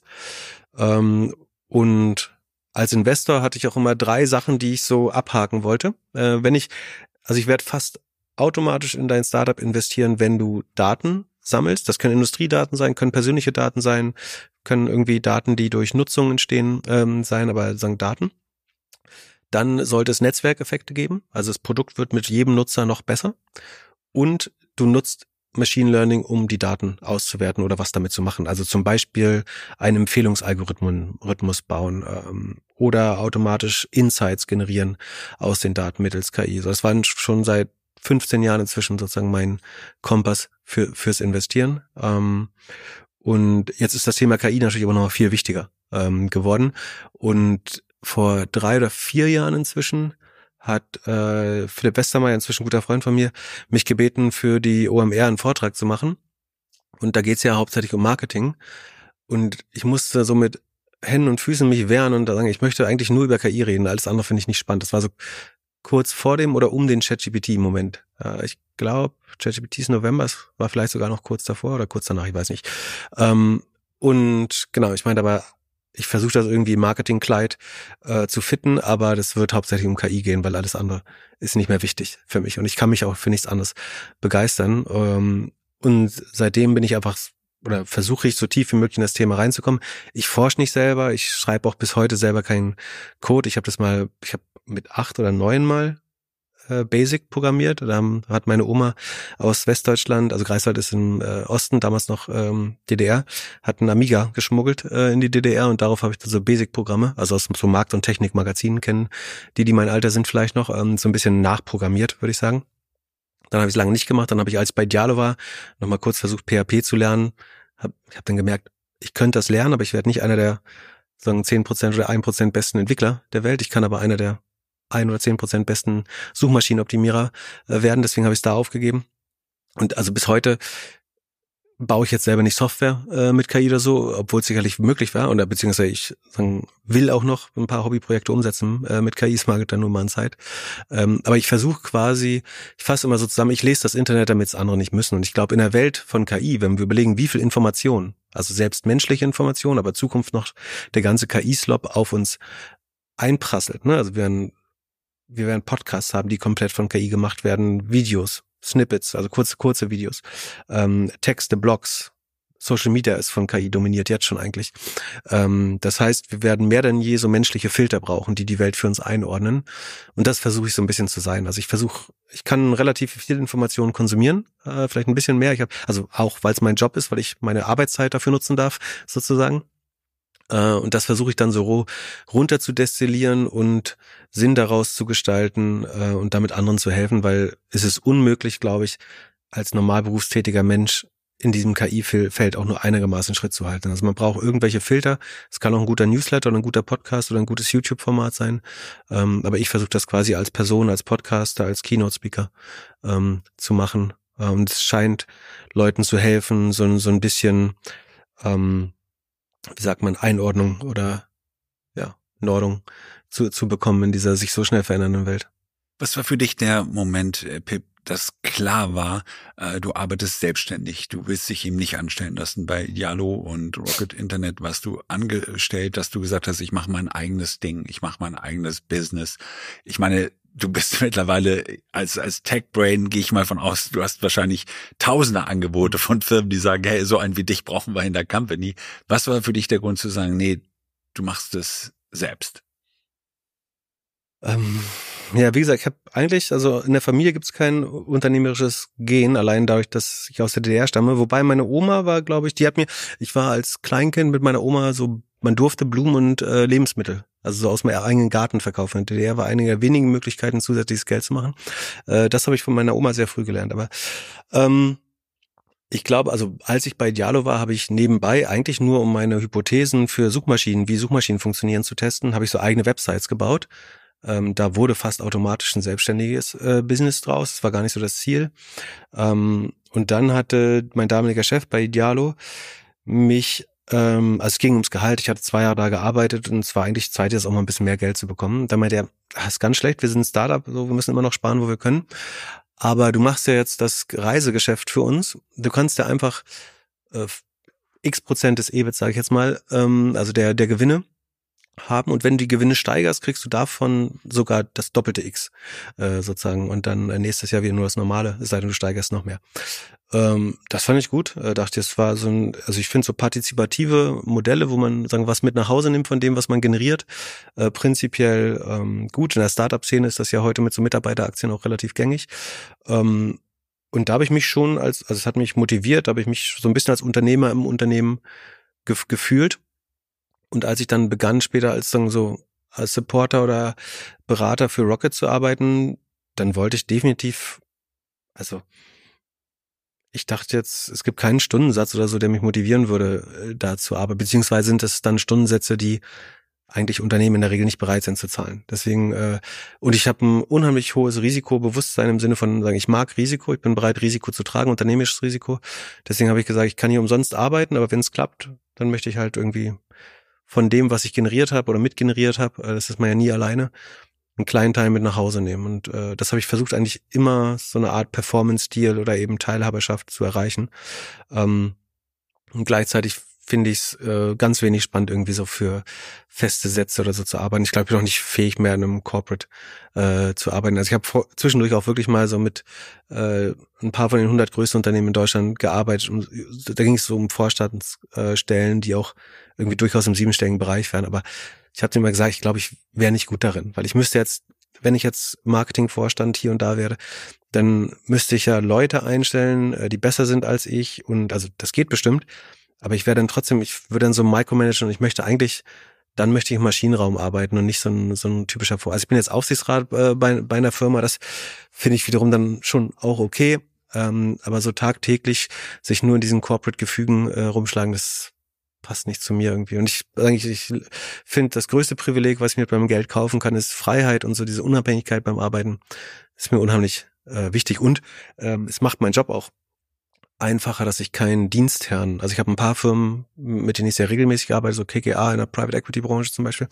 Und als Investor hatte ich auch immer 3 Sachen, die ich so abhaken wollte. Ich werde fast automatisch in dein Startup investieren, wenn du Daten sammelst. Das können Industriedaten sein, können persönliche Daten sein, können irgendwie Daten, die durch Nutzung entstehen, sein, aber sagen Daten. Dann sollte es Netzwerkeffekte geben, also das Produkt wird mit jedem Nutzer noch besser und du nutzt Machine Learning, um die Daten auszuwerten oder was damit zu machen. Also zum Beispiel einen Empfehlungsalgorithmus bauen oder automatisch Insights generieren aus den Daten mittels KI. So, das war schon seit 15 Jahren inzwischen sozusagen mein Kompass fürs Investieren. Und jetzt ist das Thema KI natürlich aber noch viel wichtiger geworden und vor 3 oder 4 Jahren inzwischen hat Philipp Westermeier, inzwischen ein guter Freund von mir, mich gebeten, für die OMR einen Vortrag zu machen. Und da geht's ja hauptsächlich um Marketing. Und ich musste so mit Händen und Füßen mich wehren und sagen, ich möchte eigentlich nur über KI reden. Alles andere finde ich nicht spannend. Das war so kurz vor dem oder um den ChatGPT-Moment. Ich glaube, ChatGPT ist November, es war vielleicht sogar noch kurz davor oder kurz danach, ich weiß nicht. Und genau, ich meine aber, ich versuche das irgendwie im Marketingkleid zu fitten, aber das wird hauptsächlich um KI gehen, weil alles andere ist nicht mehr wichtig für mich. Und ich kann mich auch für nichts anderes begeistern. Und seitdem bin ich einfach, oder versuche ich so tief wie möglich in das Thema reinzukommen. Ich forsche nicht selber, ich schreibe auch bis heute selber keinen Code. Ich habe mit 8 oder 9 Mal Basic programmiert. Da hat meine Oma aus Westdeutschland, also Greifswald ist im Osten, damals noch DDR, hat einen Amiga geschmuggelt in die DDR und darauf habe ich dann so Basic-Programme, also aus so Markt- und Technikmagazinen kennen, die mein Alter sind vielleicht noch, so ein bisschen nachprogrammiert, würde ich sagen. Dann habe ich es lange nicht gemacht, dann habe ich, als ich bei Dialo war, nochmal kurz versucht, PHP zu lernen. Ich habe dann gemerkt, ich könnte das lernen, aber ich werde nicht einer der sagen 10% oder 1% besten Entwickler der Welt. Ich kann aber einer der 1 oder 10% besten Suchmaschinenoptimierer werden. Deswegen habe ich es da aufgegeben. Und also bis heute baue ich jetzt selber nicht Software mit KI oder so, obwohl es sicherlich möglich war. Oder beziehungsweise ich will auch noch ein paar Hobbyprojekte umsetzen mit KI. Es mag dann nur mal an Zeit. Aber ich versuche quasi, ich fasse immer so zusammen, ich lese das Internet, damit es andere nicht müssen. Und ich glaube, in der Welt von KI, wenn wir überlegen, wie viel Information, also selbst menschliche Information, aber Zukunft noch der ganze KI-Slop auf uns einprasselt. Ne? Also wir werden Podcasts haben, die komplett von KI gemacht werden, Videos, Snippets, also kurze Videos, Texte, Blogs, Social Media ist von KI dominiert, jetzt schon eigentlich. Das heißt, wir werden mehr denn je so menschliche Filter brauchen, die die Welt für uns einordnen. Und das versuche ich so ein bisschen zu sein. Also ich kann relativ viel Informationen konsumieren, vielleicht ein bisschen mehr. Also auch, weil es mein Job ist, weil ich meine Arbeitszeit dafür nutzen darf, sozusagen. Und das versuche ich dann so runter zu destillieren und Sinn daraus zu gestalten und damit anderen zu helfen, weil es ist unmöglich, glaube ich, als normal berufstätiger Mensch in diesem KI-Feld auch nur einigermaßen Schritt zu halten. Also man braucht irgendwelche Filter. Es kann auch ein guter Newsletter oder ein guter Podcast oder ein gutes YouTube-Format sein. Aber ich versuche das quasi als Person, als Podcaster, als Keynote-Speaker zu machen. Und es scheint Leuten zu helfen, so ein bisschen wie sagt man, Einordnung oder Nordung zu bekommen in dieser sich so schnell verändernden Welt. Was war für dich der Moment, Pip, dass klar war, du arbeitest selbstständig, du willst dich eben nicht anstellen lassen? Bei Yalo und Rocket Internet warst du angestellt, dass du gesagt hast, ich mache mein eigenes Ding, ich mache mein eigenes Business. Ich meine, du bist mittlerweile als Tech-Brain, gehe ich mal von aus, du hast wahrscheinlich tausende Angebote von Firmen, die sagen, hey, so einen wie dich brauchen wir in der Company. Was war für dich der Grund zu sagen, nee, du machst es selbst? Ja, wie gesagt, ich habe eigentlich, also in der Familie gibt es kein unternehmerisches Gen, allein dadurch, dass ich aus der DDR stamme. Wobei meine Oma war, glaube ich, ich war als Kleinkind mit meiner Oma so, man durfte Blumen und Lebensmittel, also so aus meinem eigenen Garten verkaufen. In der DDR war eine der wenigen Möglichkeiten, zusätzliches Geld zu machen. Das habe ich von meiner Oma sehr früh gelernt. Aber ich glaube, also als ich bei Yalo war, habe ich nebenbei eigentlich nur, um meine Hypothesen für Suchmaschinen, wie Suchmaschinen funktionieren, zu testen, habe ich so eigene Websites gebaut. Da wurde fast automatisch ein selbstständiges Business draus. Das war gar nicht so das Ziel. Und dann hatte mein damaliger Chef bei Yalo mich, also es ging ums Gehalt. Ich hatte 2 Jahre da gearbeitet und es war eigentlich Zeit, jetzt auch mal ein bisschen mehr Geld zu bekommen. Dann meinte er, das ist ganz schlecht, wir sind ein Startup, so, wir müssen immer noch sparen, wo wir können. Aber du machst ja jetzt das Reisegeschäft für uns. Du kannst ja einfach X% des EBIT, sage ich jetzt mal, also der Gewinne haben, und wenn du die Gewinne steigerst, kriegst du davon sogar das doppelte X sozusagen, und dann nächstes Jahr wieder nur das Normale, es sei denn, du steigerst noch mehr. Das fand ich gut, dachte, es war so also ich finde so partizipative Modelle, wo man sagen was mit nach Hause nimmt von dem, was man generiert, prinzipiell gut. In der Startup-Szene ist das ja heute mit so Mitarbeiteraktien auch relativ gängig. Und da habe ich mich schon also es hat mich motiviert, da habe ich mich so ein bisschen als Unternehmer im Unternehmen gefühlt. Und als ich dann begann, später als Supporter oder Berater für Rocket zu arbeiten, dann wollte ich definitiv, also ich dachte jetzt, es gibt keinen Stundensatz oder so, der mich motivieren würde, da zu arbeiten. Beziehungsweise sind es dann Stundensätze, die eigentlich Unternehmen in der Regel nicht bereit sind zu zahlen. Deswegen, und ich habe ein unheimlich hohes Risikobewusstsein im Sinne von, sagen, ich mag Risiko, ich bin bereit, Risiko zu tragen, unternehmerisches Risiko. Deswegen habe ich gesagt, ich kann hier umsonst arbeiten, aber wenn es klappt, dann möchte ich halt irgendwie von dem, was ich generiert habe oder mitgeneriert habe, das ist man ja nie alleine, einen kleinen Teil mit nach Hause nehmen. Und das habe ich versucht, eigentlich immer so eine Art Performance-Stil oder eben Teilhaberschaft zu erreichen. Und gleichzeitig finde ich es ganz wenig spannend, irgendwie so für feste Sätze oder so zu arbeiten. Ich glaube, ich bin auch nicht fähig mehr, in einem Corporate zu arbeiten. Also ich habe zwischendurch auch wirklich mal so mit ein paar von den 100 größten Unternehmen in Deutschland gearbeitet. Und da ging es so um Vorstandsstellen, die auch irgendwie durchaus im 7-stelligen Bereich wären. Aber ich habe immer gesagt, ich glaube, ich wäre nicht gut darin, weil ich müsste jetzt, wenn ich jetzt Marketingvorstand hier und da wäre, dann müsste ich ja Leute einstellen, die besser sind als ich. Und also das geht bestimmt. Aber ich würde dann so micromanagen, und dann möchte ich im Maschinenraum arbeiten und nicht so ein typischer Also ich bin jetzt Aufsichtsrat bei einer Firma, das finde ich wiederum dann schon auch okay. Aber so tagtäglich sich nur in diesen Corporate-Gefügen rumschlagen, das passt nicht zu mir irgendwie. Und ich finde, das größte Privileg, was ich mir beim Geld kaufen kann, ist Freiheit, und so diese Unabhängigkeit beim Arbeiten ist mir unheimlich wichtig. Und es macht meinen Job auch einfacher, dass ich keinen Dienstherrn, also ich habe ein paar Firmen, mit denen ich sehr regelmäßig arbeite, so KKA in der Private Equity Branche zum Beispiel,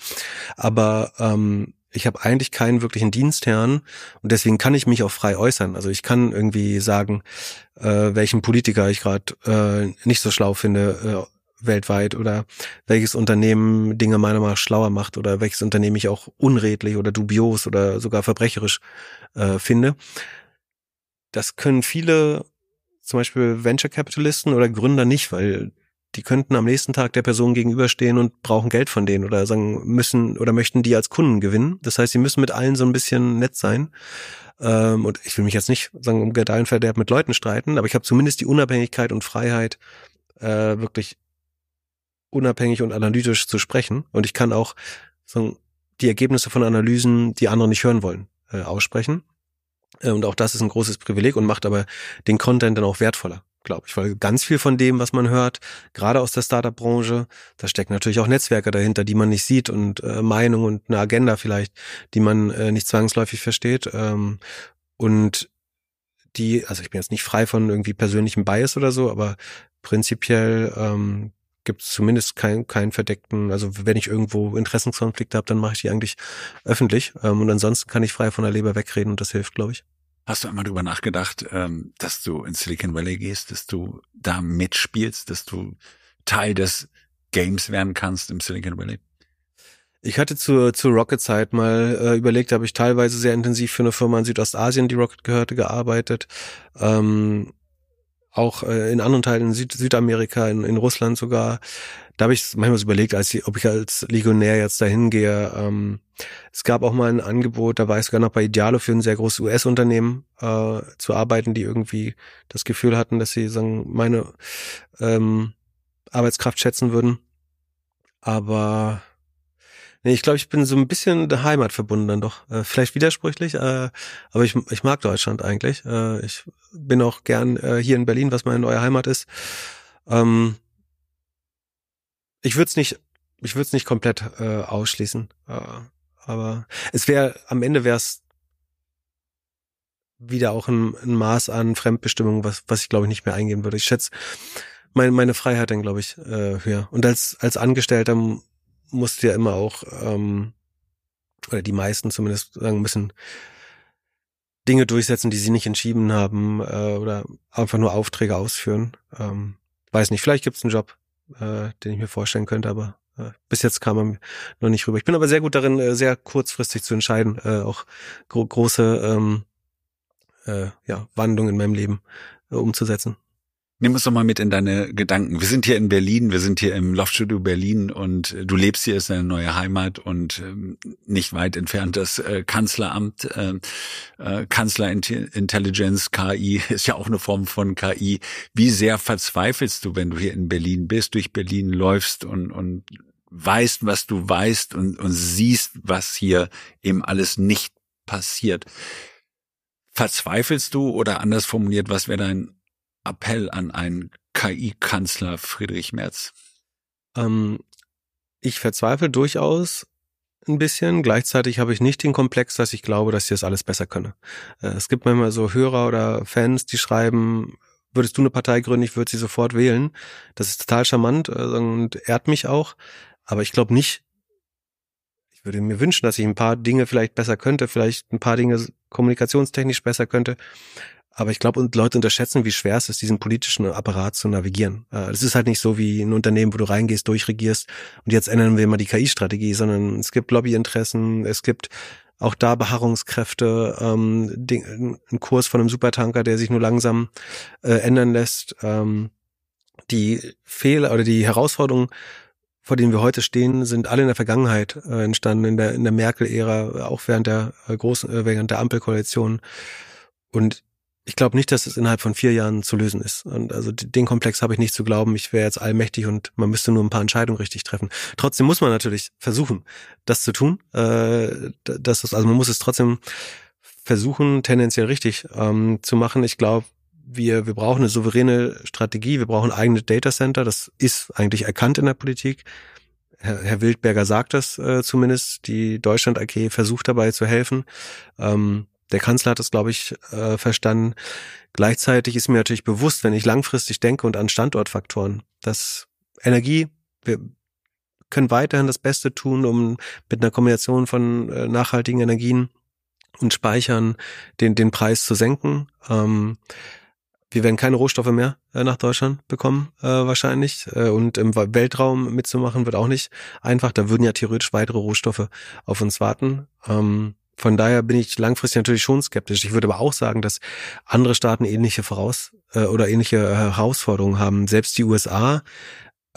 aber ich habe eigentlich keinen wirklichen Dienstherrn, und deswegen kann ich mich auch frei äußern. Also ich kann irgendwie sagen, welchen Politiker ich gerade nicht so schlau finde weltweit, oder welches Unternehmen Dinge meiner Meinung nach schlauer macht, oder welches Unternehmen ich auch unredlich oder dubios oder sogar verbrecherisch finde. Das können viele, zum Beispiel Venture-Capitalisten oder Gründer, nicht, weil die könnten am nächsten Tag der Person gegenüberstehen und brauchen Geld von denen oder sagen müssen oder möchten die als Kunden gewinnen. Das heißt, sie müssen mit allen so ein bisschen nett sein. Und ich will mich jetzt nicht sagen um Gedeih und mit Leuten streiten, aber ich habe zumindest die Unabhängigkeit und Freiheit, wirklich unabhängig und analytisch zu sprechen. Und ich kann auch sagen, die Ergebnisse von Analysen, die andere nicht hören wollen, aussprechen. Und auch das ist ein großes Privileg und macht aber den Content dann auch wertvoller, glaube ich. Weil ganz viel von dem, was man hört, gerade aus der Startup-Branche, da stecken natürlich auch Netzwerke dahinter, die man nicht sieht und Meinung und eine Agenda vielleicht, die man nicht zwangsläufig versteht. Und also ich bin jetzt nicht frei von irgendwie persönlichem Bias oder so, aber prinzipiell gibt es zumindest keinen verdeckten, also wenn ich irgendwo Interessenskonflikte habe, dann mache ich die eigentlich öffentlich. Und ansonsten kann ich frei von der Leber wegreden und das hilft, glaube ich. Hast du einmal drüber nachgedacht, dass du in Silicon Valley gehst, dass du da mitspielst, dass du Teil des Games werden kannst im Silicon Valley? Ich hatte zur Rocket-Zeit mal überlegt, habe ich teilweise sehr intensiv für eine Firma in Südostasien, die Rocket gehörte, gearbeitet. Auch in anderen Teilen in Südamerika, in Russland sogar. Da habe ich manchmal so überlegt, ob ich als Legionär jetzt dahin gehe. Es gab auch mal ein Angebot, da war ich sogar noch bei Idealo für ein sehr großes US-Unternehmen zu arbeiten, die irgendwie das Gefühl hatten, dass sie sagen, meine Arbeitskraft schätzen würden. Aber nee, ich glaube, ich bin so ein bisschen der Heimat verbunden dann doch. Vielleicht widersprüchlich, aber ich mag Deutschland eigentlich. Ich bin auch gern hier in Berlin, was meine neue Heimat ist. Ich würde es nicht komplett ausschließen. Aber am Ende wäre es wieder auch ein Maß an Fremdbestimmung, was ich glaube ich nicht mehr eingehen würde. Ich schätze meine Freiheit dann, glaube ich, höher. Und als Angestellter musst du ja immer auch, oder die meisten zumindest sagen müssen, Dinge durchsetzen, die sie nicht entschieden haben, oder einfach nur Aufträge ausführen. Weiß nicht, vielleicht gibt's einen Job, den ich mir vorstellen könnte, aber bis jetzt kam er noch nicht rüber. Ich bin aber sehr gut darin, sehr kurzfristig zu entscheiden, auch große Wandlungen in meinem Leben umzusetzen. Nimm uns doch mal mit in deine Gedanken. Wir sind hier in Berlin, wir sind hier im Loftstudio Berlin und du lebst hier, ist deine neue Heimat und nicht weit entfernt das Kanzleramt, Kanzlerintelligenz, KI, ist ja auch eine Form von KI. Wie sehr verzweifelst du, wenn du hier in Berlin bist, durch Berlin läufst und weißt, was du weißt und siehst, was hier eben alles nicht passiert? Verzweifelst du oder anders formuliert, was wäre dein Appell an einen KI-Kanzler Friedrich Merz? Ich verzweifle durchaus ein bisschen. Gleichzeitig habe ich nicht den Komplex, dass ich glaube, dass ich das alles besser könne. Es gibt manchmal so Hörer oder Fans, die schreiben, würdest du eine Partei gründen, ich würde sie sofort wählen. Das ist total charmant und ehrt mich auch. Aber ich glaube nicht, ich würde mir wünschen, dass ich ein paar Dinge vielleicht besser könnte, vielleicht ein paar Dinge kommunikationstechnisch besser könnte. Aber ich glaube, Leute unterschätzen, wie schwer es ist, diesen politischen Apparat zu navigieren. Es ist halt nicht so wie ein Unternehmen, wo du reingehst, durchregierst und jetzt ändern wir mal die KI-Strategie, sondern es gibt Lobbyinteressen, es gibt auch da Beharrungskräfte, ein Kurs von einem Supertanker, der sich nur langsam ändern lässt. Die Fehler oder die Herausforderungen, vor denen wir heute stehen, sind alle in der Vergangenheit entstanden, in der Merkel-Ära, auch während der Ampelkoalition. Und ich glaube nicht, dass es innerhalb von 4 Jahren zu lösen ist. Und also den Komplex habe ich nicht zu glauben, ich wäre jetzt allmächtig und man müsste nur ein paar Entscheidungen richtig treffen. Trotzdem muss man natürlich versuchen, das zu tun. Also man muss es trotzdem versuchen, tendenziell richtig zu machen. Ich glaube, wir brauchen eine souveräne Strategie, wir brauchen eigene Datacenter. Das ist eigentlich erkannt in der Politik. Herr Wildberger sagt das zumindest. Die Deutschland AG versucht dabei zu helfen. Der Kanzler hat das, glaube ich, verstanden. Gleichzeitig ist mir natürlich bewusst, wenn ich langfristig denke und an Standortfaktoren, dass Energie, wir können weiterhin das Beste tun, um mit einer Kombination von nachhaltigen Energien und Speichern den Preis zu senken. Wir werden keine Rohstoffe mehr nach Deutschland bekommen, wahrscheinlich. Und im Weltraum mitzumachen wird auch nicht einfach. Da würden ja theoretisch weitere Rohstoffe auf uns warten. Von daher bin ich langfristig natürlich schon skeptisch. Ich würde aber auch sagen, dass andere Staaten ähnliche ähnliche Herausforderungen haben. Selbst die USA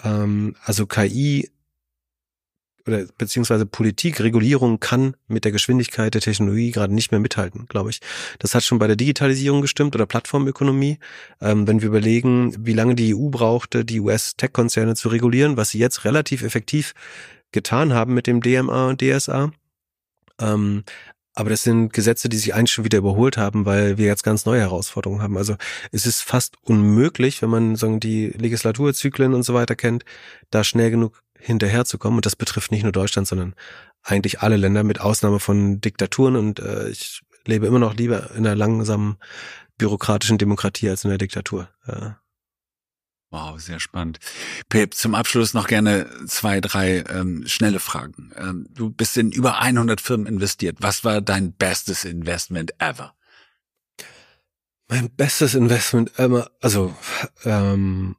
Also KI oder beziehungsweise Politik, Regulierung kann mit der Geschwindigkeit der Technologie gerade nicht mehr mithalten, glaube ich. Das hat schon bei der Digitalisierung gestimmt oder Plattformökonomie. Wenn wir überlegen, wie lange die EU brauchte, die US-Tech-Konzerne zu regulieren, was sie jetzt relativ effektiv getan haben mit dem DMA und DSA. Aber das sind Gesetze, die sich eigentlich schon wieder überholt haben, weil wir jetzt ganz neue Herausforderungen haben. Also es ist fast unmöglich, wenn man sagen die Legislaturzyklen und so weiter kennt, da schnell genug hinterherzukommen. Und das betrifft nicht nur Deutschland, sondern eigentlich alle Länder, mit Ausnahme von Diktaturen. Und ich lebe immer noch lieber in einer langsamen bürokratischen Demokratie als in der Diktatur. Wow, sehr spannend. Pep, zum Abschluss noch gerne 2, 3 schnelle Fragen. Du bist in über 100 Firmen investiert. Was war dein bestes Investment ever? Mein bestes Investment ever, das ist eine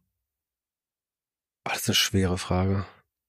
schwere Frage.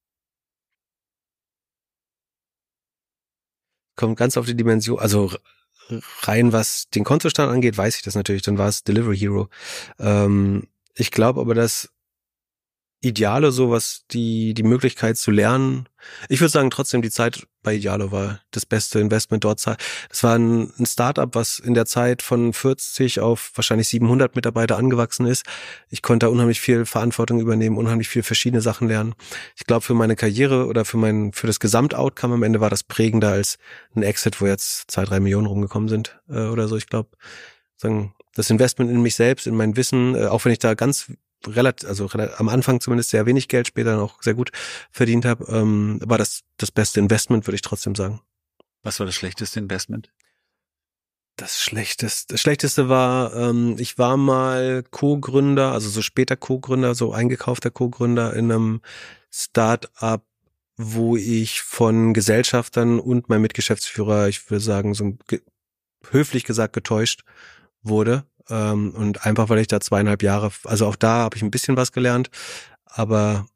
Kommt ganz auf die Dimension, also rein was den Kontostand angeht, weiß ich das natürlich, dann war es Delivery Hero. Ich glaube aber, dass Idealo, so was die Möglichkeit zu lernen, ich würde sagen trotzdem die Zeit bei Idealo war das beste Investment dort. Das war ein Startup, was in der Zeit von 40 auf wahrscheinlich 700 Mitarbeiter angewachsen ist. Ich konnte da unheimlich viel Verantwortung übernehmen, unheimlich viel verschiedene Sachen lernen. Ich glaube, für meine Karriere oder für das Gesamtoutcome am Ende war das prägender als ein Exit, wo jetzt 2-3 Millionen rumgekommen sind oder so. Ich glaube, das Investment in mich selbst, in mein Wissen, auch wenn ich da relativ am Anfang zumindest sehr wenig Geld, später dann auch sehr gut verdient habe, war das beste Investment, würde ich trotzdem sagen. Was war das schlechteste Investment? Das Schlechteste war, ich war mal Co-Gründer, also so später Co-Gründer, so eingekaufter Co-Gründer in einem Start-up, wo ich von Gesellschaftern und meinem Mitgeschäftsführer, ich würde sagen, so höflich gesagt getäuscht wurde. Und einfach, weil ich da 2,5 Jahre, also auch da habe ich ein bisschen was gelernt, aber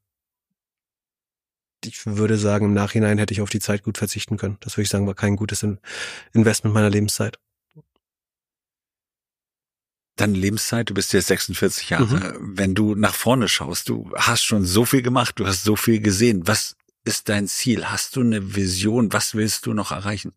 ich würde sagen, im Nachhinein hätte ich auf die Zeit gut verzichten können. Das würde ich sagen, war kein gutes Investment meiner Lebenszeit. Deine Lebenszeit, du bist jetzt 46 Jahre. Wenn du nach vorne schaust, du hast schon so viel gemacht, du hast so viel gesehen. Was ist dein Ziel? Hast du eine Vision? Was willst du noch erreichen?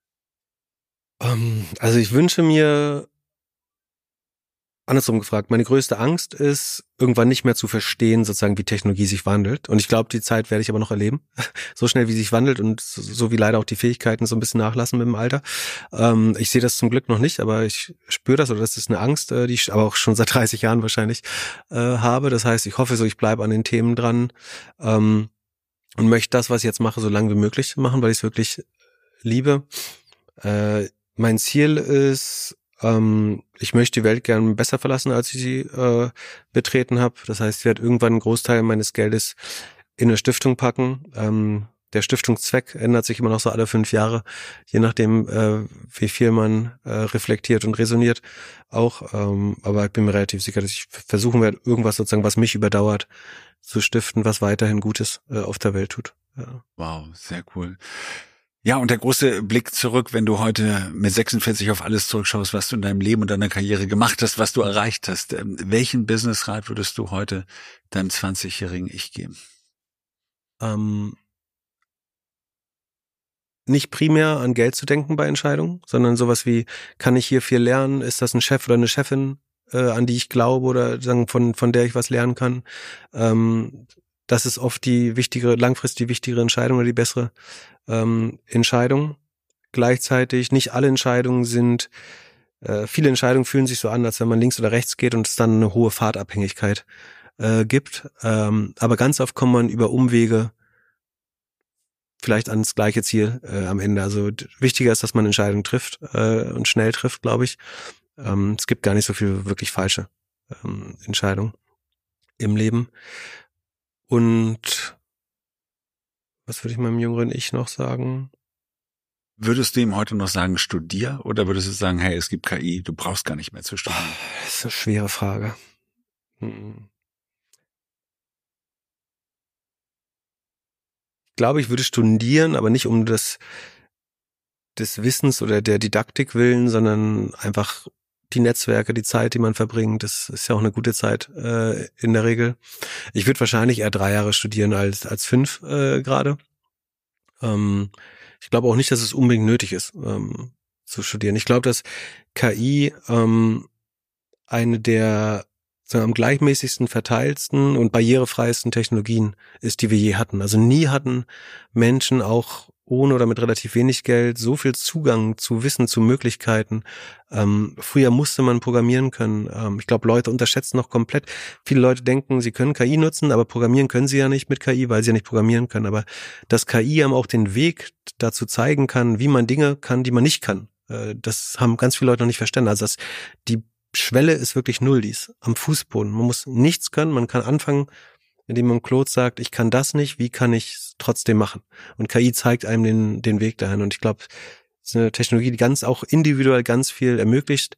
Also ich wünsche mir, andersrum gefragt, meine größte Angst ist, irgendwann nicht mehr zu verstehen, sozusagen, wie Technologie sich wandelt. Und ich glaube, die Zeit werde ich aber noch erleben. So schnell, wie sie sich wandelt und so wie leider auch die Fähigkeiten so ein bisschen nachlassen mit dem Alter. Ich sehe das zum Glück noch nicht, aber ich spüre das, oder das ist eine Angst, die ich aber auch schon seit 30 Jahren wahrscheinlich habe. Das heißt, ich hoffe so, ich bleibe an den Themen dran und möchte das, was ich jetzt mache, so lange wie möglich machen, weil ich es wirklich liebe. Mein Ziel ist, ich möchte die Welt gern besser verlassen, als ich sie betreten habe. Das heißt, ich werde irgendwann einen Großteil meines Geldes in eine Stiftung packen. Der Stiftungszweck ändert sich immer noch so alle 5 Jahre, je nachdem, wie viel man reflektiert und resoniert auch. Aber ich bin mir relativ sicher, dass ich versuchen werde, irgendwas sozusagen, was mich überdauert, zu stiften, was weiterhin Gutes auf der Welt tut. Ja. Wow, sehr cool. Ja, und der große Blick zurück, wenn du heute mit 46 auf alles zurückschaust, was du in deinem Leben und deiner Karriere gemacht hast, was du erreicht hast. Welchen Businessrat würdest du heute deinem 20-jährigen Ich geben? Nicht primär an Geld zu denken bei Entscheidungen, sondern sowas wie, kann ich hier viel lernen? Ist das ein Chef oder eine Chefin, an die ich glaube oder sagen, von der ich was lernen kann? Das ist oft langfristig die wichtigere Entscheidung oder die bessere Entscheidung. Gleichzeitig nicht alle Entscheidungen viele Entscheidungen fühlen sich so an, als wenn man links oder rechts geht und es dann eine hohe Fahrtabhängigkeit gibt. Aber ganz oft kommt man über Umwege vielleicht ans gleiche Ziel am Ende. Also wichtiger ist, dass man Entscheidungen trifft und schnell trifft, glaube ich. Es gibt gar nicht so viel wirklich falsche Entscheidungen im Leben. Und was würde ich meinem jüngeren Ich noch sagen? Würdest du ihm heute noch sagen, studier? Oder würdest du sagen, hey, es gibt KI, du brauchst gar nicht mehr zu studieren? Das ist eine schwere Frage. Ich glaube, ich würde studieren, aber nicht um des Wissens oder der Didaktik willen, sondern einfach die Netzwerke, die Zeit, die man verbringt, das ist ja auch eine gute Zeit in der Regel. Ich würde wahrscheinlich eher 3 Jahre studieren als 5 gerade. Ich glaube auch nicht, dass es unbedingt nötig ist, zu studieren. Ich glaube, dass KI eine der am gleichmäßigsten verteilsten und barrierefreiesten Technologien ist, die wir je hatten. Also nie hatten Menschen auch ohne oder mit relativ wenig Geld so viel Zugang zu Wissen, zu Möglichkeiten. Früher musste man programmieren können. Ich glaube, Leute unterschätzen noch komplett. Viele Leute denken, sie können KI nutzen, aber programmieren können sie ja nicht mit KI, weil sie ja nicht programmieren können. Aber dass KI einem auch den Weg dazu zeigen kann, wie man Dinge kann, die man nicht kann. Das haben ganz viele Leute noch nicht verstanden. Also die Schwelle ist wirklich null, die ist am Fußboden. Man muss nichts können, man kann anfangen, indem man Claude sagt, ich kann das nicht, wie kann ich es trotzdem machen? Und KI zeigt einem den Weg dahin. Und ich glaube, es ist eine Technologie, die ganz auch individuell ganz viel ermöglicht.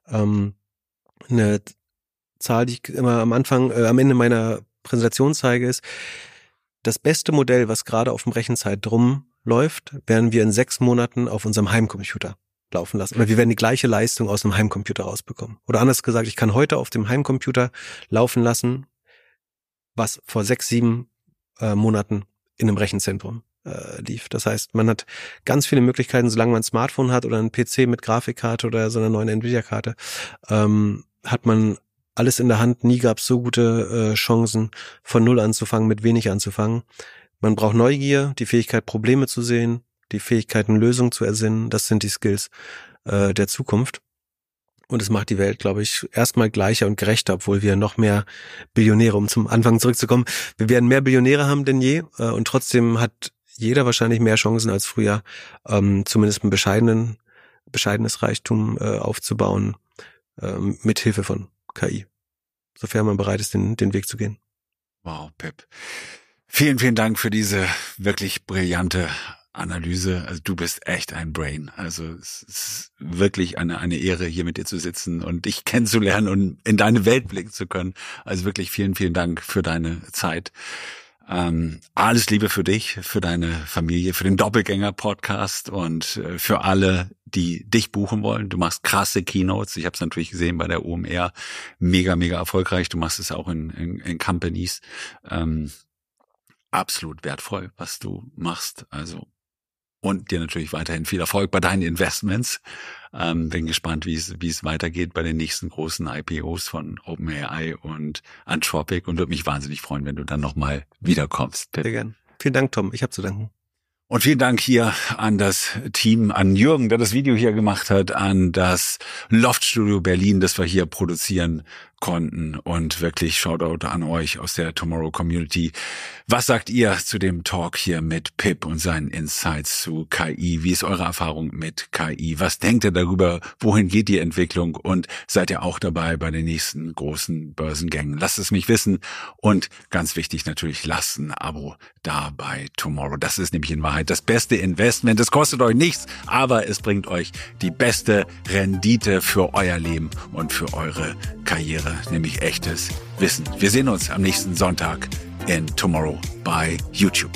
Eine Zahl, die ich immer am Ende meiner Präsentation zeige, ist, das beste Modell, was gerade auf dem Rechenzeit drum läuft, werden wir in 6 Monaten auf unserem Heimcomputer laufen lassen. Oder wir werden die gleiche Leistung aus einem Heimcomputer rausbekommen. Oder anders gesagt, ich kann heute auf dem Heimcomputer laufen lassen, was vor 6, 7 Monaten in einem Rechenzentrum lief. Das heißt, man hat ganz viele Möglichkeiten, solange man ein Smartphone hat oder einen PC mit Grafikkarte oder so einer neuen Nvidia-Karte, hat man alles in der Hand. Nie gab es so gute Chancen, von Null anzufangen, mit wenig anzufangen. Man braucht Neugier, die Fähigkeit, Probleme zu sehen, die Fähigkeiten, Lösungen zu ersinnen. Das sind die Skills der Zukunft. Und es macht die Welt, glaube ich, erstmal gleicher und gerechter, obwohl wir noch mehr Billionäre, um zum Anfang zurückzukommen, wir werden mehr Billionäre haben denn je. Und trotzdem hat jeder wahrscheinlich mehr Chancen als früher, zumindest ein bescheidenes Reichtum aufzubauen, mit Hilfe von KI. Sofern man bereit ist, den Weg zu gehen. Wow, Pip. Vielen, vielen Dank für diese wirklich brillante Analyse. Also du bist echt ein Brain. Also es ist wirklich eine Ehre, hier mit dir zu sitzen und dich kennenzulernen und in deine Welt blicken zu können. Also wirklich vielen, vielen Dank für deine Zeit. Alles Liebe für dich, für deine Familie, für den Doppelgänger-Podcast und für alle, die dich buchen wollen. Du machst krasse Keynotes. Ich habe es natürlich gesehen bei der OMR. Mega, mega erfolgreich. Du machst es auch in Companies. Absolut wertvoll, was du machst. Also und dir natürlich weiterhin viel Erfolg bei deinen Investments. Bin gespannt, wie es weitergeht bei den nächsten großen IPOs von OpenAI und Anthropic und würde mich wahnsinnig freuen, wenn du dann nochmal wiederkommst. Sehr gern. Vielen Dank, Tom. Ich habe zu danken. Und vielen Dank hier an das Team, an Jürgen, der das Video hier gemacht hat, an das Loft Studio Berlin, das wir hier produzieren konnten und wirklich Shoutout an euch aus der Tomorrow Community. Was sagt ihr zu dem Talk hier mit Pip und seinen Insights zu KI? Wie ist eure Erfahrung mit KI? Was denkt ihr darüber? Wohin geht die Entwicklung? Und seid ihr auch dabei bei den nächsten großen Börsengängen? Lasst es mich wissen. Und ganz wichtig natürlich, lasst ein Abo da bei Tomorrow. Das ist nämlich in Wahrheit das beste Investment. Es kostet euch nichts, aber es bringt euch die beste Rendite für euer Leben und für eure Karriere, nämlich echtes Wissen. Wir sehen uns am nächsten Sonntag in Tomorrow bei YouTube.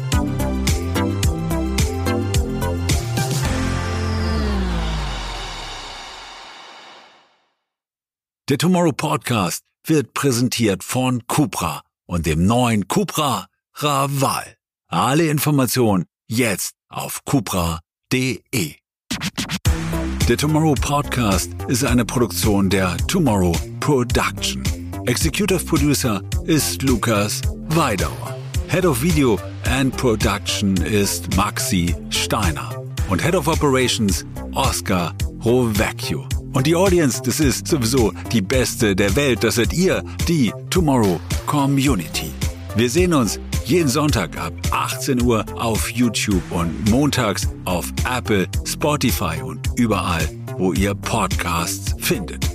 Der Tomorrow Podcast wird präsentiert von Cupra und dem neuen Cupra Raval. Alle Informationen jetzt auf cupra.de. Der Tomorrow Podcast ist eine Produktion der Tomorrow Production. Executive Producer ist Lukas Weidauer. Head of Video and Production ist Maxi Steiner. Und Head of Operations Oscar Rovecchio. Und die Audience, das ist sowieso die beste der Welt. Das seid ihr, die Tomorrow Community. Wir sehen uns jeden Sonntag ab 18 Uhr auf YouTube und montags auf Apple, Spotify und überall, wo ihr Podcasts findet.